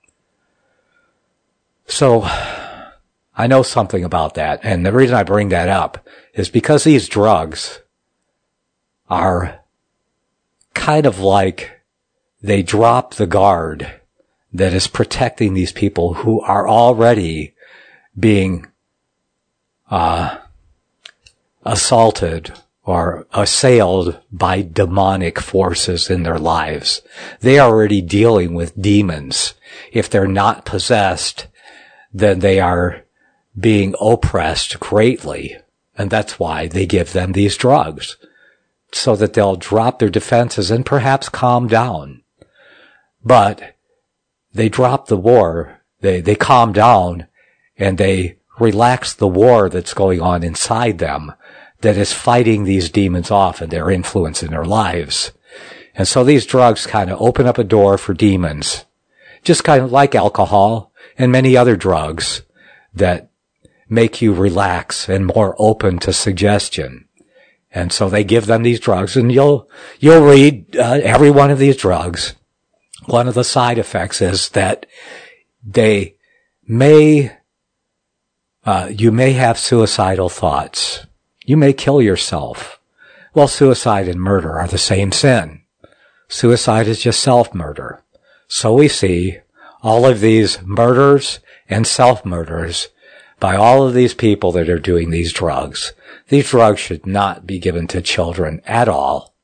So, I know something about that, and the reason I bring that up is because these drugs are kind of like they drop the guard that is protecting these people who are already being uh assaulted or assailed by demonic forces in their lives. They are already dealing with demons. If they're not possessed, then they are being oppressed greatly. And that's why they give them these drugs, so that they'll drop their defenses and perhaps calm down. But they drop the war, they, they calm down, and they relax the war that's going on inside them that is fighting these demons off and their influence in their lives. And so these drugs kind of open up a door for demons, just kind of like alcohol and many other drugs that make you relax and more open to suggestion. And so they give them these drugs, and you'll, you'll read uh, every one of these drugs. One of the side effects is that they may, uh, you may have suicidal thoughts. You may kill yourself. Well, suicide and murder are the same sin. Suicide is just self-murder. So we see all of these murders and self-murders by all of these people that are doing these drugs. These drugs should not be given to children at all.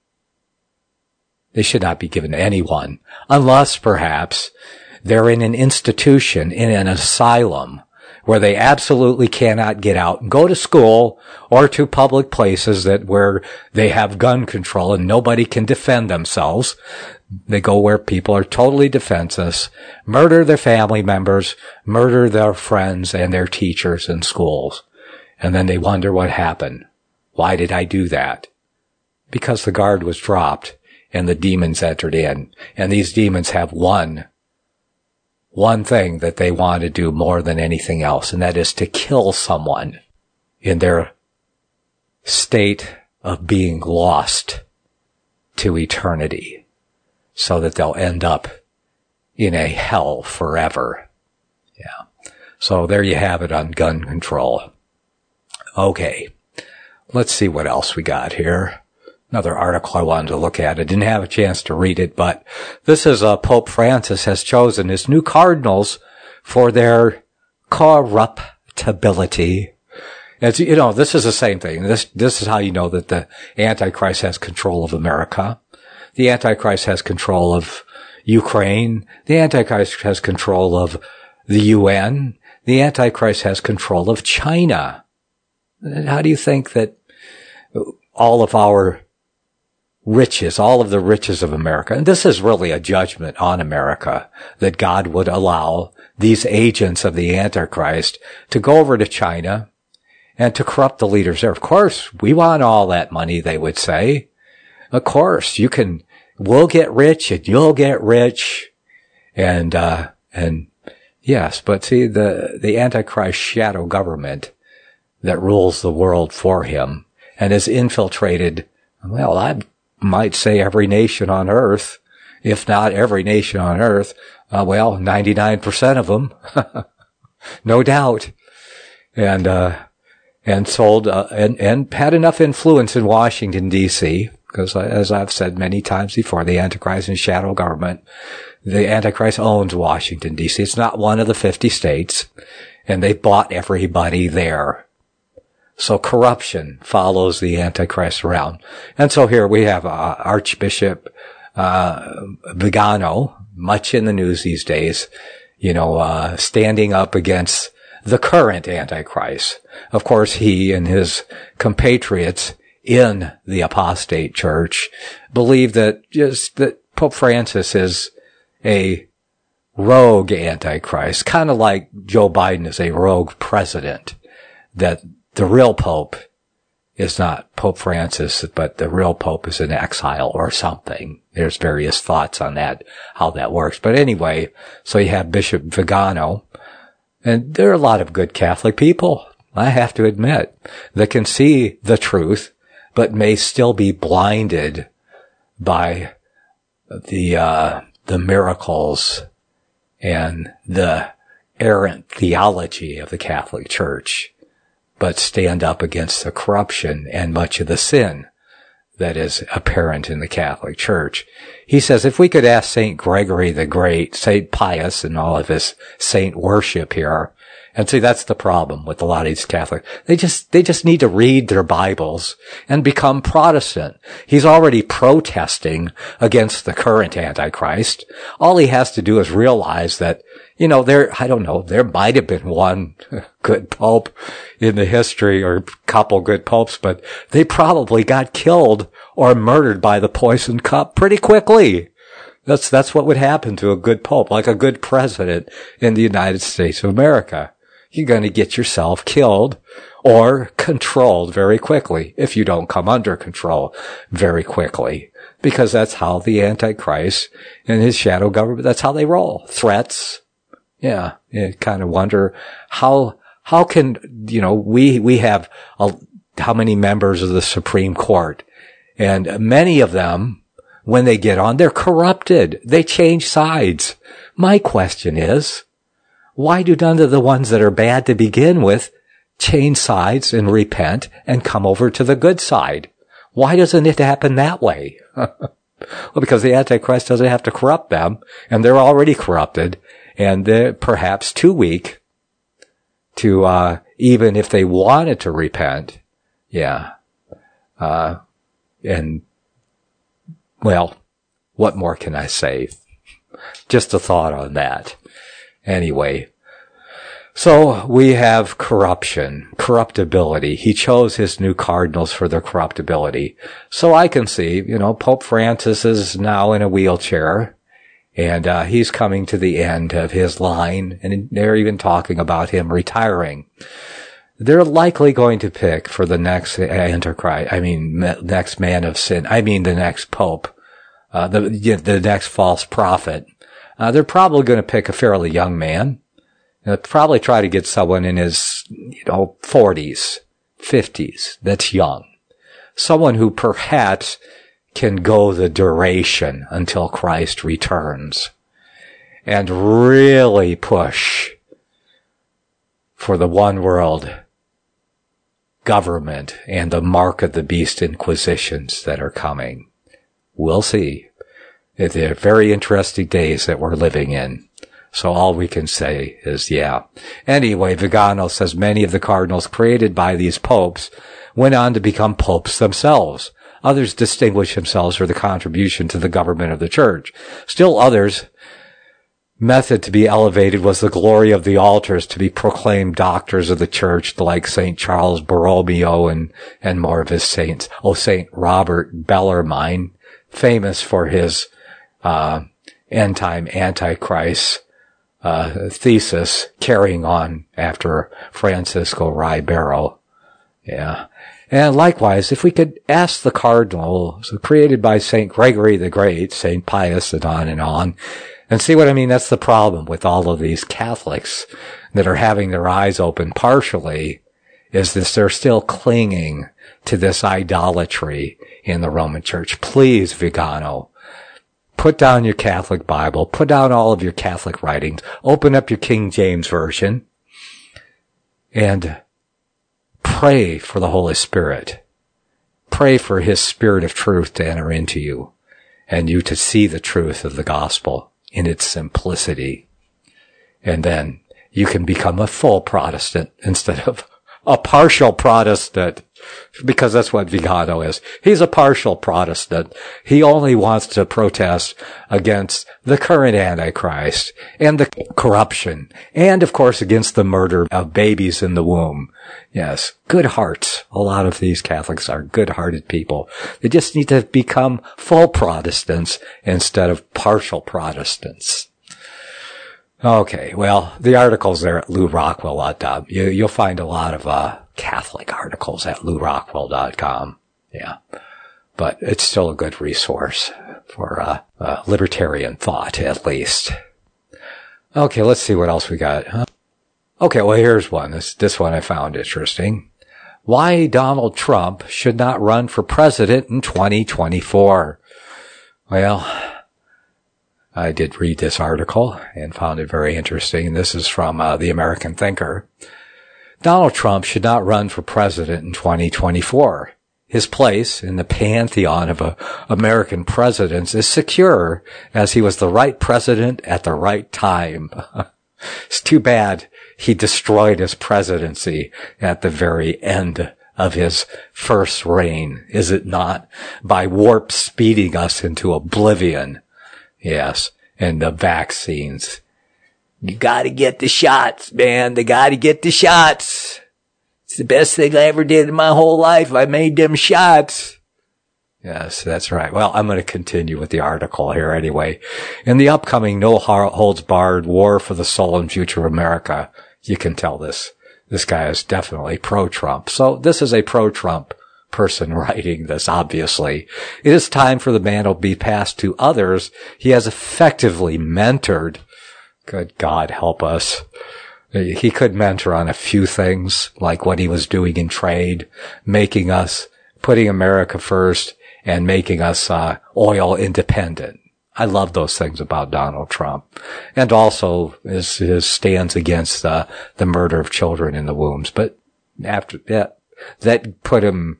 They should not be given to anyone, unless perhaps they're in an institution, in an asylum, where they absolutely cannot get out and go to school or to public places that where they have gun control and nobody can defend themselves. They go where people are totally defenseless, murder their family members, murder their friends and their teachers in schools. And then they wonder what happened. Why did I do that? Because the guard was dropped and the demons entered in. And these demons have one One thing that they want to do more than anything else, and that is to kill someone in their state of being lost to eternity, so that they'll end up in a hell forever. Yeah. So there you have it on gun control. Okay. Let's see what else we got here. Another article I wanted to look at. I didn't have a chance to read it, but this is uh, Pope Francis has chosen his new cardinals for their corruptibility. As you know, this is the same thing. This this is how you know that the Antichrist has control of America. The Antichrist has control of Ukraine. The Antichrist has control of the U N. The Antichrist has control of China. And how do you think that all of our riches, all of the riches of America. And this is really a judgment on America, that God would allow these agents of the Antichrist to go over to China and to corrupt the leaders there. Of course, we want all that money, they would say. Of course, you can, we'll get rich and you'll get rich. And, uh, and yes, but see, the, the Antichrist shadow government that rules the world for him and has infiltrated, well, I might say every nation on earth, if not every nation on earth, uh, well, ninety-nine percent of them, no doubt. And, uh, and sold, uh, and, and had enough influence in Washington, D C, because as I've said many times before, the Antichrist and shadow government, the Antichrist owns Washington, D C. It's not one of the fifty states, and they bought everybody there. So corruption follows the Antichrist around. And so here we have uh, Archbishop uh, Vigano, much in the news these days, you know, uh, standing up against the current Antichrist. Of course, he and his compatriots in the apostate church believe that just that Pope Francis is a rogue Antichrist, kind of like Joe Biden is a rogue president, that the real Pope is not Pope Francis, but the real Pope is in exile or something. There's various thoughts on that, how that works. But anyway, so you have Bishop Vigano, and there are a lot of good Catholic people, I have to admit, that can see the truth, but may still be blinded by the, uh, the miracles and the errant theology of the Catholic Church, but stand up against the corruption and much of the sin that is apparent in the Catholic Church. He says, if we could ask Saint Gregory the Great, Saint Pius, and all of his saint worship here, and see, that's the problem with a lot of these Catholics. They just, they just need to read their Bibles and become Protestant. He's already protesting against the current Antichrist. All he has to do is realize that, you know, there, I don't know, there might have been one good pope in the history, or a couple good popes, but they probably got killed or murdered by the poison cup pretty quickly. That's, that's what would happen to a good pope, like a good president in the United States of America. You're going to get yourself killed or controlled very quickly if you don't come under control very quickly, because that's how the Antichrist and his shadow government, that's how they roll. Threats. Yeah. You kind of wonder how, how can, you know, we, we have a, how many members of the Supreme Court, and many of them, when they get on, they're corrupted. They change sides. My question is, why do none of the ones that are bad to begin with change sides and repent and come over to the good side? Why doesn't it happen that way? Well, because the Antichrist doesn't have to corrupt them, and they're already corrupted, and they're perhaps too weak to, uh, even if they wanted to repent. Yeah. Uh, and, well, what more can I say? Just a thought on that. Anyway, so we have corruption, corruptibility. He chose his new cardinals for their corruptibility. So I can see, you know, Pope Francis is now in a wheelchair, and uh, he's coming to the end of his line, and they're even talking about him retiring. They're likely going to pick for the next Antichrist, I mean, next man of sin, I mean the next Pope, uh, the, the next false prophet. Uh, they're probably going to pick a fairly young man. They'll probably try to get someone in his, you know, forties, fifties, that's young. Someone who perhaps can go the duration until Christ returns and really push for the one world government and the mark of the beast inquisitions that are coming. We'll see. They're very interesting days that we're living in. So all we can say is, yeah. Anyway, Vigano says many of the cardinals created by these popes went on to become popes themselves. Others distinguished themselves for the contribution to the government of the church. Still others method to be elevated was the glory of the altars, to be proclaimed doctors of the church, like Saint Charles Borromeo and, and more of his saints. Oh, Saint Robert Bellarmine, famous for his, uh, end-time Antichrist, uh, thesis, carrying on after Francisco Ribeiro. Yeah. And likewise, if we could ask the cardinals created by Saint Gregory the Great, Saint Pius, and on and on, and see what I mean. That's the problem with all of these Catholics that are having their eyes open partially, is this they're still clinging to this idolatry in the Roman Church. Please, Vigano, put down your Catholic Bible, put down all of your Catholic writings, open up your King James Version, and pray for the Holy Spirit. Pray for His Spirit of truth to enter into you, and you to see the truth of the gospel in its simplicity. And then you can become a full Protestant instead of a partial Protestant, because that's what Vigano is. He's a partial Protestant. He only wants to protest against the current Antichrist and the corruption, and of course against the murder of babies in the womb. Yes, good hearts. A lot of these Catholics are good-hearted people. They just need to become full Protestants instead of partial Protestants. Okay, well, the article's there at lou rockwell dot com. You, you'll find a lot of uh Catholic articles at lou rockwell dot com. Yeah. But it's still a good resource for uh, uh libertarian thought, at least. Okay, let's see what else we got. Huh? Okay, well, here's one. This, this one I found interesting. Why Donald Trump should not run for president in twenty twenty-four. Well, I did read this article and found it very interesting. This is from uh, the American Thinker. Donald Trump should not run for president in twenty twenty-four. His place in the pantheon of uh, American presidents is secure, as he was the right president at the right time. It's too bad he destroyed his presidency at the very end of his first reign, is it not? By warp speeding us into oblivion. Yes, and the vaccines. You gotta get the shots, man. They gotta get the shots. It's the best thing I ever did in my whole life. I made them shots. Yes, that's right. Well, I'm going to continue with the article here anyway. In the upcoming No Holds Barred War for the Soul and Future of America, you can tell this. This guy is definitely pro-Trump. So this is a pro-Trump person writing this, obviously. It is time for the mantle to be passed to others he has effectively mentored. Good God help us. He could mentor on a few things, like what he was doing in trade, making us, putting America first, and making us uh, oil independent. I love those things about Donald Trump. And also his, his stands against uh, the murder of children in the wombs. But after that, that put him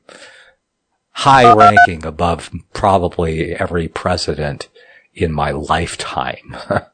high ranking above probably every president in my lifetime. I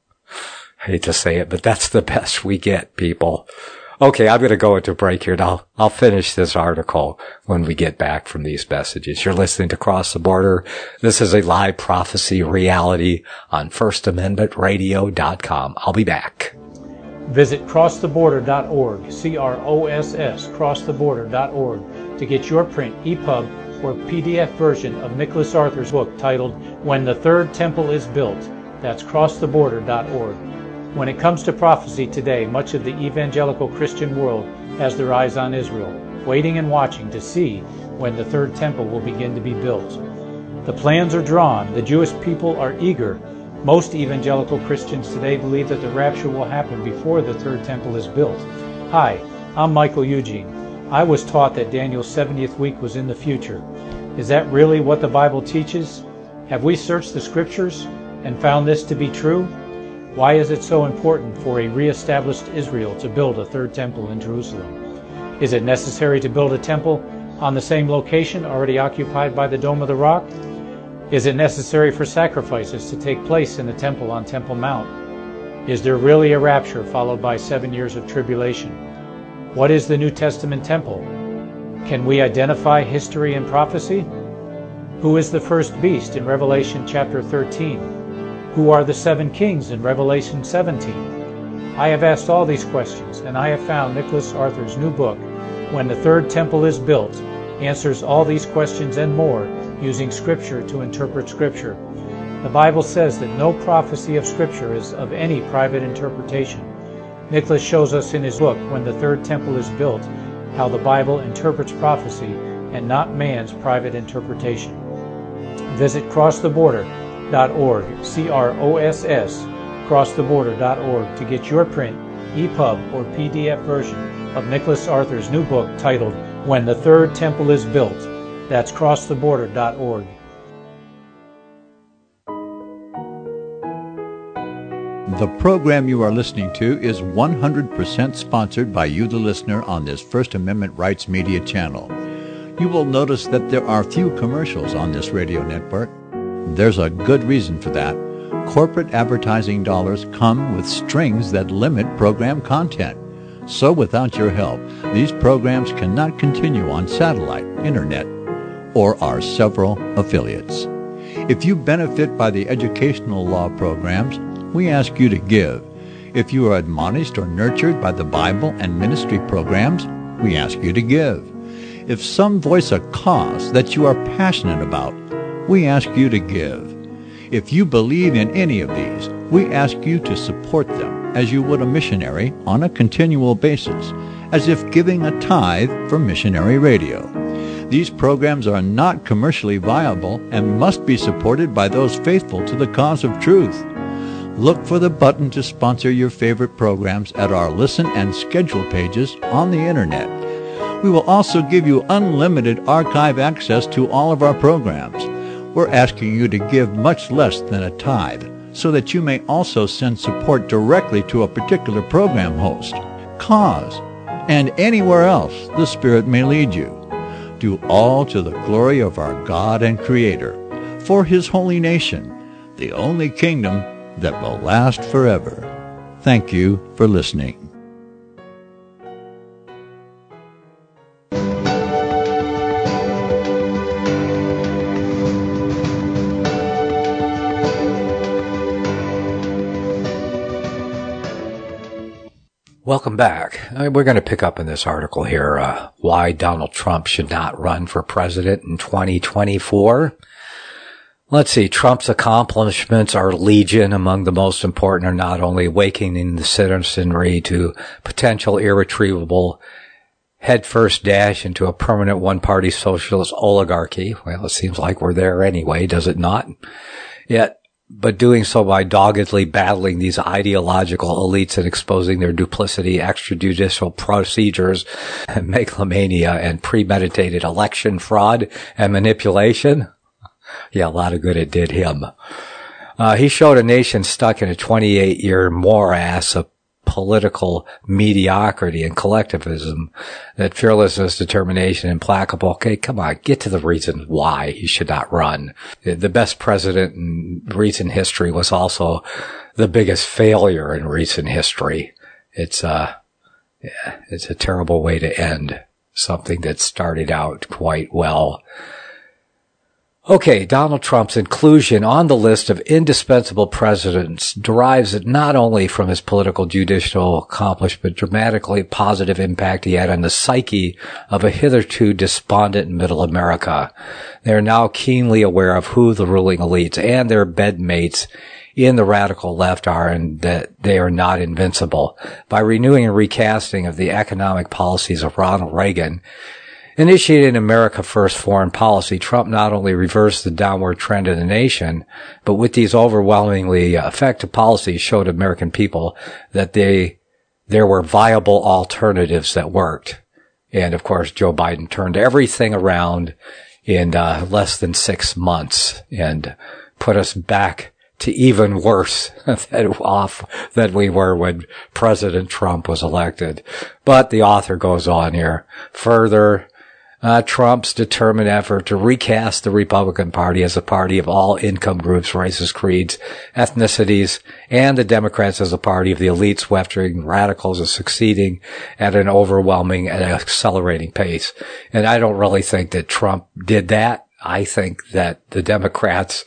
hate to say it, but that's the best we get, people. Okay, I'm going to go into break here, and I'll, I'll finish this article when we get back from these messages. You're listening to Cross the Border. This is a live prophecy reality on first amendment radio dot com. I'll be back. Visit cross the border dot org, C R O S S, cross the border dot org, to get your print, E P U B, or P D F version of Nicholas Arthur's book titled When the Third Temple is Built. That's cross the border dot org. When it comes to prophecy today, much of the evangelical Christian world has their eyes on Israel, waiting and watching to see when the third temple will begin to be built. The plans are drawn. The Jewish people are eager. Most evangelical Christians today believe that the rapture will happen before the third temple is built. Hi, I'm Michael Eugene. I was taught that Daniel's seventieth week was in the future. Is that really what the Bible teaches? Have we searched the Scriptures and found this to be true? Why is it so important for a re-established Israel to build a third temple in Jerusalem? Is it necessary to build a temple on the same location already occupied by the Dome of the Rock? Is it necessary for sacrifices to take place in the temple on Temple Mount? Is there really a rapture followed by seven years of tribulation? What is the New Testament temple? Can we identify history and prophecy? Who is the first beast in Revelation chapter thirteen? Who are the seven kings in Revelation seventeen? I have asked all these questions, and I have found Nicholas Arthur's new book, When the Third Temple is Built, answers all these questions and more using Scripture to interpret Scripture. The Bible says that no prophecy of Scripture is of any private interpretation. Nicholas shows us in his book, When the Third Temple is Built, how the Bible interprets prophecy and not man's private interpretation. Visit cross the border dot org, C R O S S, cross the border dot org to get your print, E P U B, or P D F version of Nicholas Arthur's new book titled When the Third Temple is Built. That's cross the border dot org. The program you are listening to is one hundred percent sponsored by you, the listener, on this First Amendment Rights Media channel. You will notice that there are few commercials on this radio network. There's a good reason for that. Corporate advertising dollars come with strings that limit program content. So without your help, these programs cannot continue on satellite, internet, or our several affiliates. If you benefit by the educational law programs, we ask you to give. If you are admonished or nurtured by the Bible and ministry programs, we ask you to give. If some voice a cause that you are passionate about, we ask you to give. If you believe in any of these, we ask you to support them as you would a missionary on a continual basis, as if giving a tithe for missionary radio. These programs are not commercially viable and must be supported by those faithful to the cause of truth. Look for the button to sponsor your favorite programs at our listen and schedule pages on the internet. We will also give you unlimited archive access to all of our programs. We're asking you to give much less than a tithe so that you may also send support directly to a particular program host, cause, and anywhere else the Spirit may lead you. Do all to the glory of our God and Creator, for His holy nation, the only kingdom that will last forever. Thank you for listening. Welcome back. We're going to pick up in this article here uh, why Donald Trump should not run for president in twenty twenty-four. Let's see. Trump's accomplishments are legion. Among the most important are not only awakening the citizenry to potential irretrievable headfirst dash into a permanent one-party socialist oligarchy. Well, it seems like we're there anyway, does it not? Yet, but doing so by doggedly battling these ideological elites and exposing their duplicity, extrajudicial procedures, megalomania, and premeditated election fraud and manipulation. Yeah, a lot of good it did him. Uh, he showed a nation stuck in a twenty-eight year morass of political mediocrity and collectivism that fearlessness, determination, implacable. Okay, come on, get to the reason why he should not run. The best president in recent history was also the biggest failure in recent history. It's uh yeah, it's a terrible way to end something that started out quite well. Okay, Donald Trump's inclusion on the list of indispensable presidents derives not only from his political judicial accomplishment, dramatically positive impact he had on the psyche of a hitherto despondent middle America. They are now keenly aware of who the ruling elites and their bedmates in the radical left are, and that they are not invincible. By renewing and recasting of the economic policies of Ronald Reagan, initiated America First foreign policy, Trump not only reversed the downward trend of the nation, but with these overwhelmingly effective policies showed American people that they, there were viable alternatives that worked. And of course, Joe Biden turned everything around in uh, less than six months and put us back to even worse than off than we were when President Trump was elected. But the author goes on here. Further, Uh, Trump's determined effort to recast the Republican Party as a party of all income groups, races, creeds, ethnicities, and the Democrats as a party of the elites, Western radicals is succeeding at an overwhelming and accelerating pace. And I don't really think that Trump did that. I think that the Democrats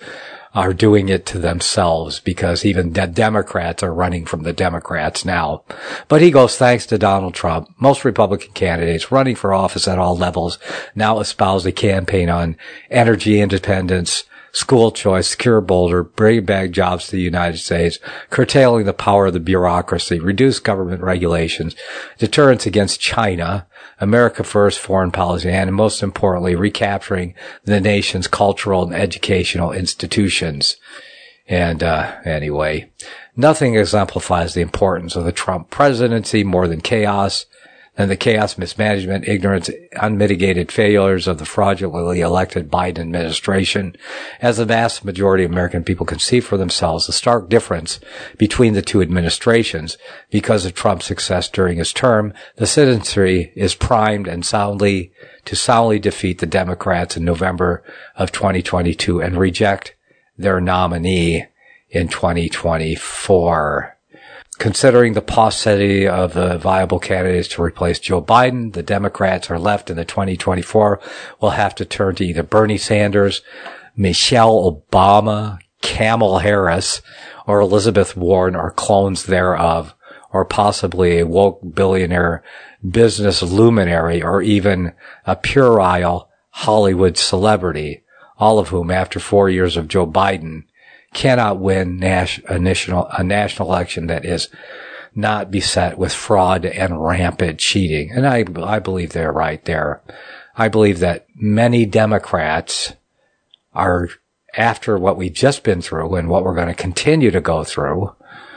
are doing it to themselves, because even the Democrats are running from the Democrats now. But he goes, thanks to Donald Trump, most Republican candidates running for office at all levels now espouse a campaign on energy independence, school choice, secure border, bring back jobs to the United States, curtailing the power of the bureaucracy, reduce government regulations, deterrence against China, America First foreign policy, and most importantly, recapturing the nation's cultural and educational institutions. And uh anyway, nothing exemplifies the importance of the Trump presidency more than chaos, and the chaos, mismanagement, ignorance, unmitigated failures of the fraudulently elected Biden administration. As the vast majority of American people can see for themselves the stark difference between the two administrations, because of Trump's success during his term, the citizenry is primed and soundly to soundly defeat the Democrats in November of twenty twenty-two and reject their nominee in twenty twenty-four. Considering the paucity of the viable candidates to replace Joe Biden, the Democrats are left in the twenty twenty-four will have to turn to either Bernie Sanders, Michelle Obama, Kamala Harris, or Elizabeth Warren, or clones thereof, or possibly a woke billionaire business luminary, or even a puerile Hollywood celebrity, all of whom, after four years of Joe Biden, cannot win nas- a, national, a national election that is not beset with fraud and rampant cheating. And I, I believe they're right there. I believe that many Democrats are, after what we've just been through and what we're going to continue to go through,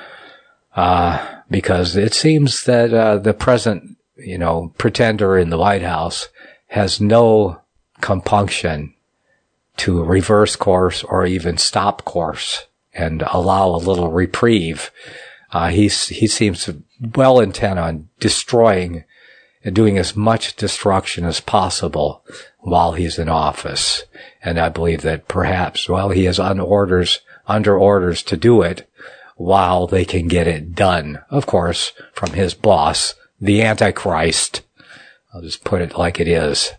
uh, because it seems that uh, the present, you know, pretender in the White House has no compunction to reverse course or even stop course and allow a little reprieve. Uh, he's, he seems well intent on destroying and doing as much destruction as possible while he's in office. And I believe that perhaps, well, he is on orders, under orders to do it while they can get it done. Of course, from his boss, the Antichrist. I'll just put it like it is.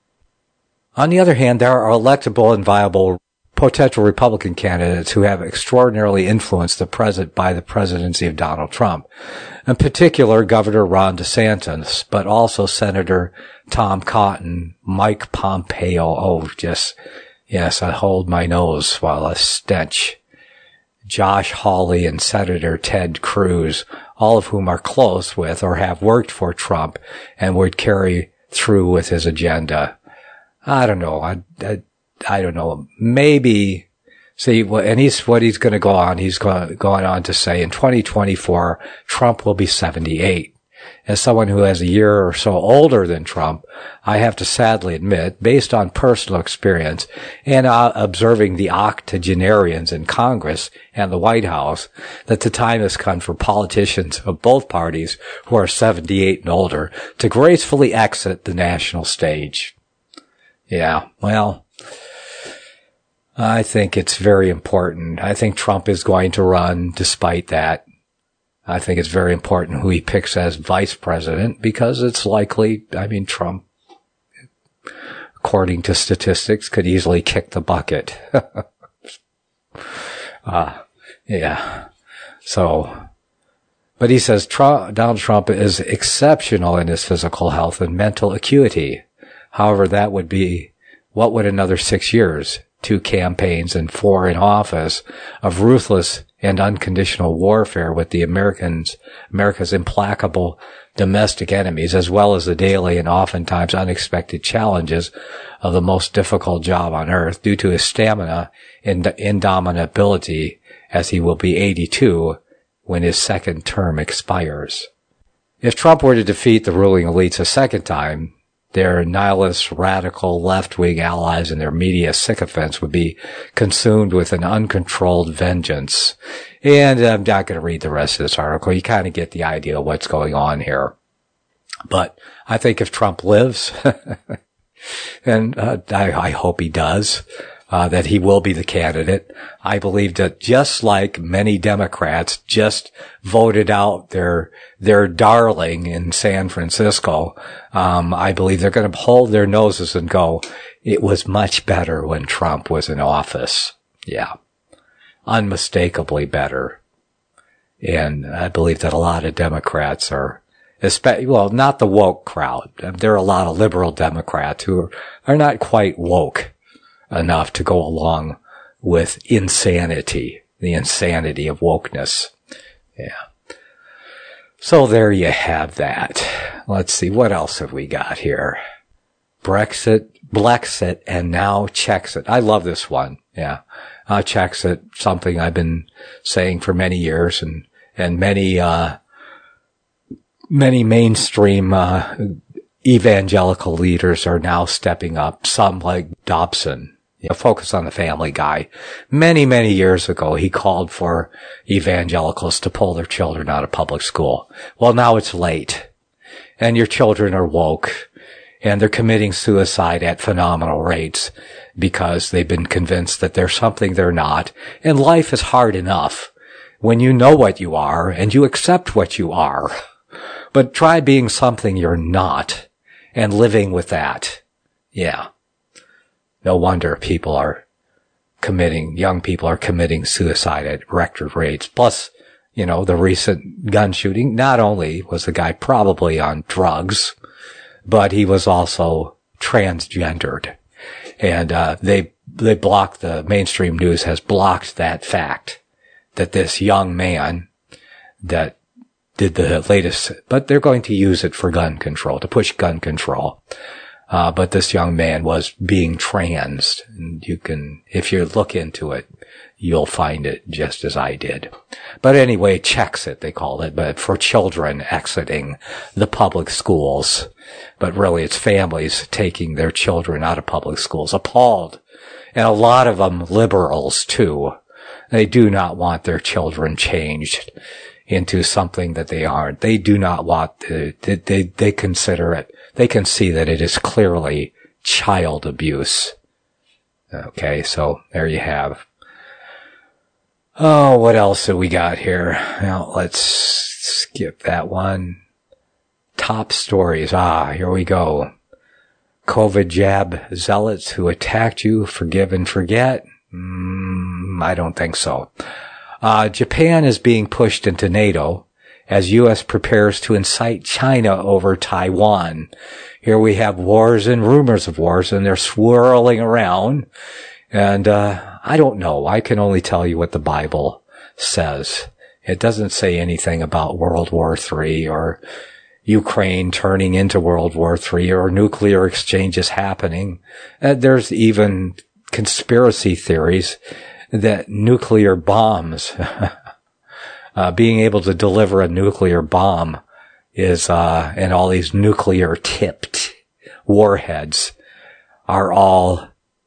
On the other hand, there are electable and viable potential Republican candidates who have extraordinarily influenced the present by the presidency of Donald Trump. In particular, Governor Ron DeSantis, but also Senator Tom Cotton, Mike Pompeo. Oh, just, yes, I hold my nose while I stench. Josh Hawley and Senator Ted Cruz, all of whom are close with or have worked for Trump and would carry through with his agenda. I don't know. I, I, I don't know. Maybe, see, and he's, what he's going to go on, he's going, going on to say in twenty twenty-four, Trump will be seventy-eight. As someone who is a year or so older than Trump, I have to sadly admit, based on personal experience and uh, observing the octogenarians in Congress and the White House, that the time has come for politicians of both parties who are seventy-eight and older to gracefully exit the national stage. Yeah, well, I think it's very important. I think Trump is going to run despite that. I think it's very important who he picks as vice president, because it's likely, I mean, Trump, according to statistics, could easily kick the bucket. uh, yeah. So, but he says Trump, Donald Trump is exceptional in his physical health and mental acuity. However, that would be, what would another six years, two campaigns and four in office of ruthless and unconditional warfare with the Americans, America's implacable domestic enemies, as well as the daily and oftentimes unexpected challenges of the most difficult job on earth, due to his stamina and indomitability, as he will be eighty-two when his second term expires. If Trump were to defeat the ruling elites a second time, their nihilist, radical, left-wing allies and their media sycophants would be consumed with an uncontrolled vengeance. And I'm not going to read the rest of this article. You kind of get the idea of what's going on here. But I think if Trump lives, and uh, I, I hope he does, uh, that he will be the candidate. I believe that just like many Democrats just voted out their, their darling in San Francisco, um, I believe they're going to hold their noses and go, it was much better when Trump was in office. Yeah. unmistakably better. And I believe that a lot of Democrats are, well, not the woke crowd. There are a lot of liberal Democrats who are, are not quite woke enough to go along with insanity, the insanity of wokeness. Yeah. So there you have that. Let's see, what else have we got here? Brexit, Blexit, and now Czechsit. I love this one. Yeah. Uh, Czechsit, something I've been saying for many years, and, and many, uh, many mainstream, uh, evangelical leaders are now stepping up. Some like Dobson. You know, focus on the family guy. Many, many years ago, he called for evangelicals to pull their children out of public school. Well, now it's late, and your children are woke, and they're committing suicide at phenomenal rates because they've been convinced that they're something they're not. And life is hard enough when you know what you are and you accept what you are. But try being something you're not and living with that. Yeah. No wonder people are committing, young people are committing suicide at record rates. Plus, you know, the recent gun shooting, not only was the guy probably on drugs, but he was also transgendered. And, uh, they, they blocked, the mainstream news has blocked that fact that this young man that did the latest, but they're going to use it for gun control, to push gun control. Uh, but this young man was being transed. And you can, if you look into it, you'll find it just as I did. But anyway, Czechsit, they call it, but for children exiting the public schools. But really, it's families taking their children out of public schools. Appalled. And a lot of them liberals, too. They do not want their children changed into something that they aren't. They do not want to, they, they, they consider it, they can see that it is clearly child abuse. Okay, so there you have. Oh, what else have we got here? Now, let's skip that one. Top stories. Ah, here we go. COVID jab zealots who attacked you, forgive and forget? Mm, I don't think so. Uh, Japan is being pushed into NATO as U S prepares to incite China over Taiwan. Here we have wars and rumors of wars, and they're swirling around. And, uh, I don't know. I can only tell you what the Bible says. It doesn't say anything about World War Three or Ukraine turning into World War Three or nuclear exchanges happening. Uh, there's even conspiracy theories that nuclear bombs, uh, being able to deliver a nuclear bomb is, uh, and all these nuclear tipped warheads are all,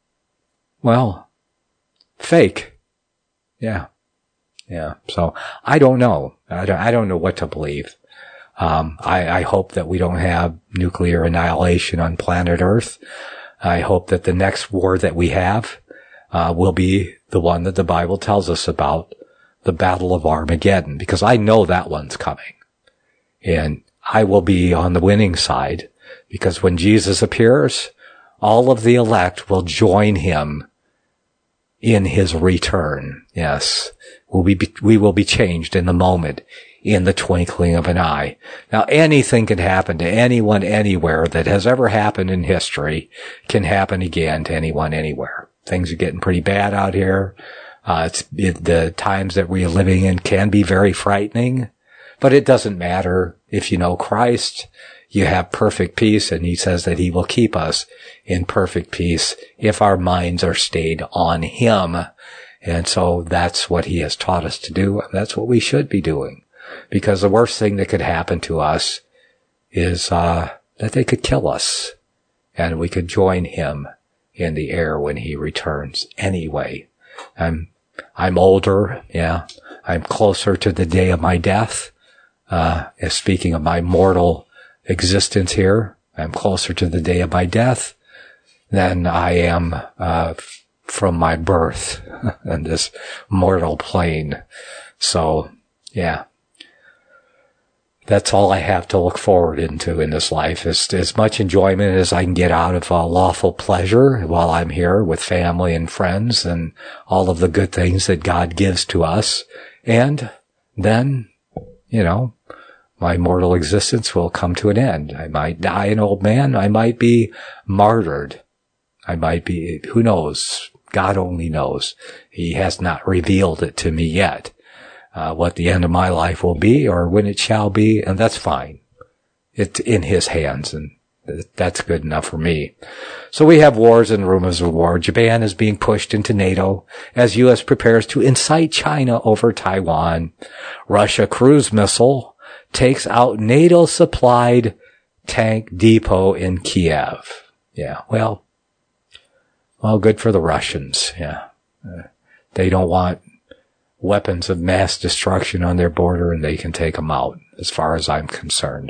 well, fake. Yeah. Yeah. So I don't know. I don't, I don't know what to believe. Um, I, I hope that we don't have nuclear annihilation on planet Earth. I hope that the next war that we have, uh, will be the one that the Bible tells us about, the Battle of Armageddon, because I know that one's coming. And I will be on the winning side, because when Jesus appears, all of the elect will join him in his return. Yes, we'll be, we will be changed in the moment, in the twinkling of an eye. Now, anything can happen to anyone anywhere that has ever happened in history can happen again to anyone anywhere. Things are getting pretty bad out here. Uh, it's, it, the times that we are living in can be very frightening, but it doesn't matter. If you know Christ, you have perfect peace, and he says that he will keep us in perfect peace if our minds are stayed on him. And so that's what he has taught us to do. That's what we should be doing, because the worst thing that could happen to us is, uh, that they could kill us, and we could join him in the air when he returns anyway. I'm, I'm older. Yeah. I'm closer to the day of my death. Uh, speaking of my mortal existence here, I'm closer to the day of my death than I am, uh, from my birth in this mortal plane. So, yeah. that's all I have to look forward into in this life, is as much enjoyment as I can get out of uh, lawful pleasure while I'm here with family and friends and all of the good things that God gives to us. And then, you know, my mortal existence will come to an end. I might die an old man. I might be martyred. I might be, who knows? God only knows. He has not revealed it to me yet. Uh, what the end of my life will be or when it shall be, and that's fine. It's in his hands, and that's good enough for me. So we have wars and rumors of war. Japan is being pushed into NATO as U S prepares to incite China over Taiwan. Russia cruise missile takes out NATO-supplied tank depot in Kiev. Yeah, well, well, good for the Russians. Yeah, uh, they don't want weapons of mass destruction on their border, and they can take them out, as far as I'm concerned.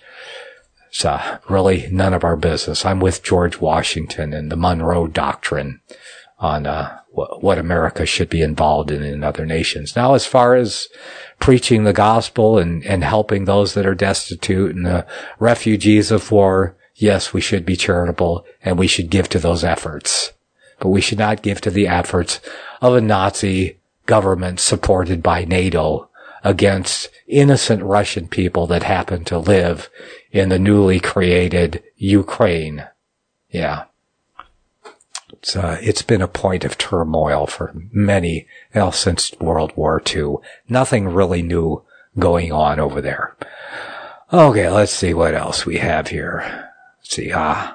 It's uh, really none of our business. I'm with George Washington and the Monroe Doctrine on uh, wh- what America should be involved in in other nations. Now, as far as preaching the gospel and, and helping those that are destitute and the refugees of war, yes, we should be charitable, and we should give to those efforts. But we should not give to the efforts of a Nazi government supported by NATO against innocent Russian people that happen to live in the newly created Ukraine. Yeah. It's, uh, it's been a point of turmoil for many, well, since World War Two. Nothing really new going on over there. Okay, let's see what else we have here. Let's see, ah,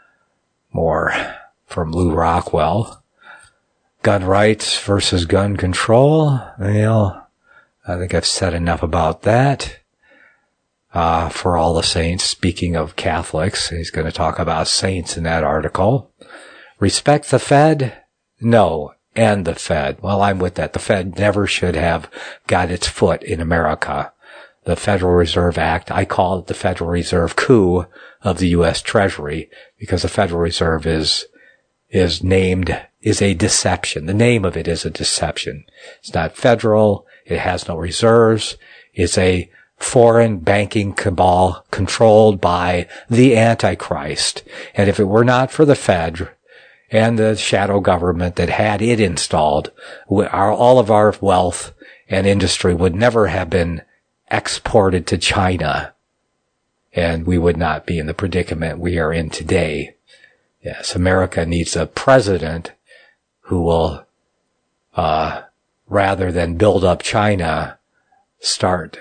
more from Lou Rockwell. Gun rights versus gun control. Well, I think I've said enough about that. Uh, for all the saints, speaking of Catholics, he's going to talk about saints in that article. Respect the Fed? No. And the Fed. Well, I'm with that. The Fed never should have got its foot in America. The Federal Reserve Act, I call it the Federal Reserve coup of the U S Treasury, because the Federal Reserve is is named, is a deception. The name of it is a deception. It's not federal. It has no reserves. It's a foreign banking cabal controlled by the Antichrist. And if it were not for the Fed and the shadow government that had it installed, our, all of our wealth and industry would never have been exported to China. And we would not be in the predicament we are in today. Yes, America needs a president who will, uh, rather than build up China, start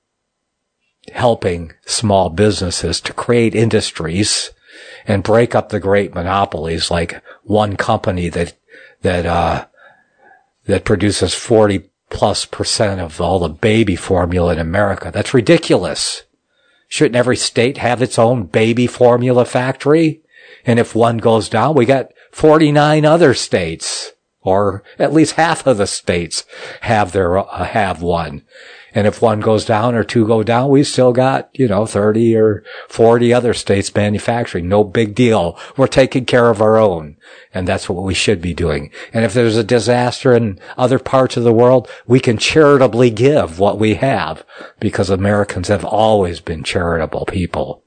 helping small businesses to create industries and break up the great monopolies, like one company that, that, uh, that produces forty plus percent of all the baby formula in America. That's ridiculous. Shouldn't every state have its own baby formula factory? And if one goes down, we got forty-nine other states, or at least half of the states have their, uh, have one. And if one goes down or two go down, we've still got, you know, thirty or forty other states manufacturing. No big deal. We're taking care of our own. And that's what we should be doing. And if there's a disaster in other parts of the world, we can charitably give what we have, because Americans have always been charitable people.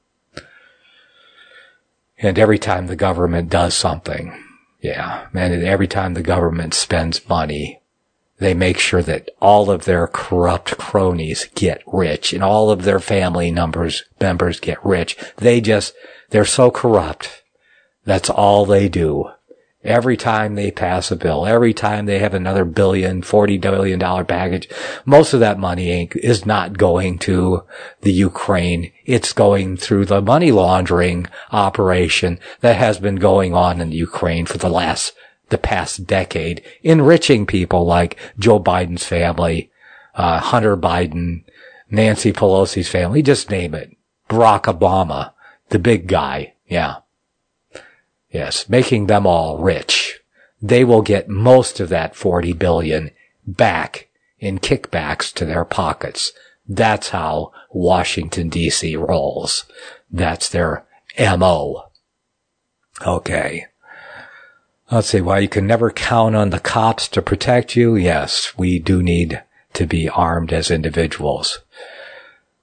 And every time the government does something, yeah, and every time the government spends money, they make sure that all of their corrupt cronies get rich and all of their family numbers, members get rich. They just, they're so corrupt. That's all they do. Every time they pass a bill, every time they have another billion, forty billion dollar package, most of that money ain't, is not going to the Ukraine. It's going through the money laundering operation that has been going on in the Ukraine for the last, the past decade, enriching people like Joe Biden's family, uh, Hunter Biden, Nancy Pelosi's family, just name it. Barack Obama, the big guy, yeah. Yes, making them all rich. They will get most of that forty billion back in kickbacks to their pockets. That's how Washington, D C rolls. That's their M O. Okay. Let's see, while you can never count on the cops to protect you, yes, we do need to be armed as individuals.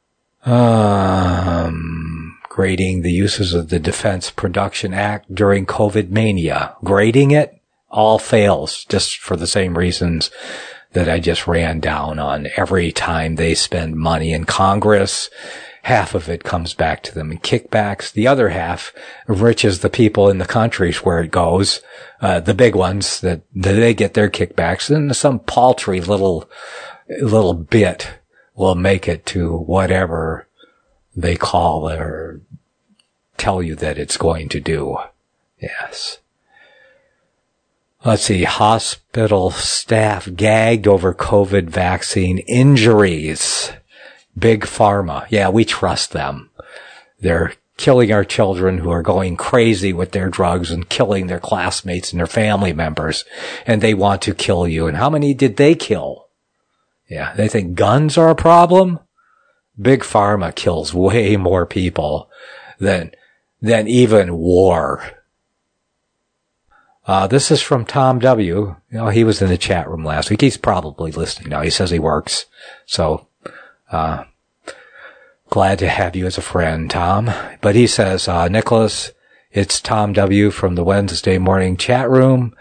Um, grading the uses of the Defense Production Act during COVID mania. Grading it all fails just for the same reasons that I just ran down on. Every time they spend money in Congress, half of it comes back to them in kickbacks. The other half enriches the people in the countries where it goes, uh, the big ones that, that they get their kickbacks, and some paltry little, little bit will make it to whatever they call or tell you that it's going to do. Yes. Let's see, hospital staff gagged over COVID vaccine injuries. Big Pharma. Yeah, we trust them. They're killing our children who are going crazy with their drugs and killing their classmates and their family members. And they want to kill you. And how many did they kill? Yeah, they think guns are a problem? Big Pharma kills way more people than, than even war. Uh, this is from Tom W. You know, he was in the chat room last week. He's probably listening now. He says he works. So, uh, glad to have you as a friend, Tom. But he says, uh, Nicholas, it's Tom W. from the Wednesday morning chat room.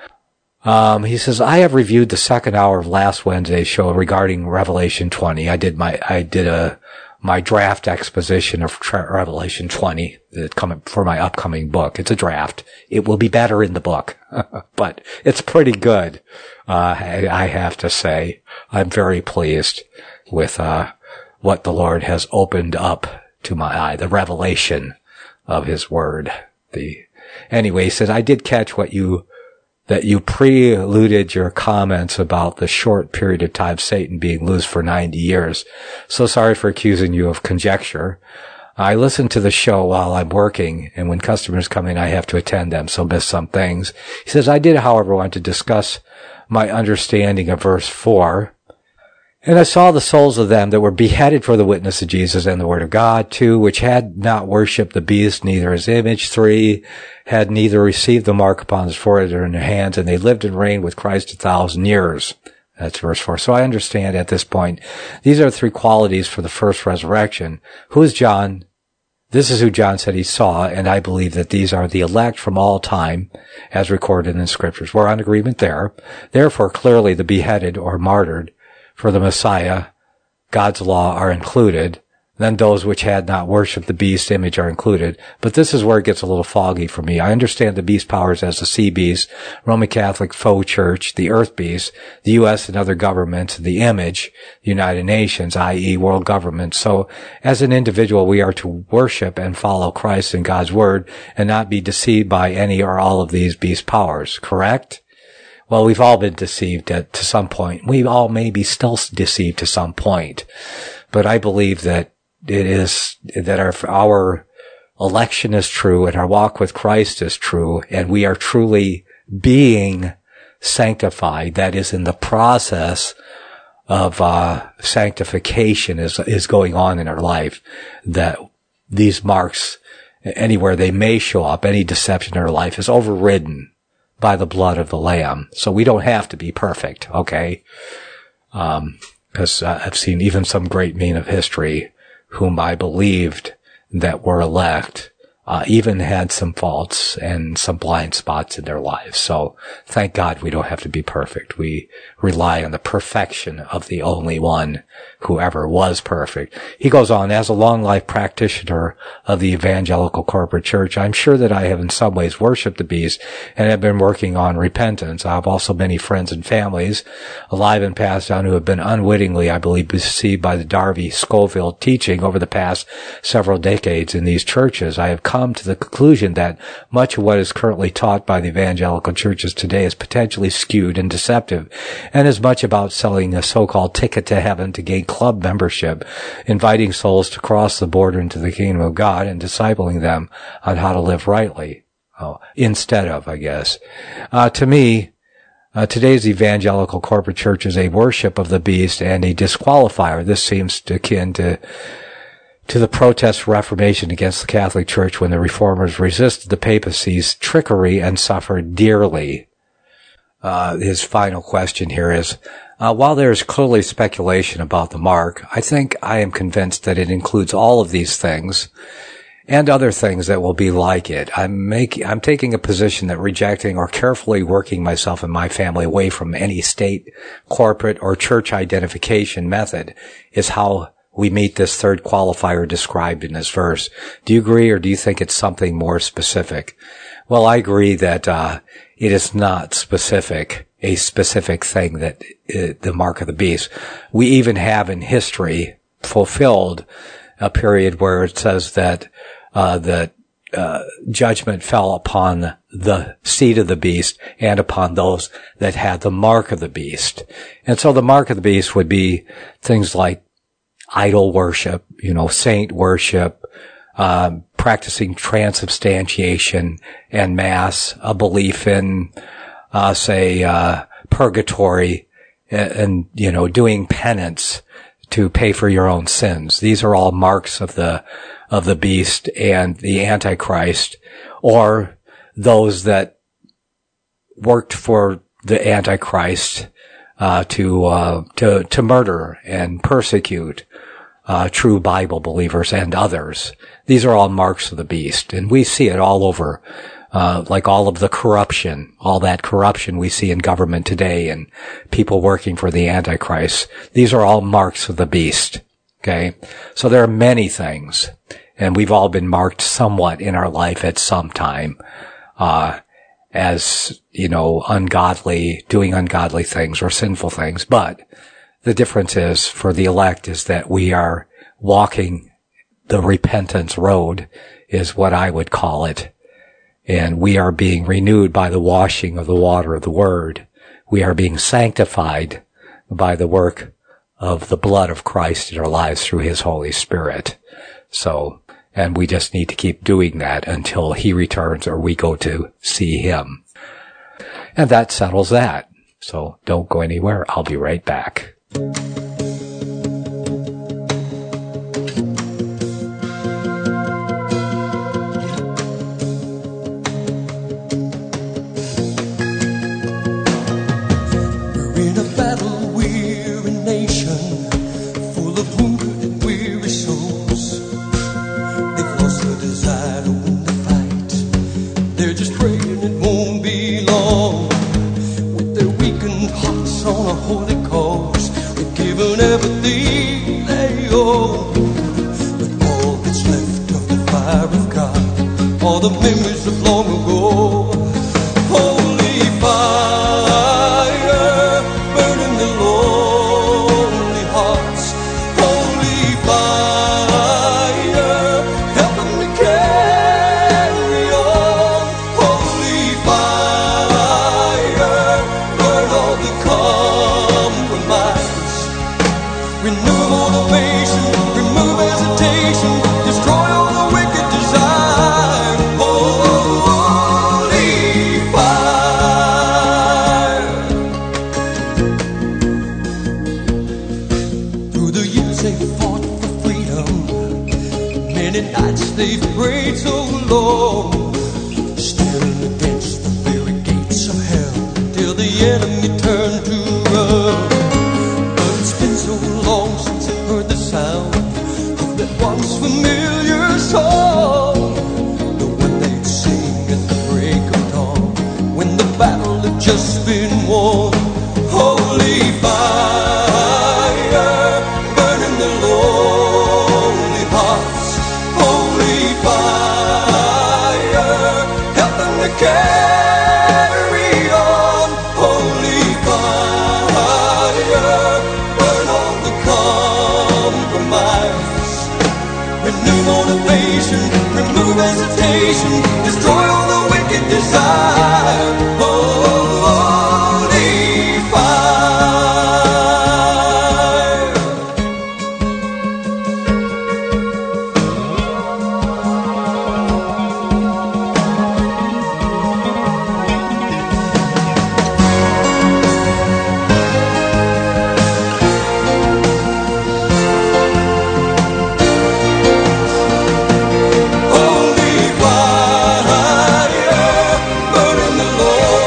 Um, he says, I have reviewed the second hour of last Wednesday's show regarding Revelation twenty. I did my, I did a, my draft exposition of Revelation twenty that come for my upcoming book. It's a draft. It will be better in the book, but it's pretty good. Uh, I, I have to say, I'm very pleased with, uh, what the Lord has opened up to my eye, the revelation of his word. The, anyway, he says, I did catch what you, that you preluded your comments about the short period of time Satan being loose for ninety years. So sorry for accusing you of conjecture. I listen to the show while I'm working, and when customers come in, I have to attend them, so miss some things. He says, I did, however, want to discuss my understanding of verse four. And I saw the souls of them that were beheaded for the witness of Jesus and the word of God. Two, which had not worshipped the beast, neither his image. Three, had neither received the mark upon his forehead or in their hands, and they lived and reigned with Christ a thousand years. That's verse four. So I understand at this point, these are three qualities for the first resurrection. Who is John? This is who John said he saw, and I believe that these are the elect from all time, as recorded in the scriptures. We're on agreement there. Therefore, clearly the beheaded or martyred for the Messiah, God's law, are included. Then those which had not worshipped the beast image are included. But this is where it gets a little foggy for me. I understand the beast powers as the sea beast, Roman Catholic faux church, the earth beast, the U S and other governments, the image, the United Nations, that is world government. So as an individual, we are to worship and follow Christ and God's word and not be deceived by any or all of these beast powers. Correct? Well, we've all been deceived at, to some point. We all may be still deceived to some point. But I believe that it is, that our, our election is true and our walk with Christ is true, and we are truly being sanctified. That is, in the process of, uh, sanctification is, is going on in our life, that these marks, anywhere they may show up, any deception in our life is overridden by the blood of the Lamb. So we don't have to be perfect, okay? Um, because uh, I've seen even some great men of history whom I believed that were elect, uh, even had some faults and some blind spots in their lives. So thank God we don't have to be perfect. We rely on the perfection of the only one who ever was perfect. He goes on, as a long life practitioner of the evangelical corporate church, I'm sure that I have in some ways worshipped the beast and have been working on repentance. I have also many friends and families, alive and passed on, who have been unwittingly, I believe, deceived by the Darby Scofield teaching over the past several decades in these churches. I have come to the conclusion that much of what is currently taught by the evangelical churches today is potentially skewed and deceptive, and is much about selling a so-called ticket to heaven to gain club membership, inviting souls to cross the border into the kingdom of God, and discipling them on how to live rightly. Oh, instead of, I guess. Uh, to me, uh, today's evangelical corporate church is a worship of the beast and a disqualifier. This seems akin to to the protest Reformation against the Catholic Church when the Reformers resisted the papacy's trickery and suffered dearly. Uh, his final question here is, Uh, while there is clearly speculation about the mark, I think I am convinced that it includes all of these things and other things that will be like it. I'm making, I'm taking a position that rejecting or carefully working myself and my family away from any state, corporate, or church identification method is how we meet this third qualifier described in this verse. Do you agree, or do you think it's something more specific? Well, I agree that uh it is not specific, a specific thing that uh, the mark of the beast. We even have in history fulfilled a period where it says that uh that uh judgment fell upon the seed of the beast and upon those that had the mark of the beast. And so the mark of the beast would be things like idol worship, you know, saint worship, um, practicing transubstantiation and mass, a belief in, uh, say, uh, purgatory, and, and, you know, doing penance to pay for your own sins. These are all marks of the, of the beast and the Antichrist, or those that worked for the Antichrist, uh, to, uh, to, to murder and persecute, uh, true Bible believers and others. These are all marks of the beast, and we see it all over, uh, like all of the corruption, all that corruption we see in government today and people working for the Antichrist. These are all marks of the beast. Okay. So there are many things, and we've all been marked somewhat in our life at some time, uh, as, you know, ungodly, doing ungodly things or sinful things. But the difference is, for the elect, is that we are walking the repentance road, is what I would call it. And we are being renewed by the washing of the water of the Word. We are being sanctified by the work of the blood of Christ in our lives through His Holy Spirit. So, and we just need to keep doing that until He returns or we go to see Him. And that settles that. So don't go anywhere. I'll be right back. Everything they own, but all that's left of the fire of God, all the memories of long ago. Holy fire, burning the lonely hearts. Holy fire, helping me carry on. Holy fire, burn all the compromise. Renew motivation, remove hesitation, destroy all the wicked desire. Holy fire. Through the years they fought for freedom, many nights they've prayed so long, staring against the very gates of hell, till the enemy turned to run. So long since I heard the sound of that once familiar song, the one they'd sing at the break of dawn, when the battle had just been won. Holy fire, burning the lonely hearts. Holy fire, helping to carry on. Holy fire, renew motivation, remove hesitation, destroy all the wicked desire. Holy Holy fire, burning the Lord.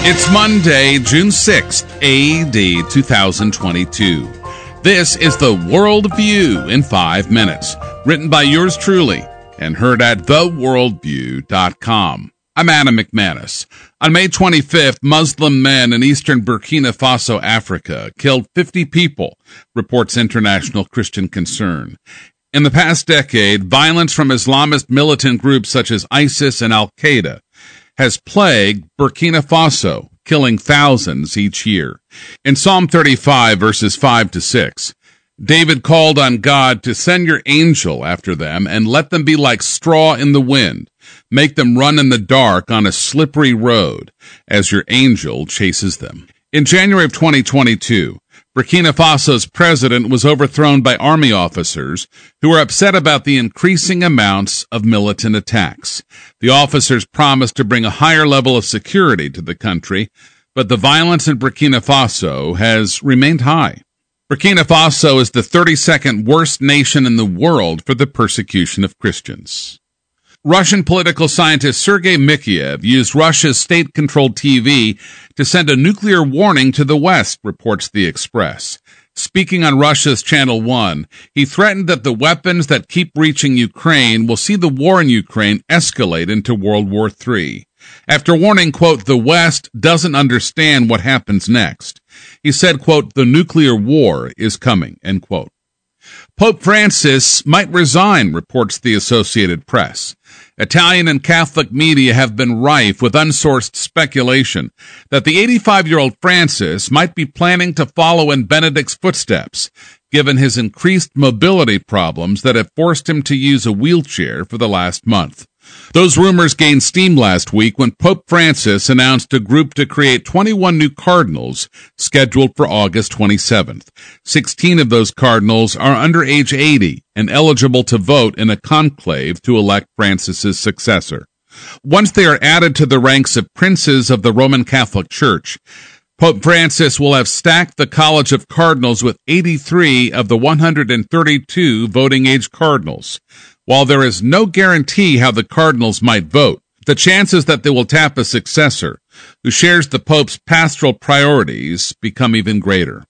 It's Monday, June sixth, A D two thousand twenty-two. This is the World View in five minutes, written by yours truly and heard at the world view dot com. I'm Adam McManus. On May twenty-fifth, Muslim men in eastern Burkina Faso, Africa, killed fifty people, reports International Christian Concern. In the past decade, violence from Islamist militant groups such as ISIS and Al-Qaeda has plagued Burkina Faso, killing thousands each year. In Psalm thirty-five, verses five to six, David called on God to send your angel after them and let them be like straw in the wind. Make them run in the dark on a slippery road as your angel chases them. In January of twenty twenty-two, Burkina Faso's president was overthrown by army officers who were upset about the increasing amounts of militant attacks. The officers promised to bring a higher level of security to the country, but the violence in Burkina Faso has remained high. Burkina Faso is the thirty-second worst nation in the world for the persecution of Christians. Russian political scientist Sergei Mikheyev used Russia's state-controlled T V to send a nuclear warning to the West, reports The Express. Speaking on Russia's Channel one, he threatened that the weapons that keep reaching Ukraine will see the war in Ukraine escalate into World War Three. After warning, quote, the West doesn't understand what happens next, he said, quote, the nuclear war is coming, end quote. Pope Francis might resign, reports the Associated Press. Italian and Catholic media have been rife with unsourced speculation that the eighty-five-year-old Francis might be planning to follow in Benedict's footsteps, given his increased mobility problems that have forced him to use a wheelchair for the last month. Those rumors gained steam last week when Pope Francis announced a group to create twenty-one new cardinals scheduled for August twenty-seventh. sixteen of those cardinals are under age eighty and eligible to vote in a conclave to elect Francis's successor. Once they are added to the ranks of princes of the Roman Catholic Church, Pope Francis will have stacked the College of Cardinals with eighty-three of the one hundred thirty-two voting-age cardinals. While there is no guarantee how the cardinals might vote, the chances that they will tap a successor who shares the Pope's pastoral priorities become even greater.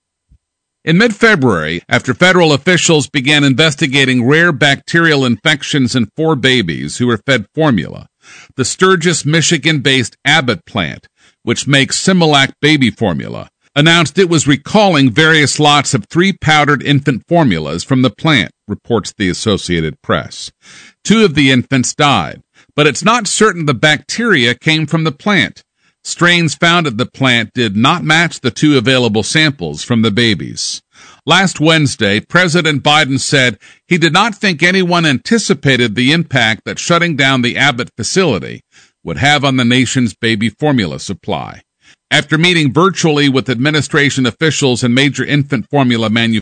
In mid-February, after federal officials began investigating rare bacterial infections in four babies who were fed formula, the Sturgis, Michigan-based Abbott plant, which makes Similac baby formula, announced it was recalling various lots of three powdered infant formulas from the plant, reports the Associated Press. Two of the infants died, but it's not certain the bacteria came from the plant. Strains found at the plant did not match the two available samples from the babies. Last Wednesday, President Biden said he did not think anyone anticipated the impact that shutting down the Abbott facility would have on the nation's baby formula supply. After meeting virtually with administration officials and major infant formula manufacturers,